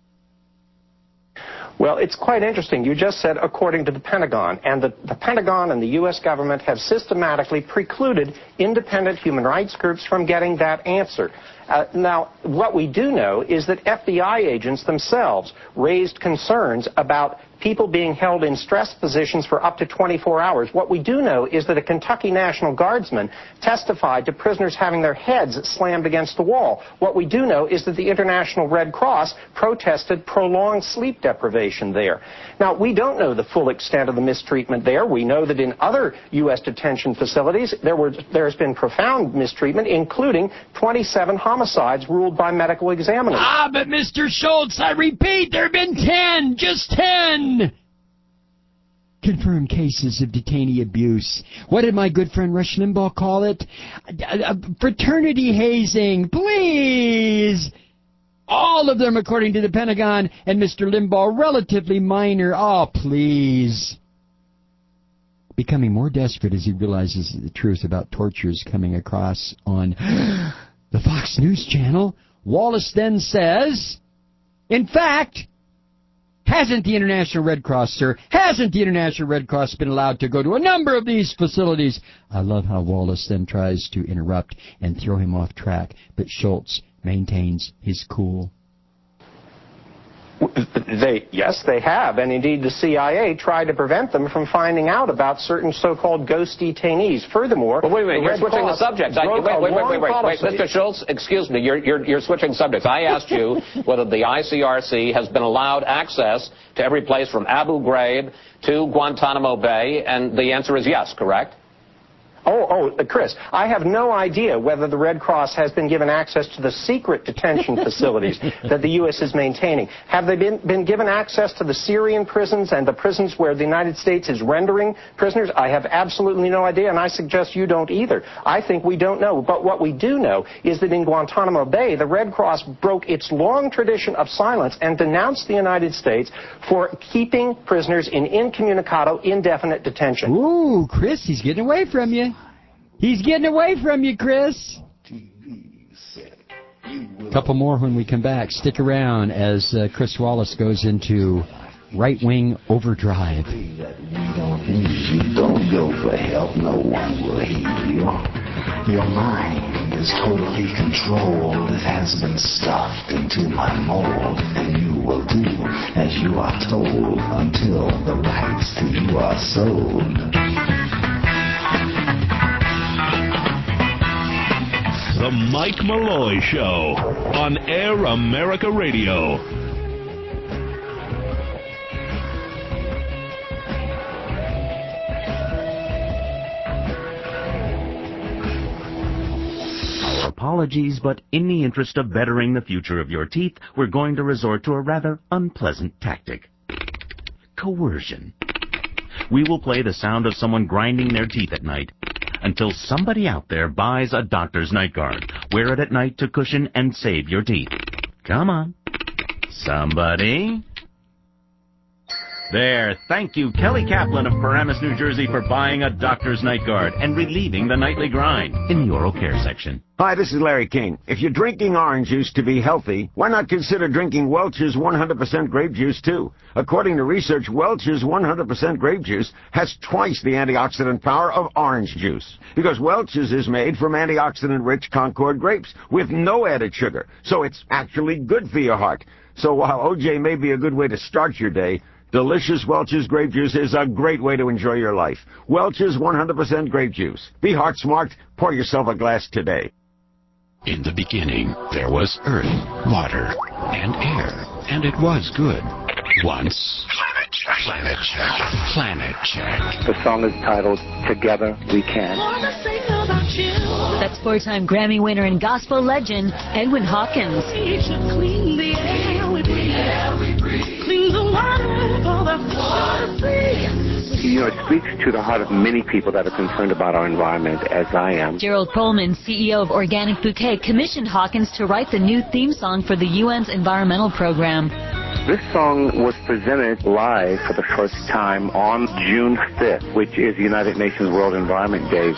Well, it's quite interesting. You just said according to the Pentagon, and the Pentagon and the U.S. government have systematically precluded independent human rights groups from getting that answer. Now, what we do know is that FBI agents themselves raised concerns about people being held in stress positions for up to 24 hours. What we do know is that a Kentucky National Guardsman testified to prisoners having their heads slammed against the wall. What we do know is that the International Red Cross protested prolonged sleep deprivation there. Now, we don't know the full extent of the mistreatment there. We know that in other U.S. detention facilities, there's been profound mistreatment, including 27 homicides ruled by medical examiners. But Mr. Schultz, I repeat, there have been 10, just 10 confirmed cases of detainee abuse. What did my good friend Rush Limbaugh call it? Fraternity hazing, please. All of them, according to the Pentagon and Mr. Limbaugh, relatively minor. Oh, please. Becoming more desperate as he realizes that the truth about torture is coming across on the Fox News Channel, Wallace then says, in fact, hasn't the International Red Cross, sir, hasn't the International Red Cross been allowed to go to a number of these facilities? I love how Wallace then tries to interrupt and throw him off track, but Schultz maintains his cool. Yes, they have, and indeed the CIA tried to prevent them from finding out about certain so-called ghost detainees. Furthermore, wait, you're switching the subject. Wait, Mr. Schultz, excuse me, you're switching subjects. I asked you whether the ICRC has been allowed access to every place from Abu Ghraib to Guantanamo Bay, and the answer is yes, correct? Chris, I have no idea whether the Red Cross has been given access to the secret detention facilities that the U.S. is maintaining. Have they been given access to the Syrian prisons and the prisons where the United States is rendering prisoners? I have absolutely no idea, and I suggest you don't either. I think we don't know. But what we do know is that in Guantanamo Bay, the Red Cross broke its long tradition of silence and denounced the United States for keeping prisoners in incommunicado, indefinite detention. Ooh, Chris, he's getting away from you. He's getting away from you, Chris. A couple more when we come back. Stick around as Chris Wallace goes into right-wing overdrive. You don't go for help, no one will hear you. Your mind is totally controlled. It has been stuffed into my mold, and you will do as you are told until the rights to you are sold. The Mike Malloy Show on Air America Radio. Our apologies, but in the interest of bettering the future of your teeth, we're going to resort to a rather unpleasant tactic. Coercion. We will play the sound of someone grinding their teeth at night until somebody out there buys a doctor's night guard. Wear it at night to cushion and save your teeth. Come on. Somebody. There, thank you, Kelly Kaplan of Paramus, New Jersey, for buying a doctor's night guard and relieving the nightly grind in the oral care section. Hi, this is Larry King. If you're drinking orange juice to be healthy, why not consider drinking Welch's 100% grape juice, too? According to research, Welch's 100% grape juice has twice the antioxidant power of orange juice, because Welch's is made from antioxidant-rich Concord grapes with no added sugar, so it's actually good for your heart. So while OJ may be a good way to start your day, delicious Welch's grape juice is a great way to enjoy your life. Welch's 100% grape juice. Be heart smart. Pour yourself a glass today. In the beginning, there was earth, water, and air, and it was good. Once... Planet Check. The song is titled Together We Can. That's four-time Grammy winner and gospel legend, Edwin Hawkins. Clean the air we breathe. Clean the water for the fish. You know, it speaks to the heart of many people that are concerned about our environment, as I am. Gerald Pullman, CEO of Organic Bouquet, commissioned Hawkins to write the new theme song for the UN's environmental program. This song was presented live for the first time on June 5th, which is United Nations World Environment Day.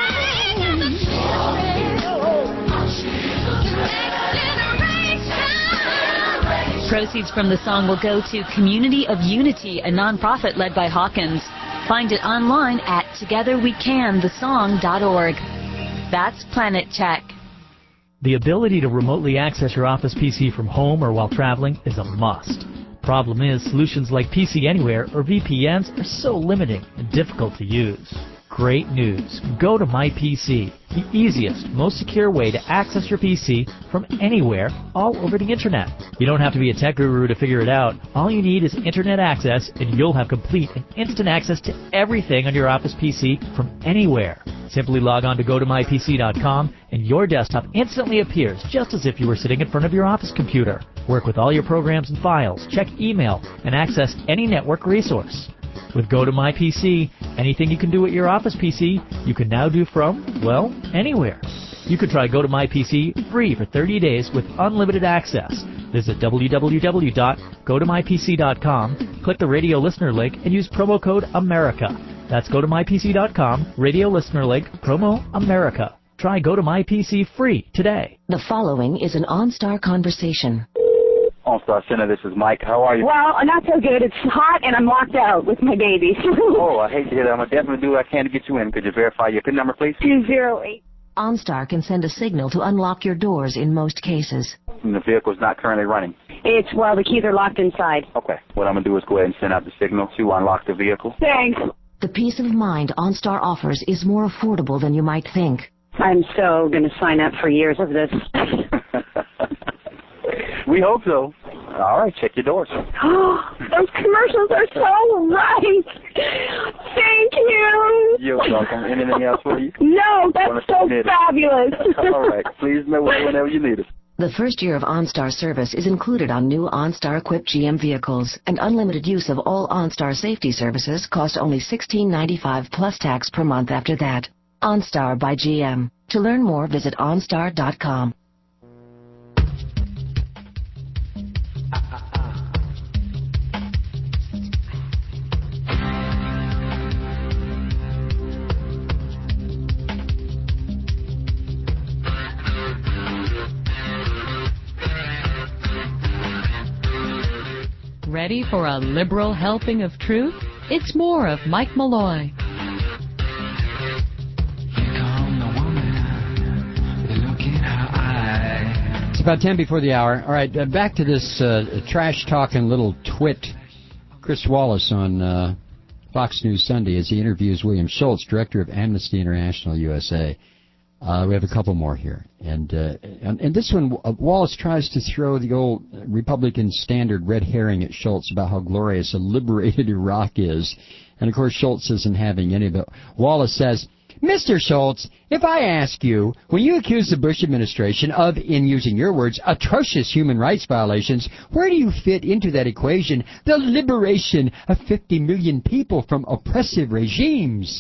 Proceeds from the song will go to Community of Unity, a nonprofit led by Hawkins. Find it online at togetherwecanthesong.org. That's Planet Check. The ability to remotely access your Office PC from home or while traveling is a must. Problem is, solutions like PC Anywhere or VPNs are so limiting and difficult to use. Great news. Go to MyPC, the easiest, most secure way to access your PC from anywhere all over the Internet. You don't have to be a tech guru to figure it out. All you need is Internet access, and you'll have complete and instant access to everything on your Office PC from anywhere. Simply log on to GoToMyPC.com, and your desktop instantly appears just as if you were sitting in front of your Office computer. Work with all your programs and files, check email, and access any network resource. With GoToMyPC, anything you can do at your Office PC, you can now do from, well, anywhere. You can try GoToMyPC free for 30 days with unlimited access. Visit www.gotomypc.com, click the radio listener link, and use promo code AMERICA. That's GoToMyPC.com, radio listener link, promo AMERICA. Try GoToMyPC free today. The following is an OnStar conversation. OnStar Center, this is Mike. How are you? Well, not so good. It's hot and I'm locked out with my baby. Oh, I hate to hear that. I'm going to definitely do what I can to get you in. Could you verify your PIN number, please? 208. OnStar can send a signal to unlock your doors in most cases. And the vehicle is not currently running. The keys are locked inside. Okay. What I'm going to do is go ahead and send out the signal to unlock the vehicle. Thanks. The peace of mind OnStar offers is more affordable than you might think. I'm so going to sign up for years of this. We hope so. All right, check your doors. Those commercials are so right. Thank you. You're welcome. Anything else for you? No, that's so fabulous. All right. Please know whenever you need us. The first year of OnStar service is included on new OnStar-equipped GM vehicles, and unlimited use of all OnStar safety services cost only $16.95 plus tax per month after that. OnStar by GM. To learn more, visit OnStar.com. Ready for a liberal helping of truth? It's more of Mike Malloy. It's about 10 before the hour. All right, back to this trash-talking little twit, Chris Wallace, on Fox News Sunday as he interviews William Schultz, director of Amnesty International USA. We have a couple more here. And this one, Wallace tries to throw the old Republican standard red herring at Schultz about how glorious a liberated Iraq is. And, of course, Schultz isn't having any of it. Wallace says, Mr. Schultz, if I ask you, when you accuse the Bush administration of, in using your words, atrocious human rights violations, where do you fit into that equation, the liberation of 50 million people from oppressive regimes?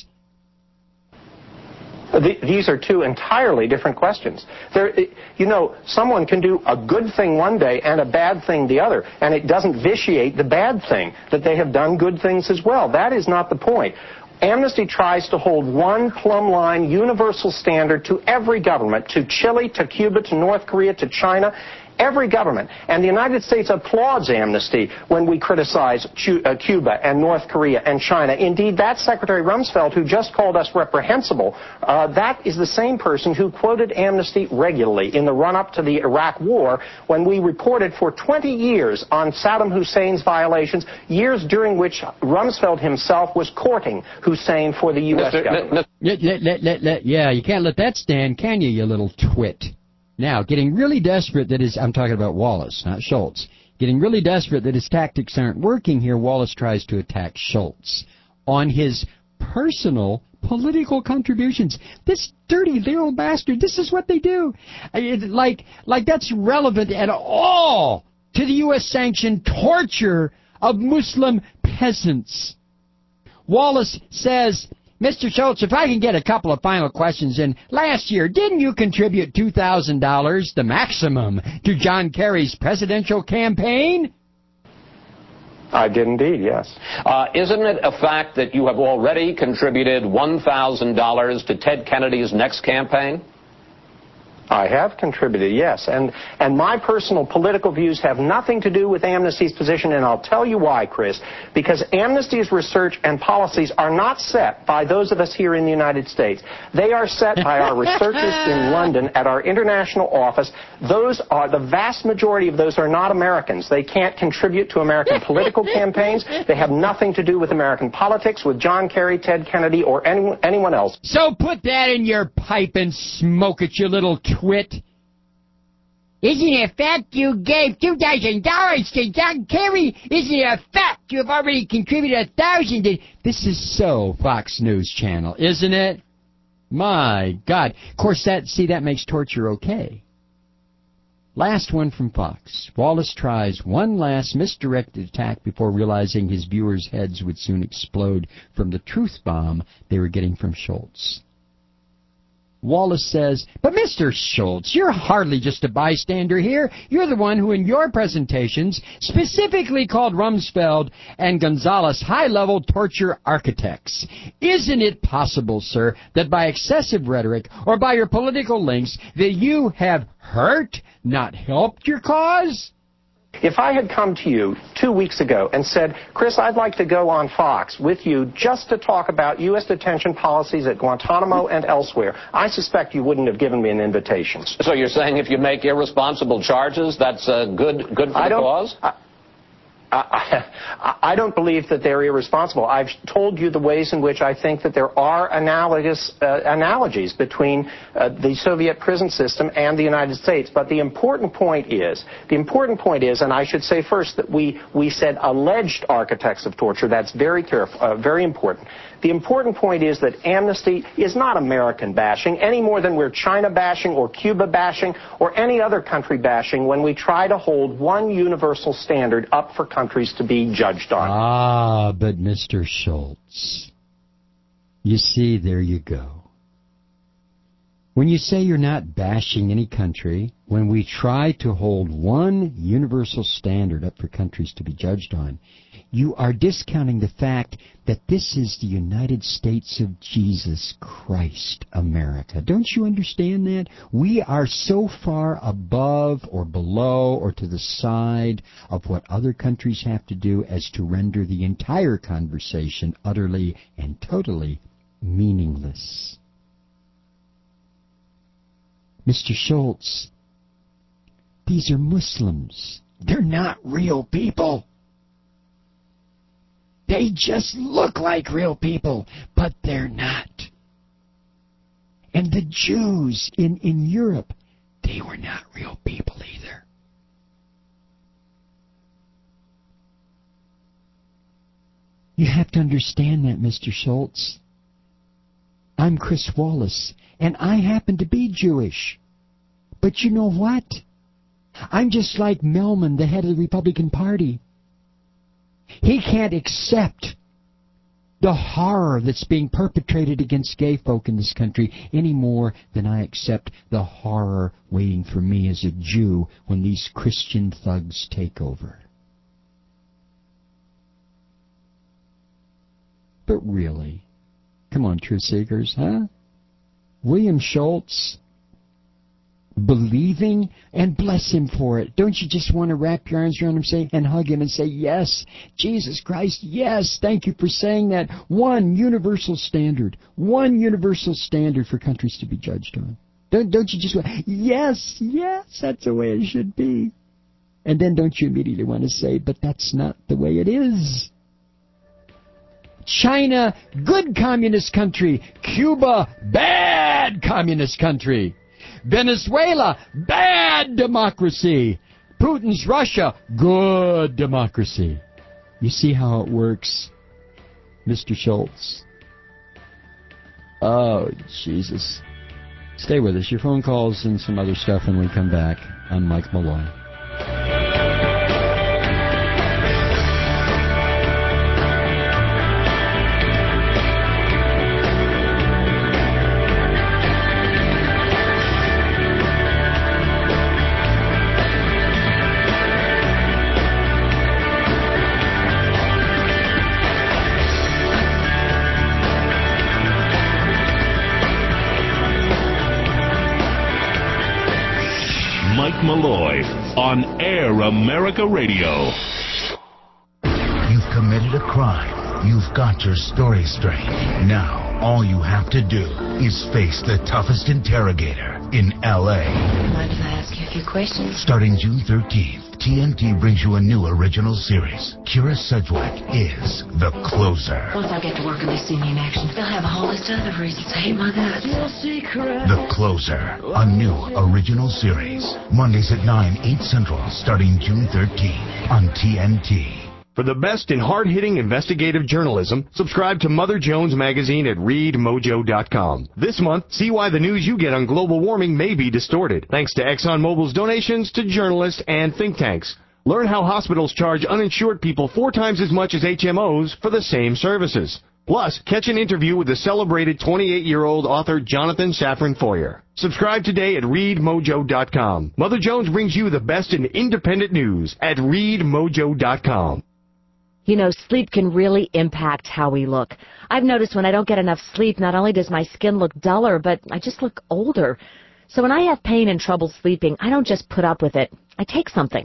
These are two entirely different questions. Someone can do a good thing one day and a bad thing the other, and it doesn't vitiate the bad thing that they have done good things as well. That is not the point. Amnesty tries to hold one plumb line universal standard to every government, to Chile, to Cuba, to North Korea, to China, every government. And the United States applauds Amnesty when we criticize Cuba and North Korea and China. Indeed, that Secretary Rumsfeld, who just called us reprehensible, that is the same person who quoted Amnesty regularly in the run-up to the Iraq War when we reported for 20 years on Saddam Hussein's violations, years during which Rumsfeld himself was courting Hussein for the U.S. government. Yeah, you can't let that stand, can you little twit? Now, getting really desperate I'm talking about Wallace, not Schultz. Getting really desperate that his tactics aren't working here, Wallace tries to attack Schultz on his personal political contributions. This dirty little bastard, this is what they do. Like that's relevant at all to the U.S.-sanctioned torture of Muslim peasants. Wallace says, Mr. Schultz, if I can get a couple of final questions in. Last year, didn't you contribute $2,000, the maximum, to John Kerry's presidential campaign? I did indeed, yes. Isn't it a fact that you have already contributed $1,000 to Ted Kennedy's next campaign? I have contributed, yes. And my personal political views have nothing to do with Amnesty's position, and I'll tell you why, Chris. Because Amnesty's research and policies are not set by those of us here in the United States. They are set by our researchers in London at our international office. The vast majority of those are not Americans. They can't contribute to American political campaigns. They have nothing to do with American politics, with John Kerry, Ted Kennedy, or anyone else. So put that in your pipe and smoke it, you little twit. Isn't it a fact you gave $2,000 to John Kerry? Isn't it a fact you have already contributed $1,000? This is so Fox News Channel, isn't it? My God. Of course, that makes torture okay. Last one from Fox. Wallace tries one last misdirected attack before realizing his viewers' heads would soon explode from the truth bomb they were getting from Schultz. Wallace says, but Mr. Schultz, you're hardly just a bystander here. You're the one who in your presentations specifically called Rumsfeld and Gonzales high-level torture architects. Isn't it possible, sir, that by excessive rhetoric or by your political links that you have hurt, not helped your cause? If I had come to you 2 weeks ago and said, Chris, I'd like to go on Fox with you just to talk about U.S. detention policies at Guantanamo and elsewhere, I suspect you wouldn't have given me an invitation. So you're saying if you make irresponsible charges, that's good for the cause? I don't believe that they're irresponsible. I've told you the ways in which I think that there are analogies between the Soviet prison system and the United States. But the important point is, and I should say first that we said alleged architects of torture. That's very careful, very important. The important point is that amnesty is not American bashing any more than we're China bashing or Cuba bashing or any other country bashing when we try to hold one universal standard up for countries to be judged on. Ah, but Mr. Schultz, you see, there you go. When you say you're not bashing any country, when we try to hold one universal standard up for countries to be judged on, you are discounting the fact that this is the United States of Jesus Christ, America. Don't you understand that? We are so far above or below or to the side of what other countries have to do as to render the entire conversation utterly and totally meaningless. Mr. Schultz, these are Muslims. They're not real people. They just look like real people, but they're not. And the Jews in Europe, they were not real people either. You have to understand that, Mr. Schultz. I'm Chris Wallace, and I happen to be Jewish. But you know what? I'm just like Melman, the head of the Republican Party. He can't accept the horror that's being perpetrated against gay folk in this country any more than I accept the horror waiting for me as a Jew when these Christian thugs take over. But really, come on, truth seekers, huh? William Schultz, believing, and bless him for it. Don't you just want to wrap your arms around him and hug him and say, yes, Jesus Christ, yes, thank you for saying that. One universal standard for countries to be judged on. Don't you just want, yes, that's the way it should be. And then don't you immediately want to say, but that's not the way it is. China, good communist country. Cuba, bad communist country. Venezuela, bad democracy. Putin's Russia, good democracy. You see how it works, Mr. Schultz? Oh, Jesus. Stay with us. Your phone calls and some other stuff when we come back. I'm Mike Malloy. Mike Malloy on Air America Radio. You've committed a crime. You've got your story straight. Now, all you have to do is face the toughest interrogator in L.A. Mind if I ask you a few questions? Starting June 13th, TNT brings you a new original series. Kira Sedgwick is The Closer. Once I get to work and they see me in action, they'll have a whole list of other reasons to hate my guts. The Closer, a new original series. Mondays at 9, 8 Central, starting June 13th on TNT. For the best in hard-hitting investigative journalism, subscribe to Mother Jones Magazine at readmojo.com. This month, see why the news you get on global warming may be distorted, thanks to ExxonMobil's donations to journalists and think tanks. Learn how hospitals charge uninsured people 4 times as much as HMOs for the same services. Plus, catch an interview with the celebrated 28-year-old author Jonathan Safran Foer. Subscribe today at readmojo.com. Mother Jones brings you the best in independent news at readmojo.com. You know, sleep can really impact how we look. I've noticed when I don't get enough sleep, not only does my skin look duller, but I just look older. So when I have pain and trouble sleeping, I don't just put up with it. I take something.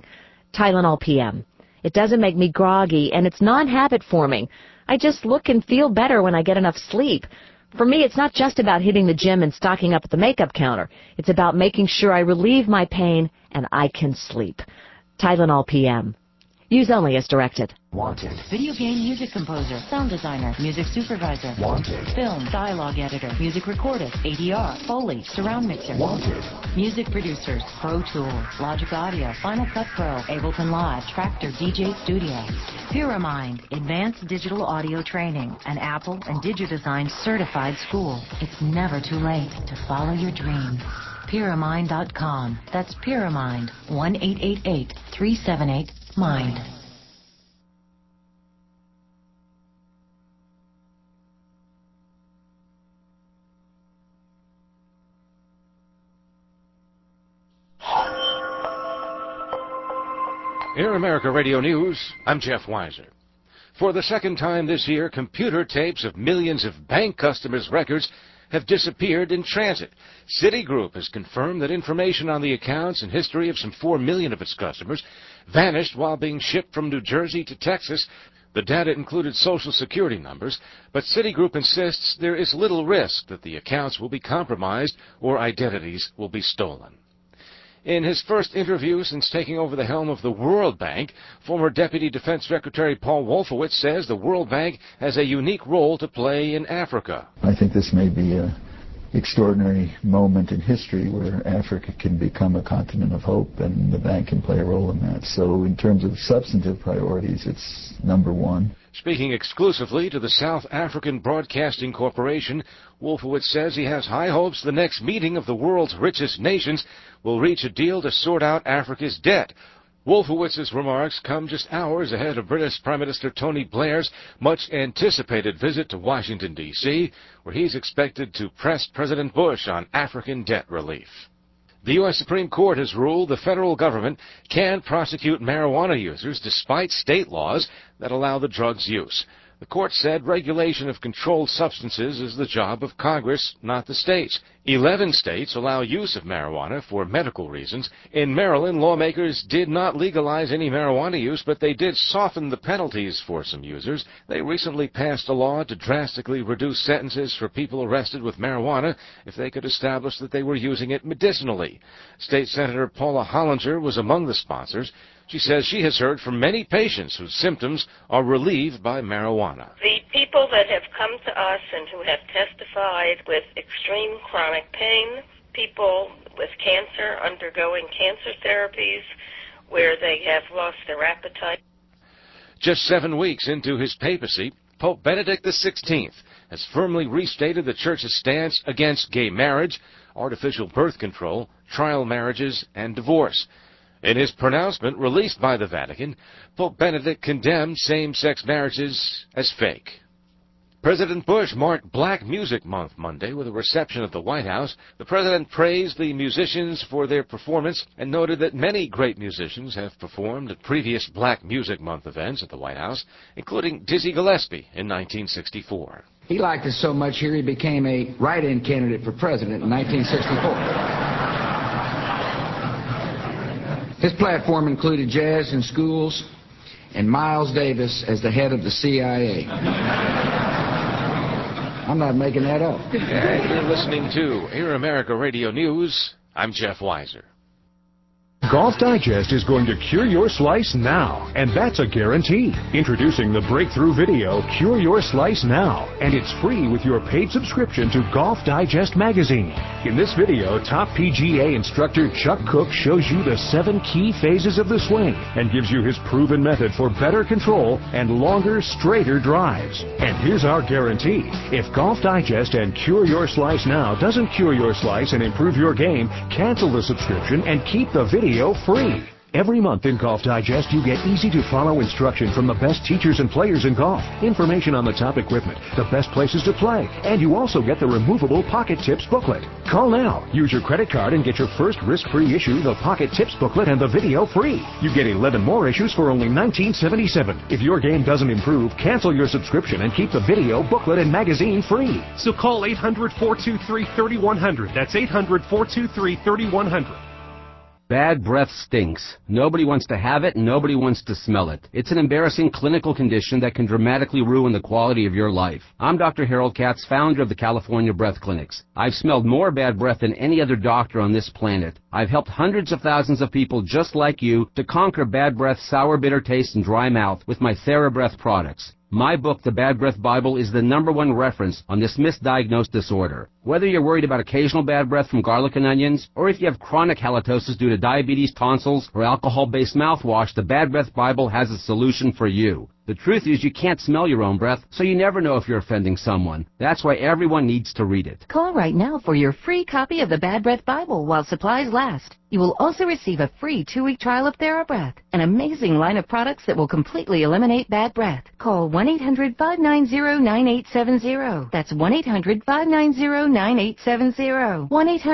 Tylenol PM. It doesn't make me groggy, and it's non-habit forming. I just look and feel better when I get enough sleep. For me, it's not just about hitting the gym and stocking up at the makeup counter. It's about making sure I relieve my pain and I can sleep. Tylenol PM. Use only as directed. Wanted. Video game music composer, sound designer, music supervisor. Wanted. Film, dialogue editor, music recordist, ADR, Foley, surround mixer. Wanted. Music producers, Pro Tools, Logic Audio, Final Cut Pro, Ableton Live, Tractor, DJ Studio. Pyramind, advanced digital audio training, an Apple and DigiDesign certified school. It's never too late to follow your dreams. Pyramind.com. That's Pyramind. 1-888-378-MIND. Air America Radio News, I'm Jeff Weiser. For the second time this year, computer tapes of millions of bank customers' records have disappeared in transit. Citigroup has confirmed that information on the accounts and history of some 4 million of its customers vanished while being shipped from New Jersey to Texas. The data included Social Security numbers, but Citigroup insists there is little risk that the accounts will be compromised or identities will be stolen. In his first interview since taking over the helm of the World Bank, former Deputy Defense Secretary Paul Wolfowitz says the World Bank has a unique role to play in Africa. I think this may be an extraordinary moment in history where Africa can become a continent of hope, and the bank can play a role in that. So in terms of substantive priorities, it's number one. Speaking exclusively to the South African Broadcasting Corporation, Wolfowitz says he has high hopes the next meeting of the world's richest nations will reach a deal to sort out Africa's debt. Wolfowitz's remarks come just hours ahead of British Prime Minister Tony Blair's much-anticipated visit to Washington, D.C., where he's expected to press President Bush on African debt relief. The U.S. Supreme Court has ruled the federal government can prosecute marijuana users despite state laws that allow the drug's use. The court said regulation of controlled substances is the job of Congress, not the states. 11 states allow use of marijuana for medical reasons. In Maryland, lawmakers did not legalize any marijuana use, but they did soften the penalties for some users. They recently passed a law to drastically reduce sentences for people arrested with marijuana if they could establish that they were using it medicinally. State Senator Paula Hollinger was among the sponsors. She says she has heard from many patients whose symptoms are relieved by marijuana. The people that have come to us and who have testified with extreme chronic pain, people with cancer undergoing cancer therapies where they have lost their appetite. Just 7 weeks into his papacy, Pope Benedict XVI has firmly restated the Church's stance against gay marriage, artificial birth control, trial marriages, and divorce. In his pronouncement released by the Vatican, Pope Benedict condemned same-sex marriages as fake. President Bush marked Black Music Month Monday with a reception at the White House. The president praised the musicians for their performance and noted that many great musicians have performed at previous Black Music Month events at the White House, including Dizzy Gillespie in 1964. He liked us so much here he became a write-in candidate for president in 1964. His platform included jazz in schools and Miles Davis as the head of the CIA. I'm not making that up. And you're listening to Air America Radio News. I'm Jeff Weiser. Golf Digest is going to cure your slice now, and that's a guarantee. Introducing the breakthrough video, Cure Your Slice Now, and it's free with your paid subscription to Golf Digest magazine. In this video, top PGA instructor Chuck Cook shows you the 7 key phases of the swing and gives you his proven method for better control and longer, straighter drives. And here's our guarantee. If Golf Digest and Cure Your Slice Now doesn't cure your slice and improve your game, cancel the subscription and keep the video free. Every month in Golf Digest, you get easy-to-follow instruction from the best teachers and players in golf, information on the top equipment, the best places to play, and you also get the removable Pocket Tips booklet. Call now. Use your credit card and get your first risk-free issue, the Pocket Tips booklet, and the video free. You get 11 more issues for only $19.77. If your game doesn't improve, cancel your subscription and keep the video, booklet, and magazine free. So call 800-423-3100. That's 800-423-3100. Bad breath stinks. Nobody wants to have it, and nobody wants to smell it. It's an embarrassing clinical condition that can dramatically ruin the quality of your life. I'm Dr. Harold Katz, founder of the California Breath Clinics. I've smelled more bad breath than any other doctor on this planet. I've helped hundreds of thousands of people just like you to conquer bad breath, sour, bitter taste, and dry mouth with my TheraBreath products. My book, The Bad Breath Bible, is the #1 reference on this misdiagnosed disorder. Whether you're worried about occasional bad breath from garlic and onions, or if you have chronic halitosis due to diabetes, tonsils, or alcohol-based mouthwash, The Bad Breath Bible has a solution for you. The truth is you can't smell your own breath, so you never know if you're offending someone. That's why everyone needs to read it. Call right now for your free copy of the Bad Breath Bible while supplies last. You will also receive a free 2-week trial of TheraBreath, an amazing line of products that will completely eliminate bad breath. Call 1-800-590-9870. That's 1-800-590-9870.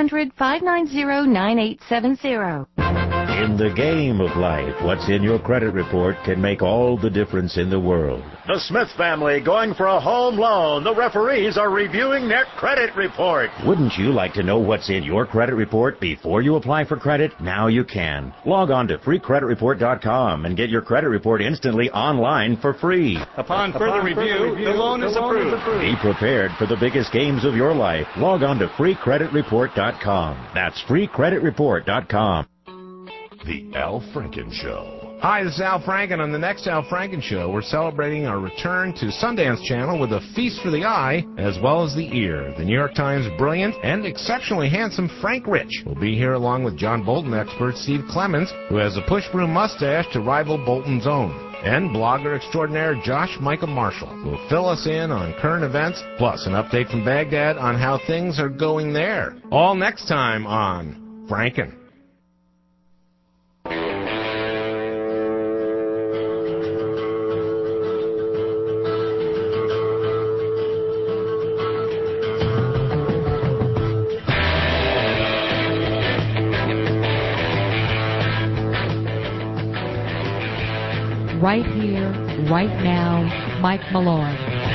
1-800-590-9870. In the game of life, what's in your credit report can make all the difference in the world. The Smith family going for a home loan. The referees are reviewing their credit report. Wouldn't you like to know what's in your credit report before you apply for credit? Now you can. Log on to freecreditreport.com and get your credit report instantly online for free. Upon further review, the loan is approved. Be prepared for the biggest games of your life. Log on to freecreditreport.com. That's freecreditreport.com. The Al Franken Show. Hi, this is Al Franken. On the next Al Franken Show, we're celebrating our return to Sundance Channel with a feast for the eye as well as the ear. The New York Times' brilliant and exceptionally handsome Frank Rich will be here along with John Bolton expert Steve Clemens, who has a push broom mustache to rival Bolton's own. And blogger extraordinaire Josh Michael Marshall will fill us in on current events, plus an update from Baghdad on how things are going there. All next time on Franken. Right here, right now, Mike Malloy.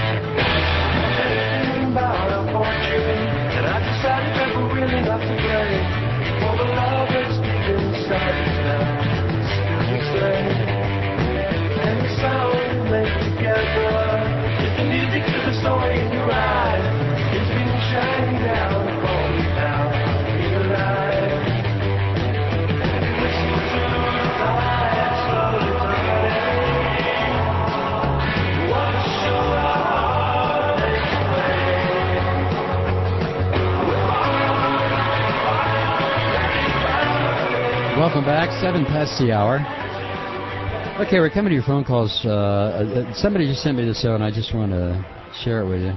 Welcome back, 7 past the hour. Okay, we're coming to your phone calls. Somebody just sent me this out, and I just want to share it with you.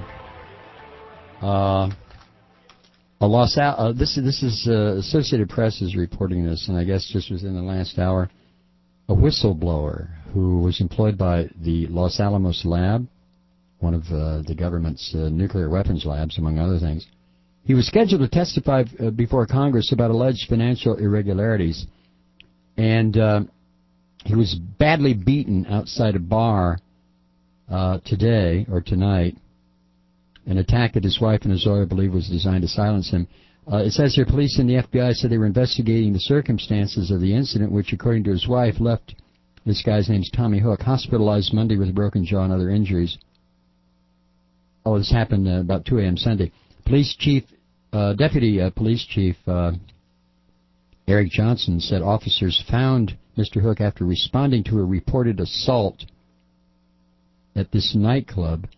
This is Associated Press is reporting this, and I guess just within the last hour, a whistleblower who was employed by the Los Alamos lab, one of the government's nuclear weapons labs, among other things. He was scheduled to testify before Congress about alleged financial irregularities, and he was badly beaten outside a bar tonight. An attack at his wife and his lawyer, I believe, was designed to silence him. It says here, police and the FBI said they were investigating the circumstances of the incident, which, according to his wife, left this guy's name's Tommy Hook, hospitalized Monday with a broken jaw and other injuries. Oh, this happened about 2 a.m. Sunday. Deputy Police Chief Eric Johnson said officers found Mr. Hook after responding to a reported assault at this nightclub.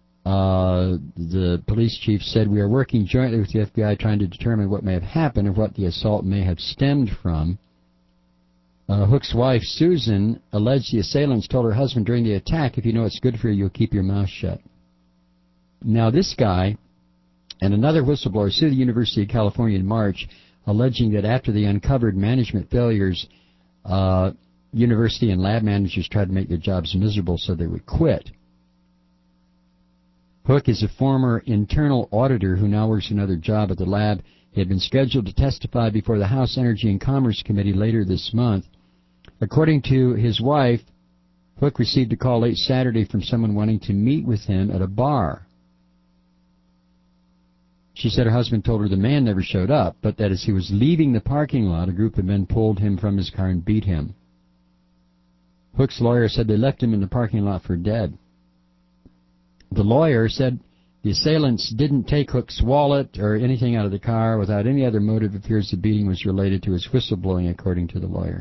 The police chief said, "We are working jointly with the FBI trying to determine what may have happened and what the assault may have stemmed from." Hook's wife, Susan, alleged the assailants told her husband during the attack, "If you know it's good for you, you'll keep your mouth shut." Now, this guy and another whistleblower sued the University of California in March, alleging that after the uncovered management failures, university and lab managers tried to make their jobs miserable so they would quit. Hook is a former internal auditor who now works another job at the lab. He had been scheduled to testify before the House Energy and Commerce Committee later this month. According to his wife, Hook received a call late Saturday from someone wanting to meet with him at a bar. She said her husband told her the man never showed up, but that as he was leaving the parking lot, a group of men pulled him from his car and beat him. Hook's lawyer said they left him in the parking lot for dead. The lawyer said the assailants didn't take Hook's wallet or anything out of the car without any other motive. It appears the beating was related to his whistleblowing, according to the lawyer.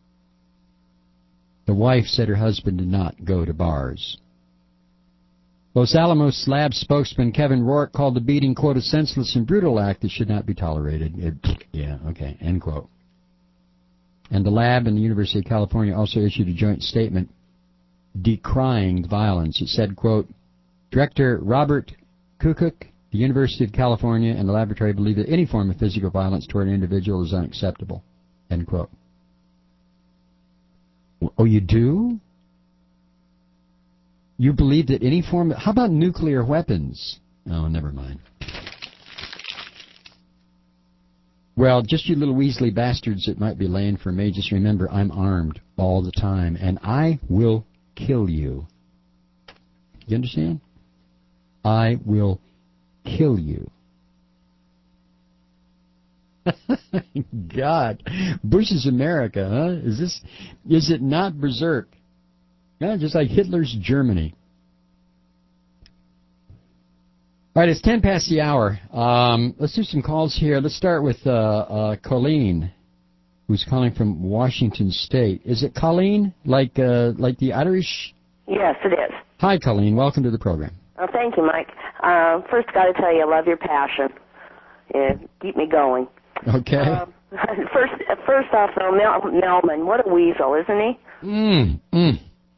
The wife said her husband did not go to bars. Los Alamos lab spokesman Kevin Rourke called the beating, quote, a senseless and brutal act that should not be tolerated. End quote. And the lab and the University of California also issued a joint statement decrying the violence. It said, quote, Director Robert Kukuk, the University of California, and the laboratory believe that any form of physical violence toward an individual is unacceptable. End quote. Oh, you do? You believe that any form of... How about nuclear weapons? Oh, never mind. Well, just you little Weasley bastards that might be laying for me, just remember I'm armed all the time, and I will kill you. You understand? I will kill you. God, Bush's America, huh? Is it not berserk? Yeah, just like Hitler's Germany. All right, it's 10 past the hour. Let's do some calls here. Let's start with Colleen, who's calling from Washington State. Is it Colleen, like the Irish? Yes, it is. Hi, Colleen. Welcome to the program. Oh, thank you, Mike. First, got to tell you, I love your passion. Keep me going. Okay. First off, though, Melman, what a weasel, isn't he?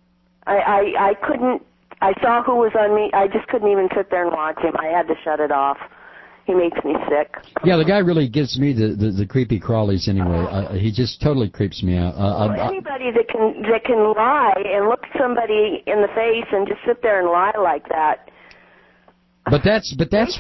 I couldn't. I saw who was on me. I just couldn't even sit there and watch him. I had to shut it off. He makes me sick. Yeah, the guy really gives me the creepy crawlies anyway. He just totally creeps me out. Anybody that can lie and look somebody in the face and just sit there and lie like that. But that's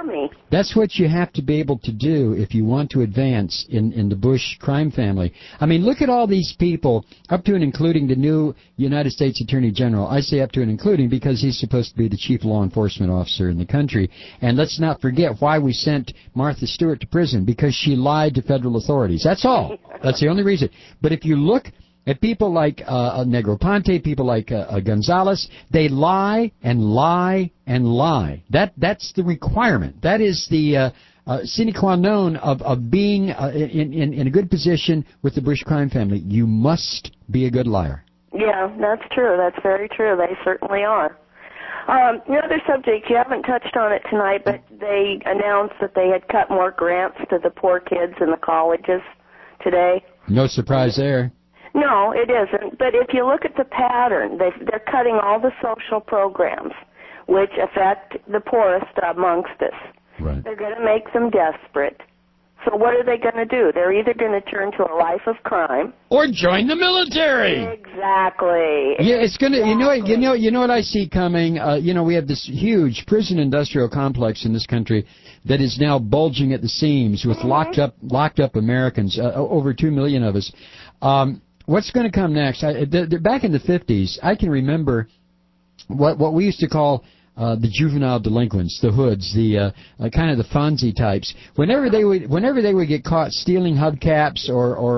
what you have to be able to do if you want to advance in the Bush crime family. I mean, look at all these people, up to and including the new United States Attorney General. I say up to and including because he's supposed to be the chief law enforcement officer in the country. And let's not forget why we sent Martha Stewart to prison, because she lied to federal authorities. That's all. That's the only reason. But if you look at people like Negroponte, people like Gonzalez, they lie and lie and lie. That's the requirement. That is the sine qua non of being in a good position with the Bush crime family. You must be a good liar. Yeah, that's true. That's very true. They certainly are. Another subject, you haven't touched on it tonight, but they announced that they had cut more grants to the poor kids in the colleges today. No surprise there. No, it isn't. But if you look at the pattern, they're cutting all the social programs, which affect the poorest amongst us. Right. They're going to make them desperate. So what are they going to do? They're either going to turn to a life of crime or join the military. Exactly. Yeah, it's going to. You know what I see coming. We have this huge prison industrial complex in this country that is now bulging at the seams with locked up Americans, over 2 million of us. What's going to come next? Back in the 50s, I can remember what we used to call the juvenile delinquents, the hoods, the kind of the Fonzie types. Whenever they would get caught stealing hubcaps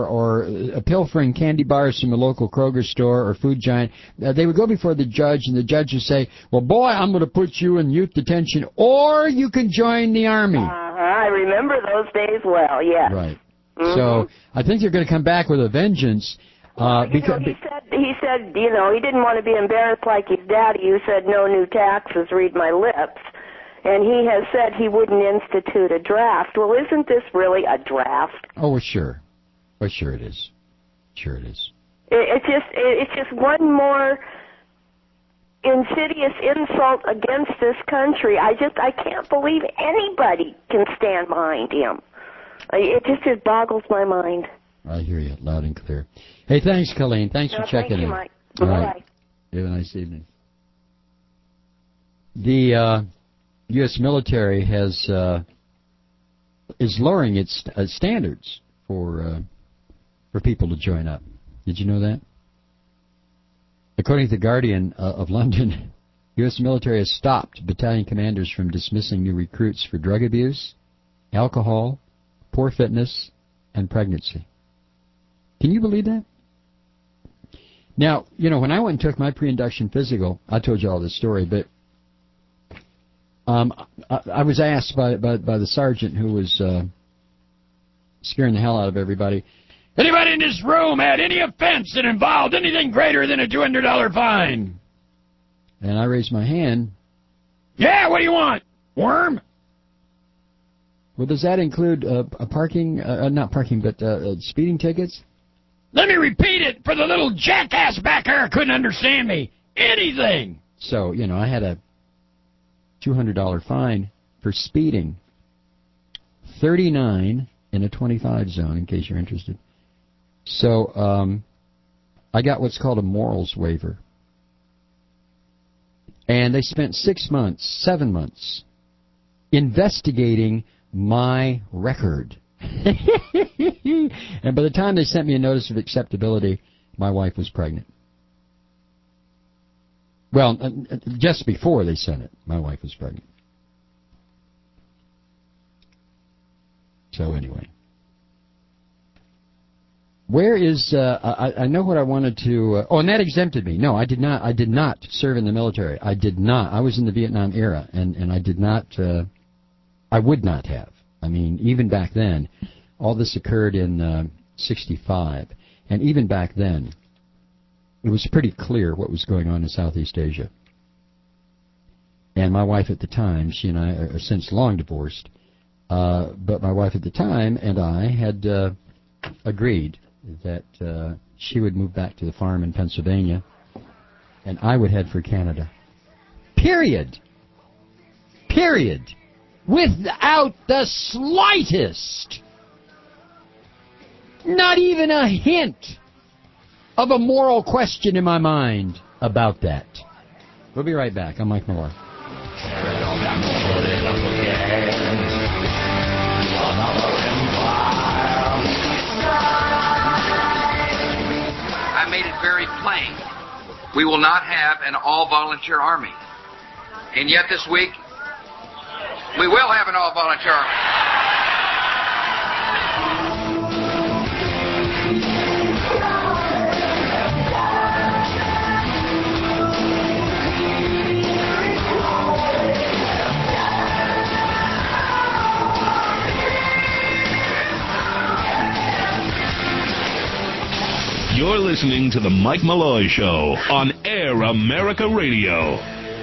or pilfering candy bars from a local Kroger store or Food Giant, they would go before the judge, and the judge would say, "Well, boy, I'm going to put you in youth detention, or you can join the army." I remember those days well. Yes. Right. So I think they're going to come back with a vengeance. Because he said, he didn't want to be embarrassed like his daddy, who said no new taxes, read my lips. And he has said he wouldn't institute a draft. Well, isn't this really a draft? Oh, well, sure. Well, sure it is. Sure it is. It's just one more insidious insult against this country. I can't believe anybody can stand behind him. It just boggles my mind. I hear you loud and clear. Hey, thanks, Colleen. Thanks for checking in. Mike. All right. You have a nice evening. The U.S. military is lowering its standards for people to join up. Did you know that? According to the Guardian of London, U.S. military has stopped battalion commanders from dismissing new recruits for drug abuse, alcohol, poor fitness, and pregnancy. Can you believe that? Now, when I went and took my pre-induction physical, I told you all this story, but I was asked by the sergeant who was scaring the hell out of everybody, anybody in this room had any offense that involved anything greater than a $200 fine? And I raised my hand. Yeah, what do you want? Worm? Well, does that include speeding tickets? Let me repeat it for the little jackass back there who couldn't understand me. Anything. So, I had a $200 fine for speeding. 39 in a 25 zone, in case you're interested. So, I got what's called a morals waiver. And they spent 7 months, investigating my record. And by the time they sent me a notice of acceptability, my wife was pregnant. Well, just before they sent it, my wife was pregnant. So anyway. Where is, I know what I wanted to, and that exempted me. No, I did not serve in the military. I did not. I was in the Vietnam era, and I did not, I would not have. I mean, even back then, all this occurred in 65, and even back then, it was pretty clear what was going on in Southeast Asia. And my wife at the time, she and I are since long divorced, but my wife at the time and I had agreed that she would move back to the farm in Pennsylvania, and I would head for Canada. Period. Without the slightest, not even a hint of a moral question in my mind about that. We'll be right back. I'm Mike Malloy. I made it very plain. We will not have an all-volunteer army. And yet this week, we will have an all-volunteer army. You're listening to The Mike Malloy Show on Air America Radio.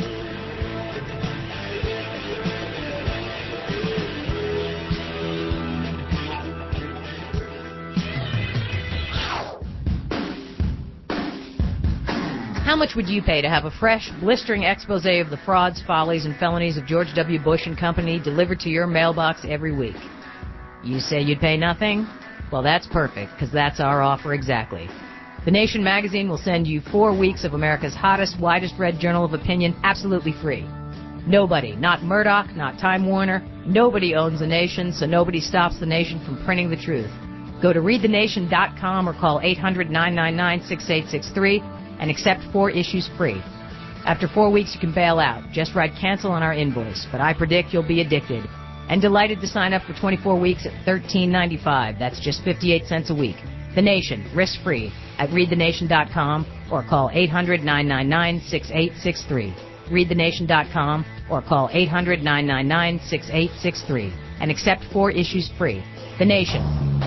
How much would you pay to have a fresh, blistering expose of the frauds, follies, and felonies of George W. Bush and Company delivered to your mailbox every week? You say you'd pay nothing? Well, that's perfect, because that's our offer exactly. The Nation magazine will send you 4 weeks of America's hottest, widest-read journal of opinion absolutely free. Nobody, not Murdoch, not Time Warner, nobody owns the Nation, so nobody stops the Nation from printing the truth. Go to readthenation.com or call 800-999-6863 and accept 4 issues free. After 4 weeks, you can bail out. Just write cancel on our invoice, but I predict you'll be addicted. And delighted to sign up for 24 weeks at $13.95. That's just 58 cents a week. The Nation, risk-free, at readthenation.com or call 800-999-6863. Readthenation.com or call 800-999-6863 and accept 4 issues free. The Nation.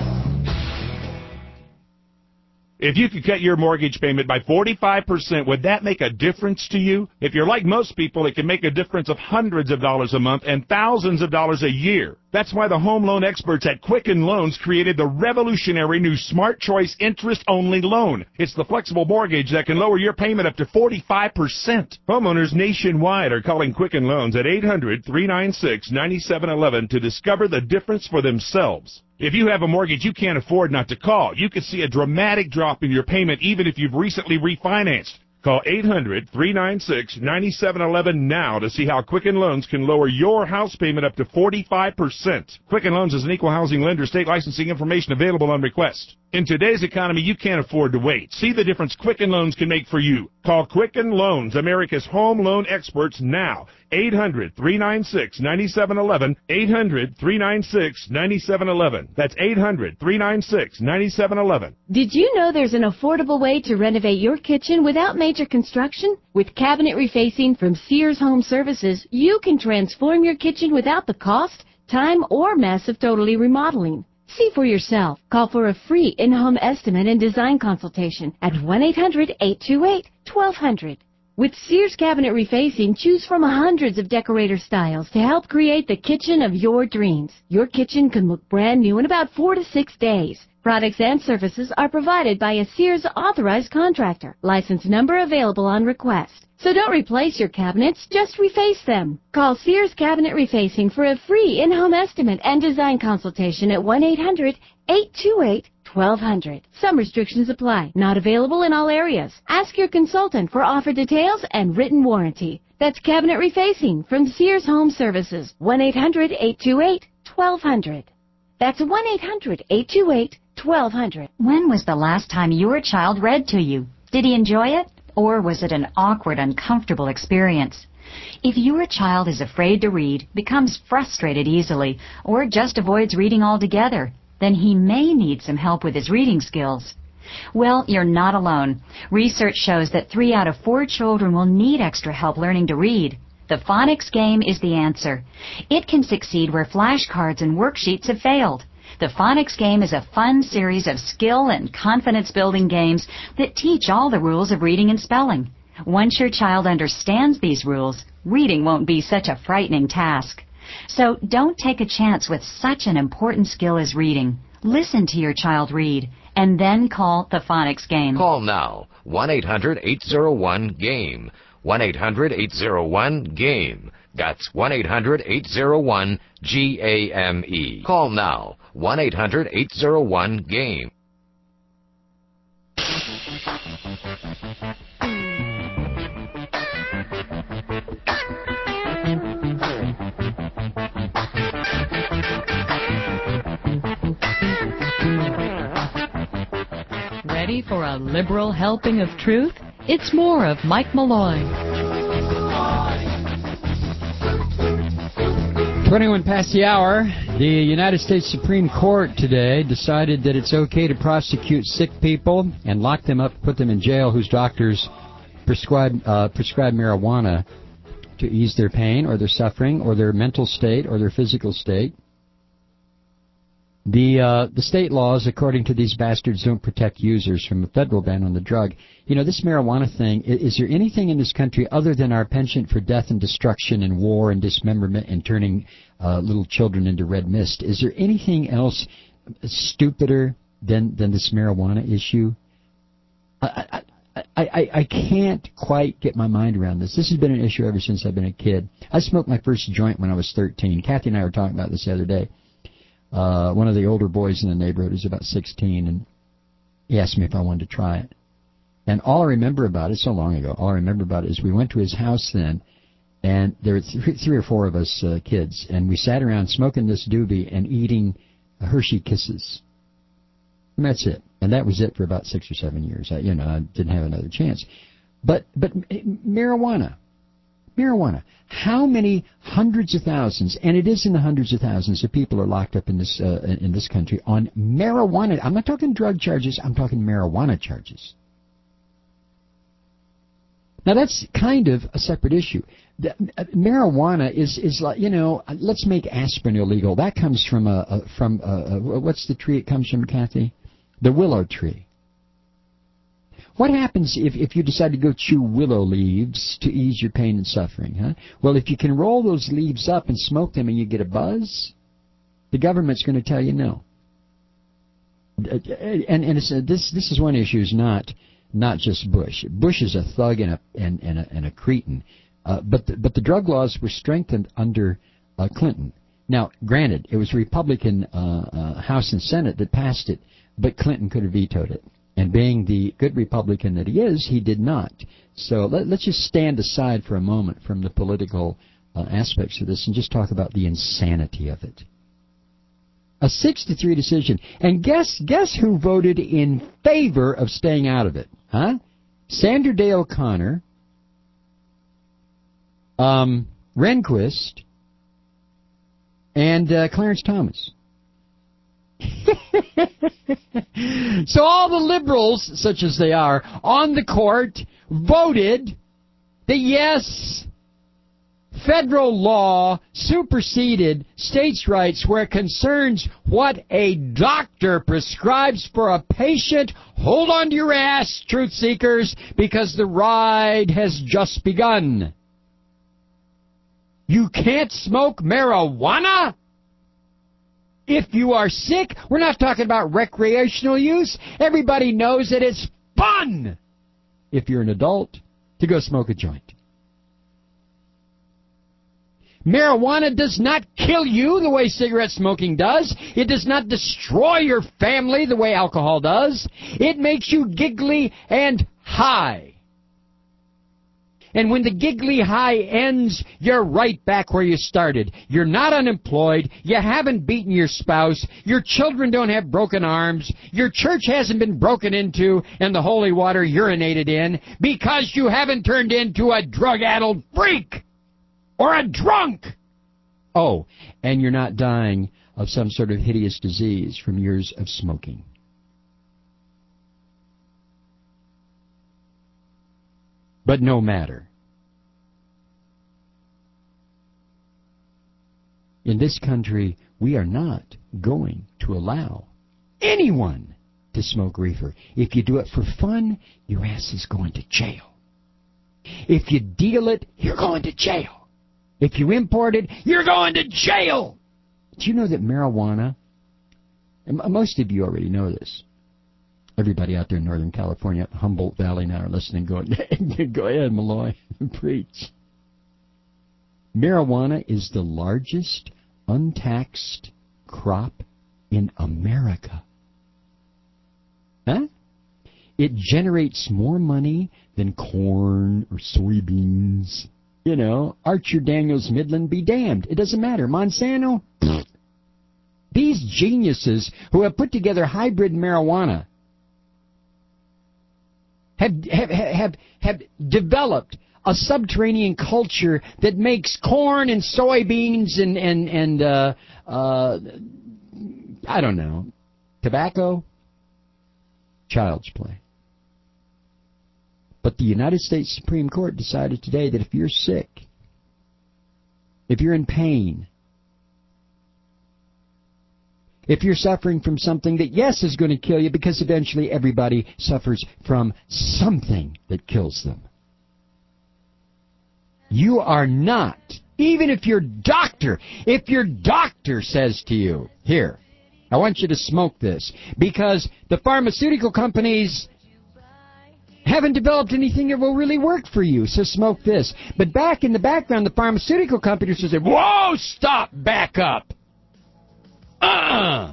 If you could cut your mortgage payment by 45%, would that make a difference to you? If you're like most people, it can make a difference of hundreds of dollars a month and thousands of dollars a year. That's why the home loan experts at Quicken Loans created the revolutionary new Smart Choice interest-only loan. It's the flexible mortgage that can lower your payment up to 45%. Homeowners nationwide are calling Quicken Loans at 800-396-9711 to discover the difference for themselves. If you have a mortgage you can't afford not to call, you could see a dramatic drop in your payment even if you've recently refinanced. Call 800-396-9711 now to see how Quicken Loans can lower your house payment up to 45%. Quicken Loans is an equal housing lender. State licensing information available on request. In today's economy, you can't afford to wait. See the difference Quicken Loans can make for you. Call Quicken Loans, America's home loan experts, now. 800-396-9711. 800-396-9711. That's 800-396-9711. Did you know there's an affordable way to renovate your kitchen without major construction? With cabinet refacing from Sears Home Services, you can transform your kitchen without the cost, time, or mess of totally remodeling. See for yourself. Call for a free in-home estimate and design consultation at 1-800-828-1200. With Sears Cabinet Refacing, choose from hundreds of decorator styles to help create the kitchen of your dreams. Your kitchen can look brand new in about 4 to 6 days. Products and services are provided by a Sears authorized contractor. License number available on request. So don't replace your cabinets, just reface them. Call Sears Cabinet Refacing for a free in-home estimate and design consultation at 1-800-828-1200. Some restrictions apply. Not available in all areas. Ask your consultant for offer details and written warranty. That's Cabinet Refacing from Sears Home Services. 1-800-828-1200. That's 1-800-828-1200. When was the last time your child read to you? Did he enjoy it? Or was it an awkward, uncomfortable experience? If your child is afraid to read, becomes frustrated easily, or just avoids reading altogether, then he may need some help with his reading skills. Well, you're not alone. Research shows that 3 out of 4 children will need extra help learning to read. The phonics game is the answer. It can succeed where flashcards and worksheets have failed. The Phonics Game is a fun series of skill and confidence-building games that teach all the rules of reading and spelling. Once your child understands these rules, reading won't be such a frightening task. So don't take a chance with such an important skill as reading. Listen to your child read, and then call the Phonics Game. Call now, 1-800-801-GAME. 1-800-801-GAME. That's 1-800-801-GAME. Call now, 1-800-801-GAME. Ready for a liberal helping of truth? It's more of Mike Malloy. 21 past the hour. The United States Supreme Court today decided that it's okay to prosecute sick people and lock them up, put them in jail, whose doctors prescribe marijuana to ease their pain or their suffering or their mental state or their physical state. The state laws, according to these bastards, don't protect users from a federal ban on the drug. You know, this marijuana thing, is there anything in this country other than our penchant for death and destruction and war and dismemberment and turning little children into red mist? Is there anything else stupider than this marijuana issue? I can't quite get my mind around this. This has been an issue ever since I've been a kid. I smoked my first joint when I was 13. Kathy and I were talking about this the other day. One of the older boys in the neighborhood was about 16, and he asked me if I wanted to try it. And all I remember about it, so long ago, all I remember about it is we went to his house then, and there were 3 or 4 of us kids, and we sat around smoking this doobie and eating Hershey Kisses. And that's it. And that was it for about 6 or 7 years. I didn't have another chance. But marijuana. How many hundreds of thousands, and it is in the hundreds of thousands of people are locked up in this country on marijuana. I'm not talking drug charges. I'm talking marijuana charges. Now that's kind of a separate issue. Marijuana is like, let's make aspirin illegal. That comes from what's the tree it comes from, Kathy? The willow tree. What happens if you decide to go chew willow leaves to ease your pain and suffering, huh? Well, if you can roll those leaves up and smoke them and you get a buzz, the government's going to tell you no. And this is one issue, is not just Bush. Bush is a thug and a cretin. But the drug laws were strengthened under Clinton. Now, granted, it was Republican House and Senate that passed it, but Clinton could have vetoed it. And being the good Republican that he is, he did not. So let's just stand aside for a moment from the political aspects of this and just talk about the insanity of it. A 6-3 decision. And guess who voted in favor of staying out of it? Huh? Sandra Day O'Connor, Rehnquist, and Clarence Thomas. So all the liberals, such as they are, on the court voted that yes, federal law superseded states' rights where it concerns what a doctor prescribes for a patient. Hold on to your ass, truth seekers, because the ride has just begun. You can't smoke marijuana? If you are sick, we're not talking about recreational use. Everybody knows that it's fun, if you're an adult, to go smoke a joint. Marijuana does not kill you the way cigarette smoking does. It does not destroy your family the way alcohol does. It makes you giggly and high. And when the giggly high ends, you're right back where you started. You're not unemployed. You haven't beaten your spouse. Your children don't have broken arms. Your church hasn't been broken into and the holy water urinated in because you haven't turned into a drug-addled freak or a drunk. Oh, and you're not dying of some sort of hideous disease from years of smoking. But no matter. In this country, we are not going to allow anyone to smoke reefer. If you do it for fun, your ass is going to jail. If you deal it, you're going to jail. If you import it, you're going to jail. Do you know that marijuana, and most of you already know this, everybody out there in Northern California, Humboldt Valley now are listening, going, go ahead, Malloy, preach. Marijuana is the largest untaxed crop in America. Huh? It generates more money than corn or soybeans. You know, Archer Daniels Midland be damned. It doesn't matter. Monsanto, these geniuses who have put together hybrid marijuana have developed a subterranean culture that makes corn and soybeans and I don't know, tobacco, child's play. But the United States Supreme Court decided today that if you're sick, if you're in pain, if you're suffering from something that, yes, is going to kill you, because eventually everybody suffers from something that kills them. You are not, even if your doctor says to you, here, I want you to smoke this, because the pharmaceutical companies haven't developed anything that will really work for you, so smoke this. But back in the background, the pharmaceutical companies will say, whoa, stop, back up. I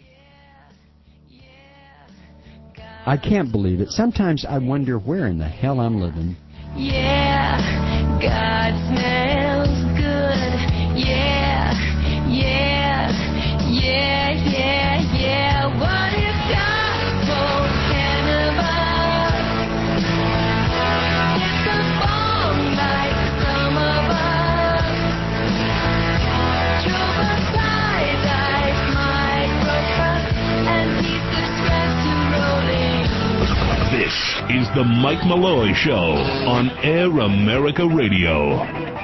can't believe it. Sometimes I wonder where in the hell I'm living. Yeah, God smells good. Yeah, yeah, yeah, yeah, yeah. What if God told cannabis? It's a bomb like some of us. Traumatized microbes and piece of stress to rolling. This is the Mike Malloy Show on Air America Radio.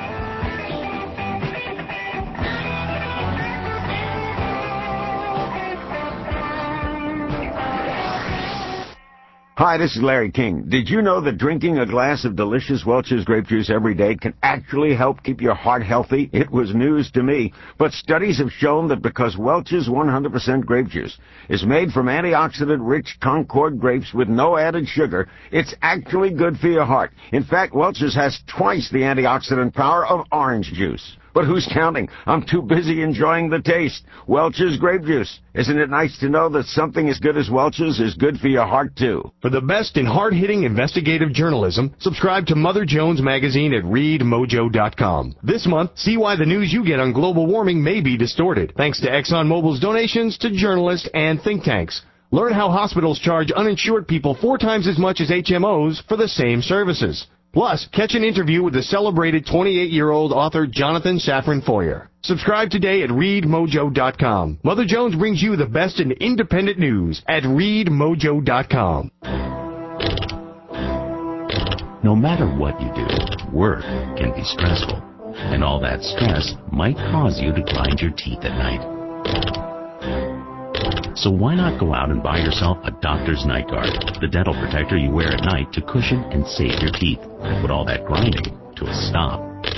Hi, this is Larry King. Did you know that drinking a glass of delicious Welch's grape juice every day can actually help keep your heart healthy? It was news to me. But studies have shown that because Welch's 100% grape juice is made from antioxidant-rich Concord grapes with no added sugar, it's actually good for your heart. In fact, Welch's has twice the antioxidant power of orange juice. But who's counting? I'm too busy enjoying the taste. Welch's grape juice. Isn't it nice to know that something as good as Welch's is good for your heart, too? For the best in hard-hitting investigative journalism, subscribe to Mother Jones Magazine at readmojo.com. This month, see why the news you get on global warming may be distorted, thanks to ExxonMobil's donations to journalists and think tanks. Learn how hospitals charge uninsured people 4 times as much as HMOs for the same services. Plus, catch an interview with the celebrated 28-year-old author Jonathan Safran Foer. Subscribe today at readmojo.com. Mother Jones brings you the best in independent news at readmojo.com. No matter what you do, work can be stressful. And all that stress might cause you to grind your teeth at night. So why not go out and buy yourself a Doctor's Night Guard, the dental protector you wear at night to cushion and save your teeth and put all that grinding to a stop.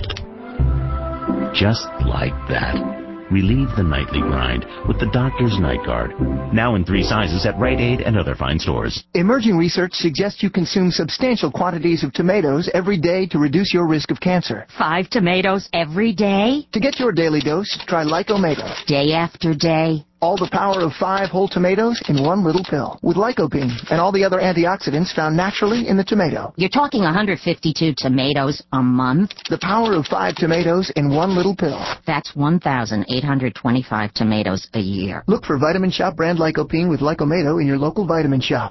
Just like that. Relieve the nightly grind with the Doctor's Night Guard. Now in 3 sizes at Rite Aid and other fine stores. Emerging research suggests you consume substantial quantities of tomatoes every day to reduce your risk of cancer. 5 tomatoes every day? To get your daily dose, try Lycomato. Day after day? All the power of 5 whole tomatoes in one little pill. With lycopene and all the other antioxidants found naturally in the tomato. You're talking 152 tomatoes a month? The power of 5 tomatoes in one little pill. That's 1,825 tomatoes a year. Look for Vitamin Shop brand lycopene with Lycomato in your local vitamin shop.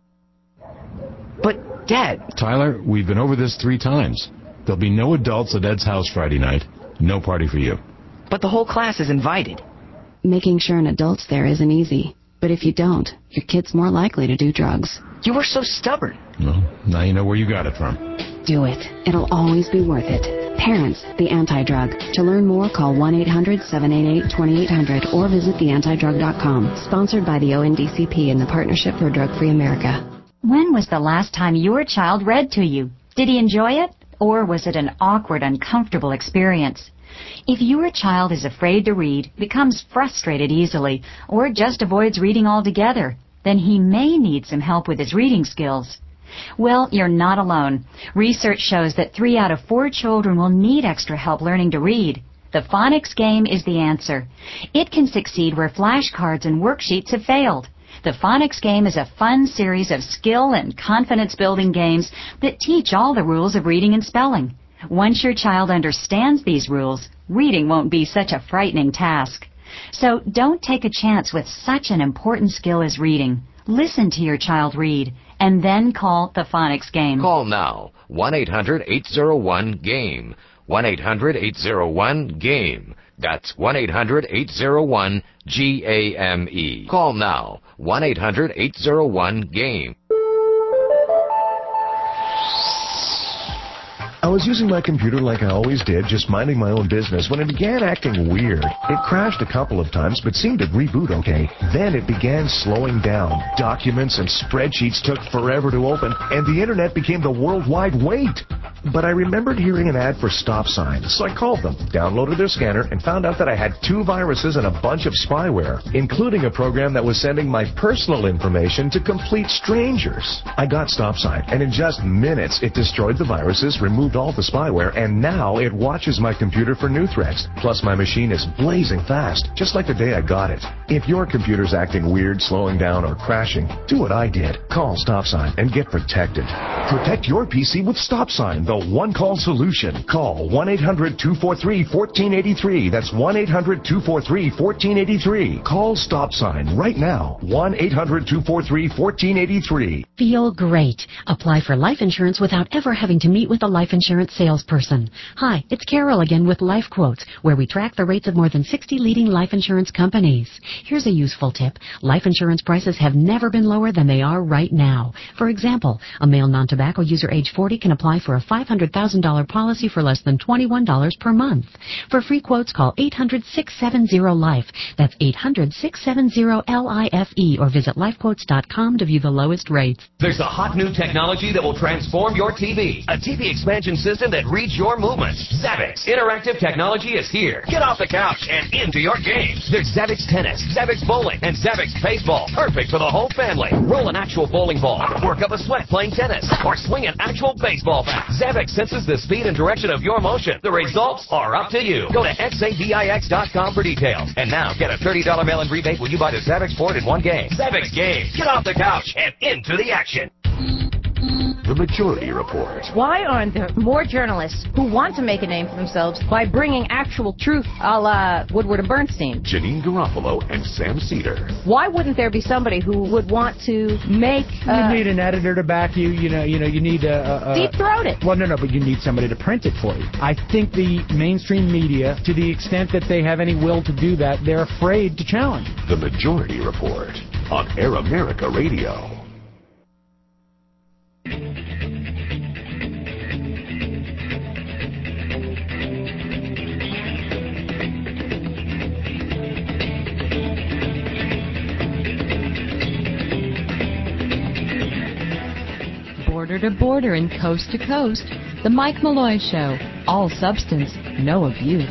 But, Dad... Tyler, we've been over this 3 times. There'll be no adults at Ed's house Friday night. No party for you. But the whole class is invited. Making sure an adult's there isn't easy. But if you don't, your kid's more likely to do drugs. You were so stubborn. Well, now you know where you got it from. Do it. It'll always be worth it. Parents, the Anti-Drug. To learn more, call 1-800-788-2800 or visit theantidrug.com. Sponsored by the ONDCP and the Partnership for Drug-Free America. When was the last time your child read to you? Did he enjoy it? Or was it an awkward, uncomfortable experience? If your child is afraid to read, becomes frustrated easily, or just avoids reading altogether, then he may need some help with his reading skills. Well, you're not alone. Research shows that 3 out of 4 children will need extra help learning to read. The phonics game is the answer. It can succeed where flashcards and worksheets have failed. The phonics game is a fun series of skill and confidence-building games that teach all the rules of reading and spelling. Once your child understands these rules, reading won't be such a frightening task. So don't take a chance with such an important skill as reading. Listen to your child read, and then call the phonics game. Call now. 1-800-801-GAME. 1-800-801-GAME. That's 1-800-801-GAME. Call now. 1-800-801-GAME. I was using my computer like I always did, just minding my own business, when it began acting weird. It crashed a couple of times, but seemed to reboot okay. Then it began slowing down. Documents and spreadsheets took forever to open, and the internet became the worldwide wait. But I remembered hearing an ad for Stop Sign, so I called them, downloaded their scanner, and found out that I had 2 viruses and a bunch of spyware, including a program that was sending my personal information to complete strangers. I got Stop Sign, and in just minutes, it destroyed the viruses, removed all the spyware, and now it watches my computer for new threats. Plus, my machine is blazing fast, just like the day I got it. If your computer's acting weird, slowing down, or crashing, do what I did. Call Stop Sign and get protected. Protect your PC with Stop Sign, the one-call solution. Call 1-800-243-1483. That's 1-800-243-1483. Call Stop Sign right now. 1-800-243-1483. Feel great. Apply for life insurance without ever having to meet with a life insurance salesperson. Hi, it's Carol again with Life Quotes, where we track the rates of more than 60 leading life insurance companies. Here's a useful tip. Life insurance prices have never been lower than they are right now. For example, a male non-tobacco user age 40 can apply for a $500,000 policy for less than $21 per month. For free quotes, call 800-670-LIFE. That's 800-670-LIFE, or visit lifequotes.com to view the lowest rates. There's a hot new technology that will transform your TV. A TV expansion system that reads your movements. Zavix interactive technology is here. Get off the couch and into your games. There's Zavix Tennis, Zavix Bowling, and Zavix Baseball. Perfect for the whole family. Roll an actual bowling ball, work up a sweat playing tennis, or swing an actual baseball bat. Zavix Zabbix senses the speed and direction of your motion. The results are up to you. Go to xabix.com for details. And now get a $30 mail-in rebate when you buy the Zabbix board in one game. Zabbix Games. Get off the couch and into the action. The Majority Report. Why aren't there more journalists who want to make a name for themselves by bringing actual truth, a la Woodward and Bernstein? Janine Garofalo and Sam Cedar. Why wouldn't there be somebody who would want to make... you need an editor to back you. You need a deep-throat it. Well, no, but you need somebody to print it for you. I think the mainstream media, to the extent that they have any will to do that, they're afraid to challenge. The Majority Report on Air America Radio. Border to border and coast to coast, The Mike Malloy Show. All substance, no abuse.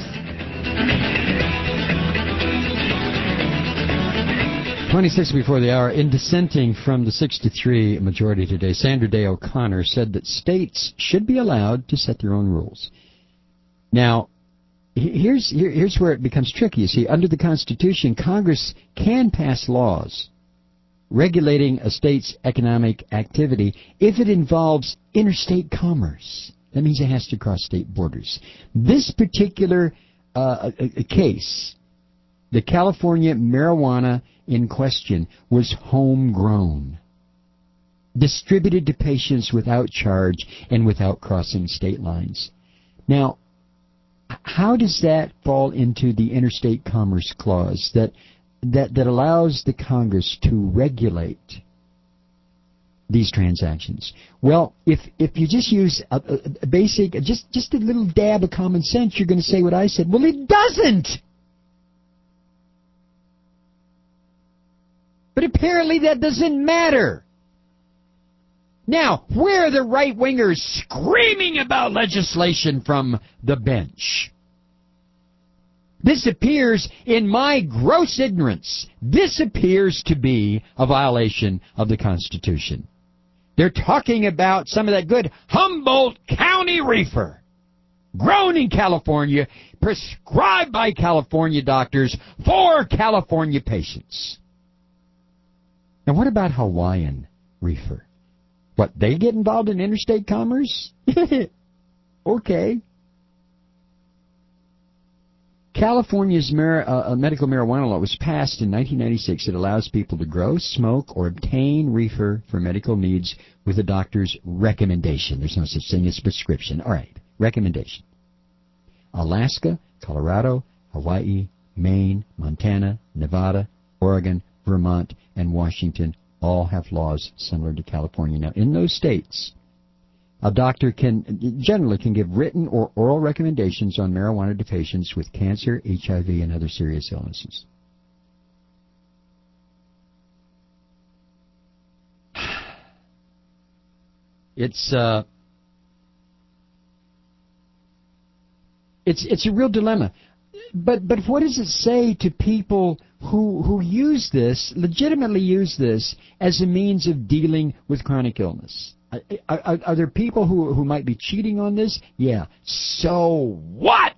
26 before the hour. In dissenting from the 6-3 majority today, Sandra Day O'Connor said that states should be allowed to set their own rules. Now, here's where it becomes tricky. You see, under the Constitution, Congress can pass laws regulating a state's economic activity if it involves interstate commerce. That means it has to cross state borders. This particular case, the California marijuana in question, was homegrown, distributed to patients without charge and without crossing state lines. Now, how does that fall into the interstate commerce clause that allows the Congress to regulate these transactions? Well, if you just use a basic, just a little dab of common sense, you're going to say what I said. Well, it doesn't. But apparently that doesn't matter. Now, where are the right-wingers screaming about legislation from the bench? This appears, in my gross ignorance, this appears to be a violation of the Constitution. They're talking about some of that good Humboldt County reefer, grown in California, prescribed by California doctors for California patients. Now, what about Hawaiian reefer? What, they get involved in interstate commerce? Okay. California's medical marijuana law was passed in 1996. It allows people to grow, smoke, or obtain reefer for medical needs with a doctor's recommendation. There's no such thing as prescription. All right, recommendation. Alaska, Colorado, Hawaii, Maine, Montana, Nevada, Oregon, Vermont, and Washington all have laws similar to California. Now, in those states, a doctor generally can give written or oral recommendations on marijuana to patients with cancer, HIV, and other serious illnesses. It's a real dilemma. But what does it say to people who use this, legitimately use this, as a means of dealing with chronic illness? Are there people who might be cheating on this? Yeah. So what?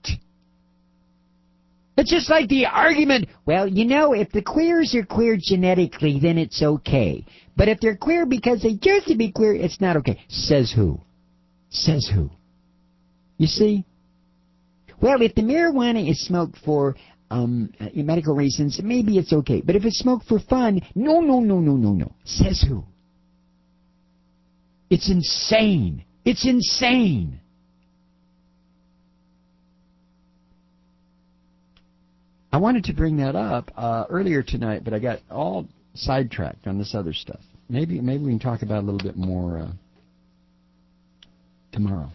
It's just like the argument, well, if the queers are queer genetically, then it's okay. But if they're queer because they choose to be queer, it's not okay. Says who? Says who? You see? Well, if the marijuana is smoked for medical reasons, maybe it's okay. But if it's smoked for fun, no. Says who? It's insane. It's insane. I wanted to bring that up earlier tonight, but I got all sidetracked on this other stuff. Maybe we can talk about it a little bit more tomorrow.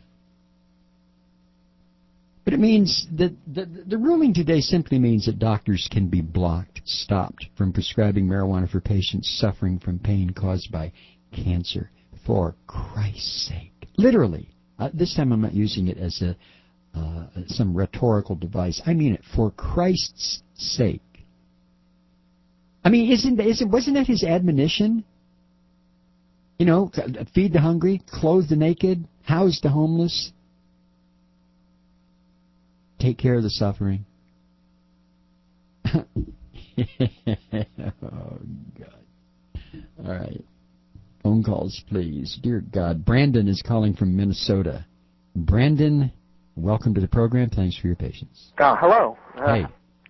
But it means that the ruling today simply means that doctors can be stopped from prescribing marijuana for patients suffering from pain caused by cancer. For Christ's sake. Literally. This time I'm not using it as some rhetorical device. I mean it. For Christ's sake. I mean, wasn't that his admonition? You know, feed the hungry, clothe the naked, house the homeless, take care of the suffering. Oh, God. All right. Phone calls, please. Dear God. Brandon is calling from Minnesota. Brandon, welcome to the program. Thanks for your patience. Hello. Hey.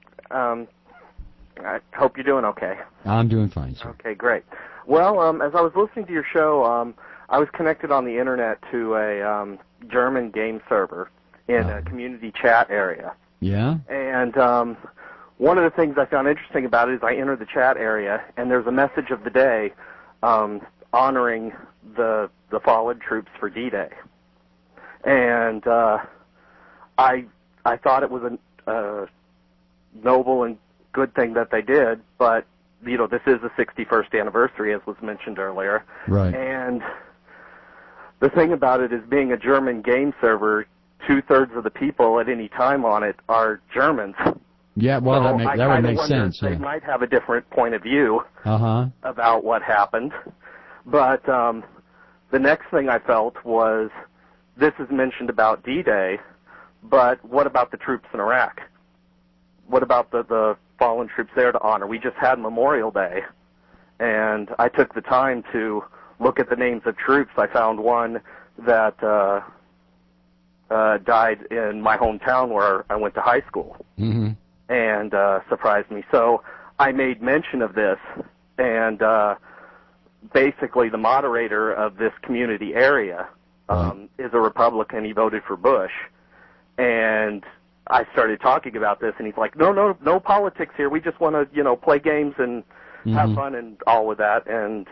I hope you're doing okay. I'm doing fine, sir. Okay, great. Well, as I was listening to your show, I was connected on the Internet to a German game server in a community chat area. Yeah? And one of the things I found interesting about it is I entered the chat area, and there's a message of the day honoring the fallen troops for D-Day. And I thought it was a noble and good thing that they did, but, you know, this is the 61st anniversary, as was mentioned earlier. Right. And the thing about it is, being a German game server, 2/3 of the people at any time on it are Germans. Yeah, well, So that would make wonder sense. if they Yeah. might have a different point of view Uh-huh. about what happened. But the next thing I felt was, this is mentioned about D-Day, but what about the troops in Iraq? What about the fallen troops there to honor? We just had Memorial Day, and I took the time to look at the names of troops. I found one that died in my hometown where I went to high school, and surprised me. So I made mention of this, and basically the moderator of this community area is a Republican. He voted for Bush, and I started talking about this, and he's like, no politics here. We just want to, you know, play games and have fun and all with that. And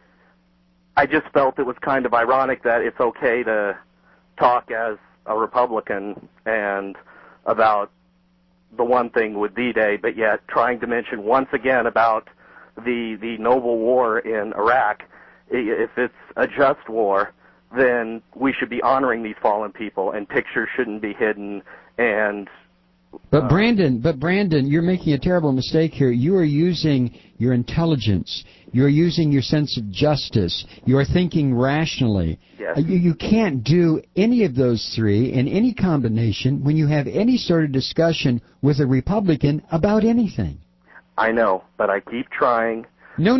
I just felt it was kind of ironic that it's okay to talk as a Republican and about the one thing with D-Day, but yet trying to mention once again about the noble war in Iraq. If it's a just war, then we should be honoring these fallen people, and pictures shouldn't be hidden. And But Brandon, you're making a terrible mistake here. You are using your intelligence. You're using your sense of justice. You're thinking rationally. Yes. You can't do any of those three in any combination when you have any sort of discussion with a Republican about anything. I know, but I keep trying. No,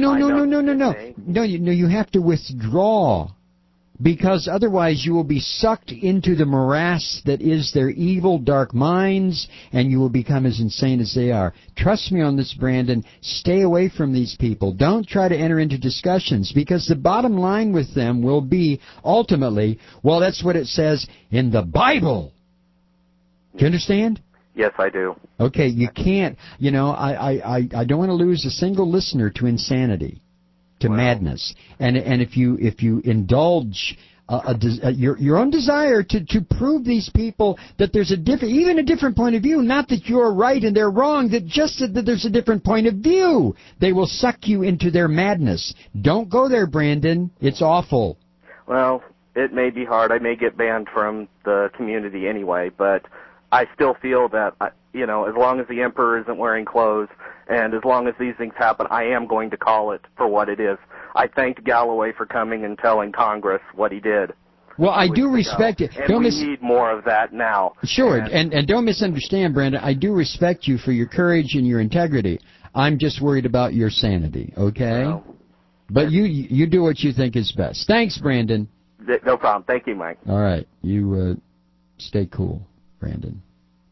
you have to withdraw, because otherwise you will be sucked into the morass that is their evil, dark minds, and you will become as insane as they are. Trust me on this, Brandon. Stay away from these people. Don't try to enter into discussions, because the bottom line with them will be, ultimately, well, that's what it says in the Bible. Do you understand? Yes, I do. Okay, you can't, you know, I don't want to lose a single listener to insanity, to madness. And if you indulge your own desire to prove these people that there's a different point of view, not that you're right and they're wrong, that there's a different point of view, they will suck you into their madness. Don't go there, Brandon. It's awful. Well, it may be hard. I may get banned from the community anyway, but I still feel that, you know, as long as the emperor isn't wearing clothes and as long as these things happen, I am going to call it for what it is. I thanked Galloway for coming and telling Congress what he did. Well, I do respect it. And we need more of that now. Sure, and don't misunderstand, Brandon. I do respect you for your courage and your integrity. I'm just worried about your sanity, okay? No. But you do what you think is best. Thanks, Brandon. No problem. Thank you, Mike. All right. You stay cool, Brandon.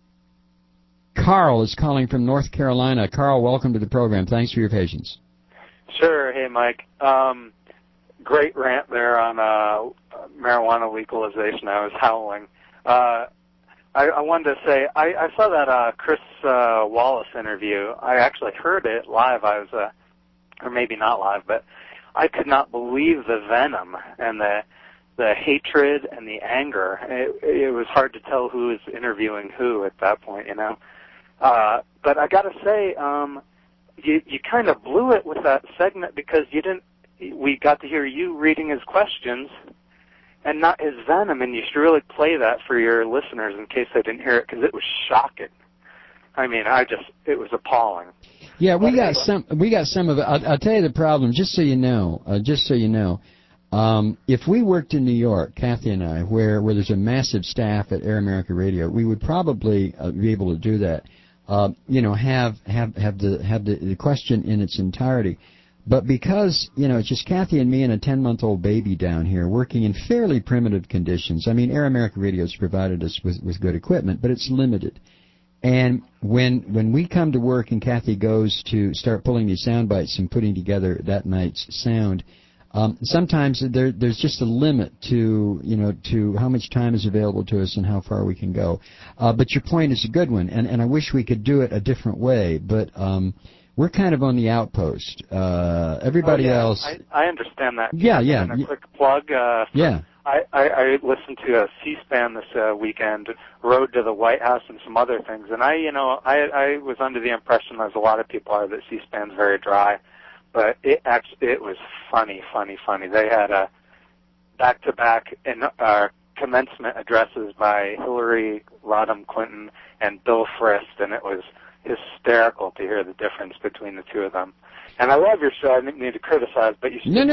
Carl is calling from North Carolina. Carl, welcome to the program. Thanks for your patience. Sure. Hey, Mike. Great rant there on marijuana legalization. I was howling. I wanted to say, I saw that Chris Wallace interview. I actually heard it live. I was, or maybe not live, but I could not believe the venom and the hatred and the anger. It was hard to tell who was interviewing who at that point, you know. But I got to say, you kind of blew it with that segment, because we got to hear you reading his questions and not his venom, and you should really play that for your listeners in case they didn't hear it, because it was shocking. I mean, it was appalling. Yeah, we got some of it. I'll tell you the problem, just so you know. If we worked in New York, Kathy and I, where there's a massive staff at Air America Radio, we would probably be able to do that. Have the question in its entirety. But because, it's just Kathy and me and a 10-month-old baby down here working in fairly primitive conditions. I mean, Air America Radio has provided us with good equipment, but it's limited. And when we come to work and Kathy goes to start pulling these sound bites and putting together that night's sound, sometimes there's just a limit to how much time is available to us and how far we can go. But your point is a good one, and I wish we could do it a different way. But we're kind of on the outpost. Everybody else. I understand that. Yeah. And a quick plug. Yeah. I listened to a C-SPAN this weekend, Road to the White House, and some other things. And I was under the impression, as a lot of people are, that C-SPAN's very dry. But it was funny. They had a back-to-back commencement addresses by Hillary Rodham Clinton and Bill Frist, and it was hysterical to hear the difference between the two of them. And I love your show. I didn't need to criticize, but you should. No.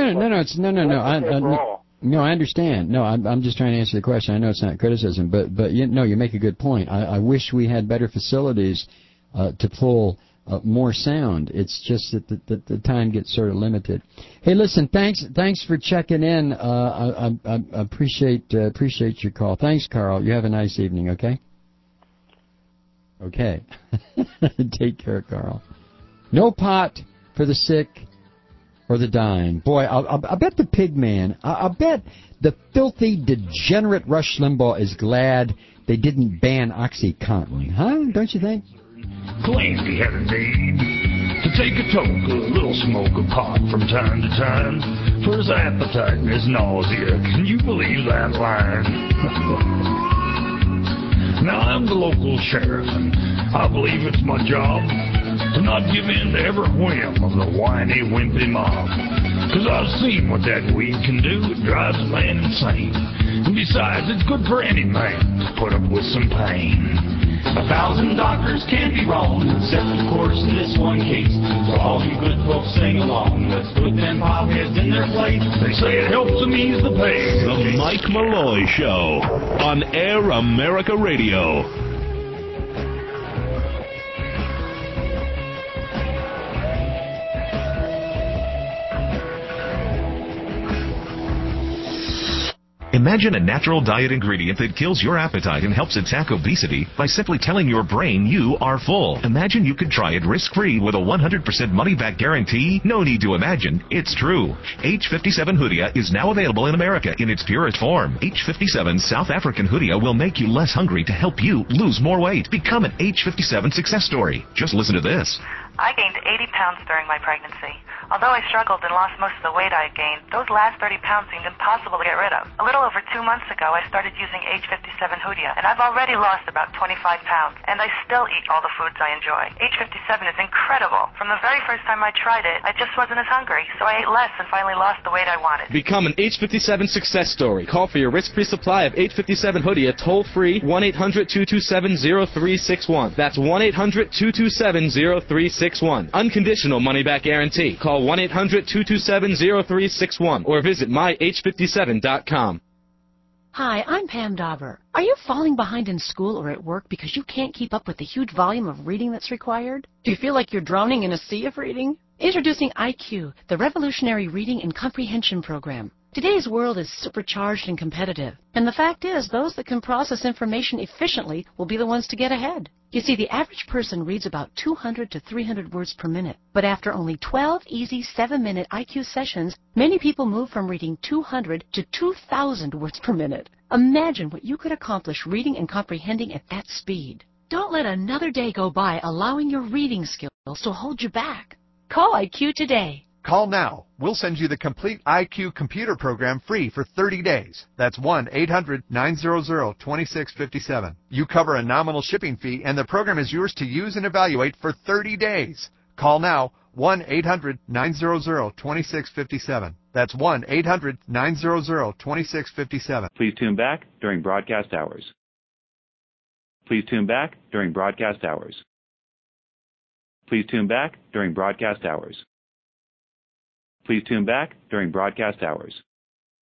I understand. No, I'm just trying to answer the question. I know it's not criticism, but you make a good point. I wish we had better facilities to pull more sound. It's just that the time gets sort of limited. Hey, listen, thanks for checking in. I appreciate your call. Thanks, Carl. You have a nice evening. Okay. Okay. Take care, Carl. No pot for the sick or the dying. Boy, I bet the pig man, I bet the filthy, degenerate Rush Limbaugh is glad they didn't ban OxyContin. Huh? Don't you think? Claimed he had a need to take a toke, a little smoke of pot from time to time for his appetite and his nausea. Can you believe that line? Now, I'm the local sheriff, and I believe it's my job to not give in to every whim of the whiny, wimpy mob. 'Cause I've seen what that weed can do. It drives a man insane. And besides, it's good for any man to put up with some pain. 1,000 doctors can't be wrong, except, of course, in this one case. So all you good folks sing along. Let's put them potheads in their place. They say it helps them ease the pain. The Mike Malloy Show on Air America Radio. Imagine a natural diet ingredient that kills your appetite and helps attack obesity by simply telling your brain you are full. Imagine you could try it risk-free with a 100% money-back guarantee. No need to imagine. It's true. H57 Hoodia is now available in America in its purest form. H57 South African Hoodia will make you less hungry to help you lose more weight. Become an H57 success story. Just listen to this. I gained 80 pounds during my pregnancy. Although I struggled and lost most of the weight I had gained, those last 30 pounds seemed impossible to get rid of. A little over 2 months ago, I started using H57 Hoodia, and I've already lost about 25 pounds, and I still eat all the foods I enjoy. H57 is incredible. From the very first time I tried it, I just wasn't as hungry, so I ate less and finally lost the weight I wanted. Become an H57 success story. Call for your risk-free supply of H57 Hoodia toll-free 1-800-227-0361. That's 1-800-227-0361. Unconditional money-back guarantee. Call 1-800-227-0361 or visit myh57.com. Hi, I'm Pam Dauber. Are you falling behind in school or at work because you can't keep up with the huge volume of reading that's required? Do you feel like you're drowning in a sea of reading? Introducing IQ, the revolutionary reading and comprehension program. Today's world is supercharged and competitive, and the fact is those that can process information efficiently will be the ones to get ahead. You see, the average person reads about 200 to 300 words per minute, but after only 12 easy 7-minute IQ sessions, many people move from reading 200 to 2,000 words per minute. Imagine what you could accomplish reading and comprehending at that speed. Don't let another day go by allowing your reading skills to hold you back. Call IQ today. Call now. We'll send you the complete IQ computer program free for 30 days. That's 1-800-900-2657. You cover a nominal shipping fee, and the program is yours to use and evaluate for 30 days. Call now, 1-800-900-2657. That's 1-800-900-2657. Please tune back during broadcast hours. Please tune back during broadcast hours. Please tune back during broadcast hours. Please tune back during broadcast hours.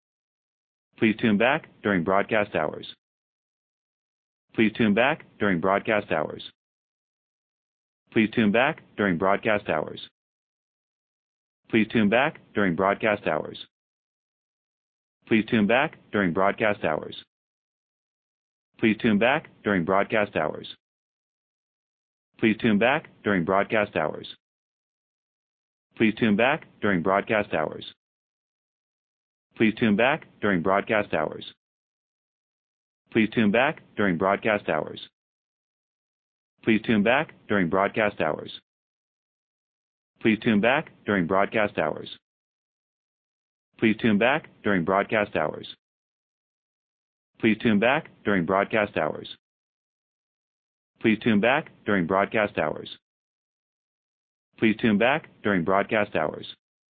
Please tune back during broadcast hours. Please tune back during broadcast hours. Please tune back during broadcast hours. Please tune back during broadcast hours. Please tune back during broadcast hours. Please tune back during broadcast hours. Please tune back during broadcast hours. Please tune back during broadcast hours. Please tune back during broadcast hours. Please tune back during broadcast hours. Please tune back during broadcast hours. Please tune back during broadcast hours. Please tune back during broadcast hours. Please tune back during broadcast hours. Please tune back during broadcast hours. Please tune back during broadcast hours.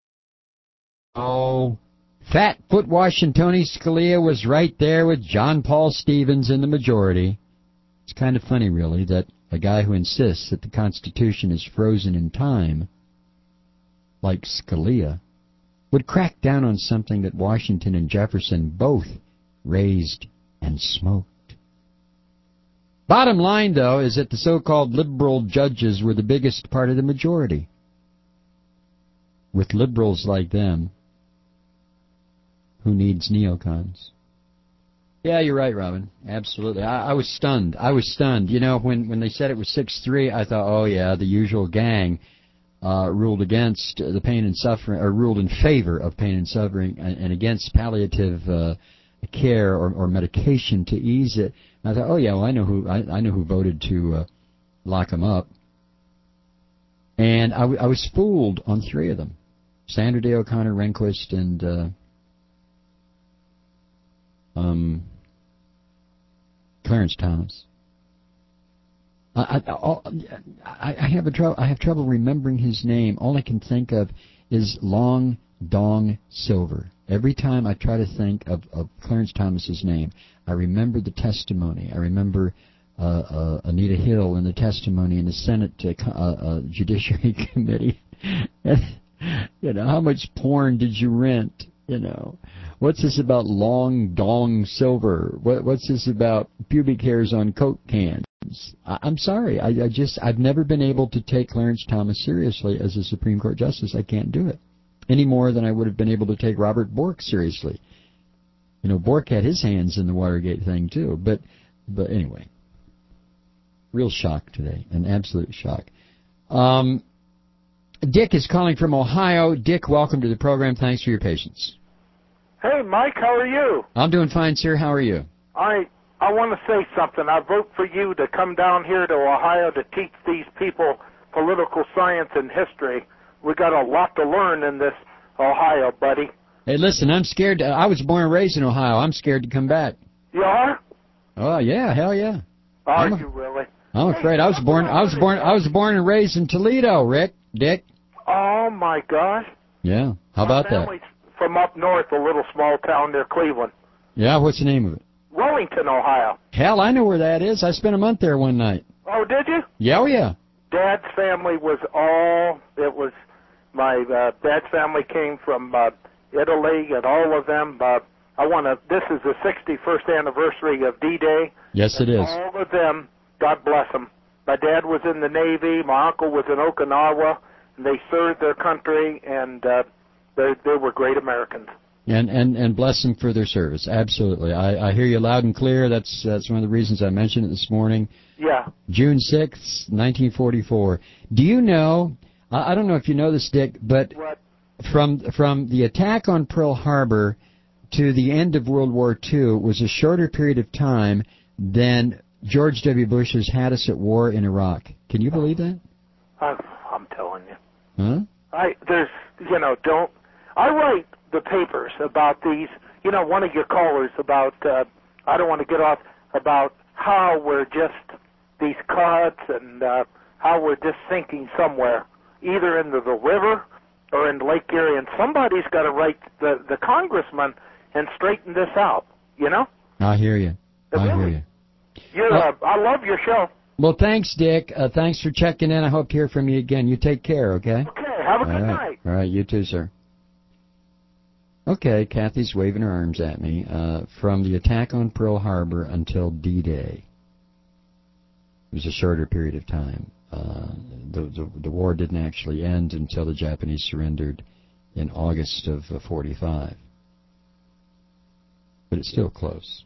Oh, Fat Foot Washington Scalia was right there with John Paul Stevens in the majority. It's kind of funny, really, that a guy who insists that the Constitution is frozen in time, like Scalia, would crack down on something that Washington and Jefferson both raised and smoked. Bottom line, though, is that the so-called liberal judges were the biggest part of the majority. With liberals like them, who needs neocons? Yeah, you're right, Robin. Absolutely. I was stunned. I was stunned. You know, when they said it was 6-3, I thought, oh, yeah, the usual gang ruled against the pain and suffering, or ruled in favor of pain and suffering, and against palliative care or medication to ease it. And I thought, oh yeah, well I know who voted to lock them up. And I was fooled on three of them: Sandra Day O'Connor, Rehnquist, and Clarence Thomas. I have trouble remembering his name. All I can think of is Long Dong Silver. Every time I try to think of Clarence Thomas's name, I remember the testimony. I remember Anita Hill and the testimony in the Senate Judiciary Committee. You know, how much porn did you rent? You know, what's this about Long Dong Silver? What's this about pubic hairs on Coke cans? I'm sorry. I've never been able to take Clarence Thomas seriously as a Supreme Court justice. I can't do it any more than I would have been able to take Robert Bork seriously. You know, Bork had his hands in the Watergate thing too. But anyway, real shock today, an absolute shock. Dick is calling from Ohio. Dick, welcome to the program. Thanks for your patience. Hey, Mike, how are you? I'm doing fine, sir. How are you? I want to say something. I vote for you to come down here to Ohio to teach these people political science and history. We got a lot to learn in this Ohio, buddy. Hey, listen, I'm scared. I was born and raised in Ohio. I'm scared to come back. You are? Oh yeah, hell yeah. Are you really? I'm afraid. I was born and raised in Toledo, Dick. Oh my gosh. Yeah. How about that? From up north, a little small town near Cleveland. Yeah, what's the name of it? Wellington, Ohio. Hell, I know where that is. I spent a month there one night. Oh, did you? Yeah, oh yeah. Dad's family was my dad's family came from Italy, and all of them. This is the 61st anniversary of D-Day. Yes, it is. All of them, God bless them. My dad was in the Navy. My uncle was in Okinawa. And they served their country, and they were great Americans. And bless them for their service. Absolutely. I hear you loud and clear. That's one of the reasons I mentioned it this morning. Yeah. June 6th, 1944. Do you know, I don't know if you know this, Dick, but what? From the attack on Pearl Harbor to the end of World War II was a shorter period of time than George W. Bush has had us at war in Iraq. Can you believe that? I'm telling you. Huh? I write the papers about these, one of your callers about, I don't want to get off, about how we're just these cuts and how we're just sinking somewhere, either into the river or in Lake Erie, and somebody's got to write the congressman and straighten this out, I hear you. I hear you. I love your show. Well, thanks, Dick. Thanks for checking in. I hope to hear from you again. You take care, okay? Okay, have a good night. All right, you too, sir. Okay, Kathy's waving her arms at me. From the attack on Pearl Harbor until D-Day. It was a shorter period of time. The war didn't actually end until the Japanese surrendered in August of 45. But it's still close.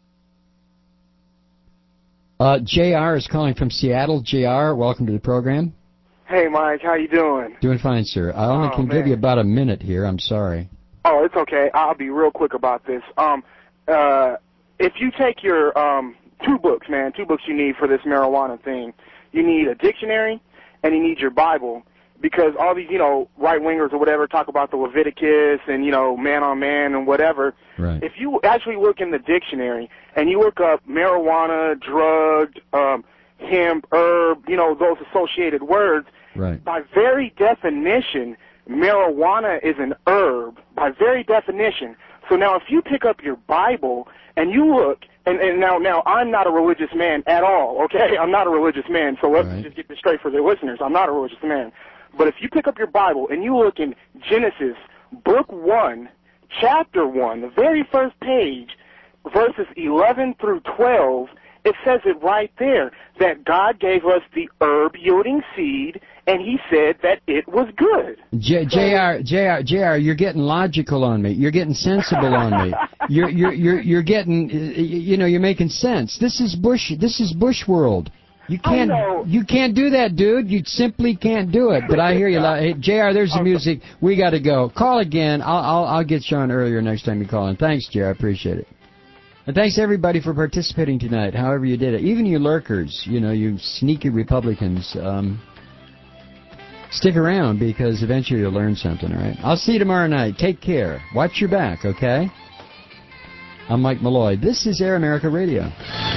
JR is calling from Seattle. JR, welcome to the program. Hey, Mike, how you doing? Doing fine, sir. I only can give you about a minute here. I'm sorry. Oh, it's okay. I'll be real quick about this. If you take your two books you need for this marijuana thing, you need a dictionary and you need your Bible, because all these, right-wingers or whatever talk about the Leviticus and, man on man and whatever. Right. If you actually look in the dictionary and you look up marijuana, drugged, hemp, herb, those associated words, right. By very definition, marijuana is an herb, by very definition. So now if you pick up your Bible and you look, and now I'm not a religious man at all, okay? I'm not a religious man, so let's just get this straight for the listeners. I'm not a religious man. But if you pick up your Bible and you look in Genesis, book 1, chapter 1, the very first page, verses 11 through 12, it says it right there, that God gave us the herb-yielding seed, and he said that it was good. JR, you're getting logical on me. You're getting sensible on me. You're getting, you're making sense. This is Bush world. You can't do that, dude. You simply can't do it. But I hear you. Hey, JR, there's the music. We got to go. Call again. I'll get you on earlier next time you call in. Thanks, JR. I appreciate it. And thanks, everybody, for participating tonight, however you did it. Even you lurkers, you sneaky Republicans, stick around, because eventually you'll learn something, all right? I'll see you tomorrow night. Take care. Watch your back, okay? I'm Mike Malloy. This is Air America Radio.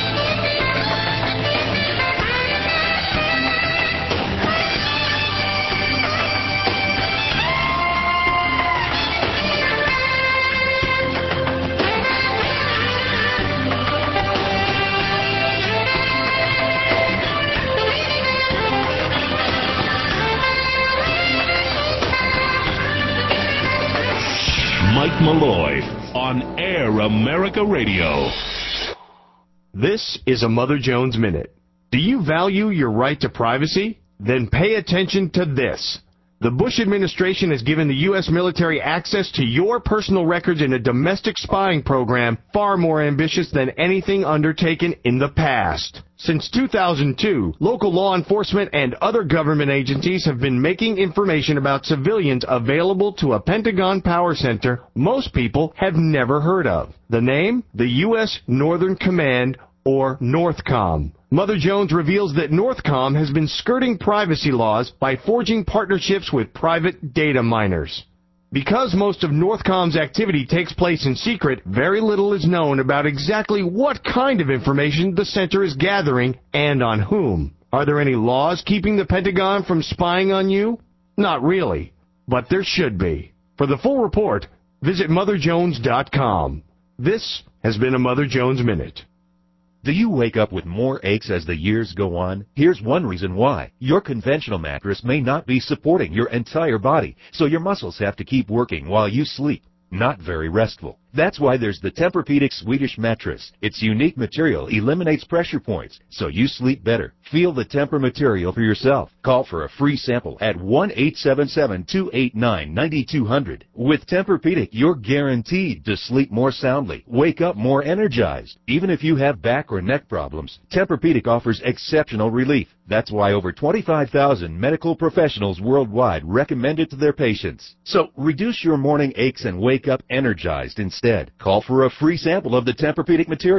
Mike Malloy on Air America Radio. This is a Mother Jones Minute. Do you value your right to privacy? Then pay attention to this. The Bush administration has given the U.S. military access to your personal records in a domestic spying program far more ambitious than anything undertaken in the past. Since 2002, local law enforcement and other government agencies have been making information about civilians available to a Pentagon power center most people have never heard of. The name? The U.S. Northern Command, or NORTHCOM. Mother Jones reveals that NORTHCOM has been skirting privacy laws by forging partnerships with private data miners. Because most of NORTHCOM's activity takes place in secret, very little is known about exactly what kind of information the center is gathering and on whom. Are there any laws keeping the Pentagon from spying on you? Not really, but there should be. For the full report, visit MotherJones.com. This has been a Mother Jones Minute. Do you wake up with more aches as the years go on? Here's one reason why. Your conventional mattress may not be supporting your entire body, so your muscles have to keep working while you sleep. Not very restful. That's why there's the Tempur-Pedic Swedish mattress. Its unique material eliminates pressure points, so you sleep better. Feel the Tempur material for yourself. Call for a free sample at 1-877-289-9200. With Tempur-Pedic, you're guaranteed to sleep more soundly, wake up more energized. Even if you have back or neck problems, Tempur-Pedic offers exceptional relief. That's why over 25,000 medical professionals worldwide recommend it to their patients. So reduce your morning aches and wake up energized instead. Call for a free sample of the Tempur-Pedic material.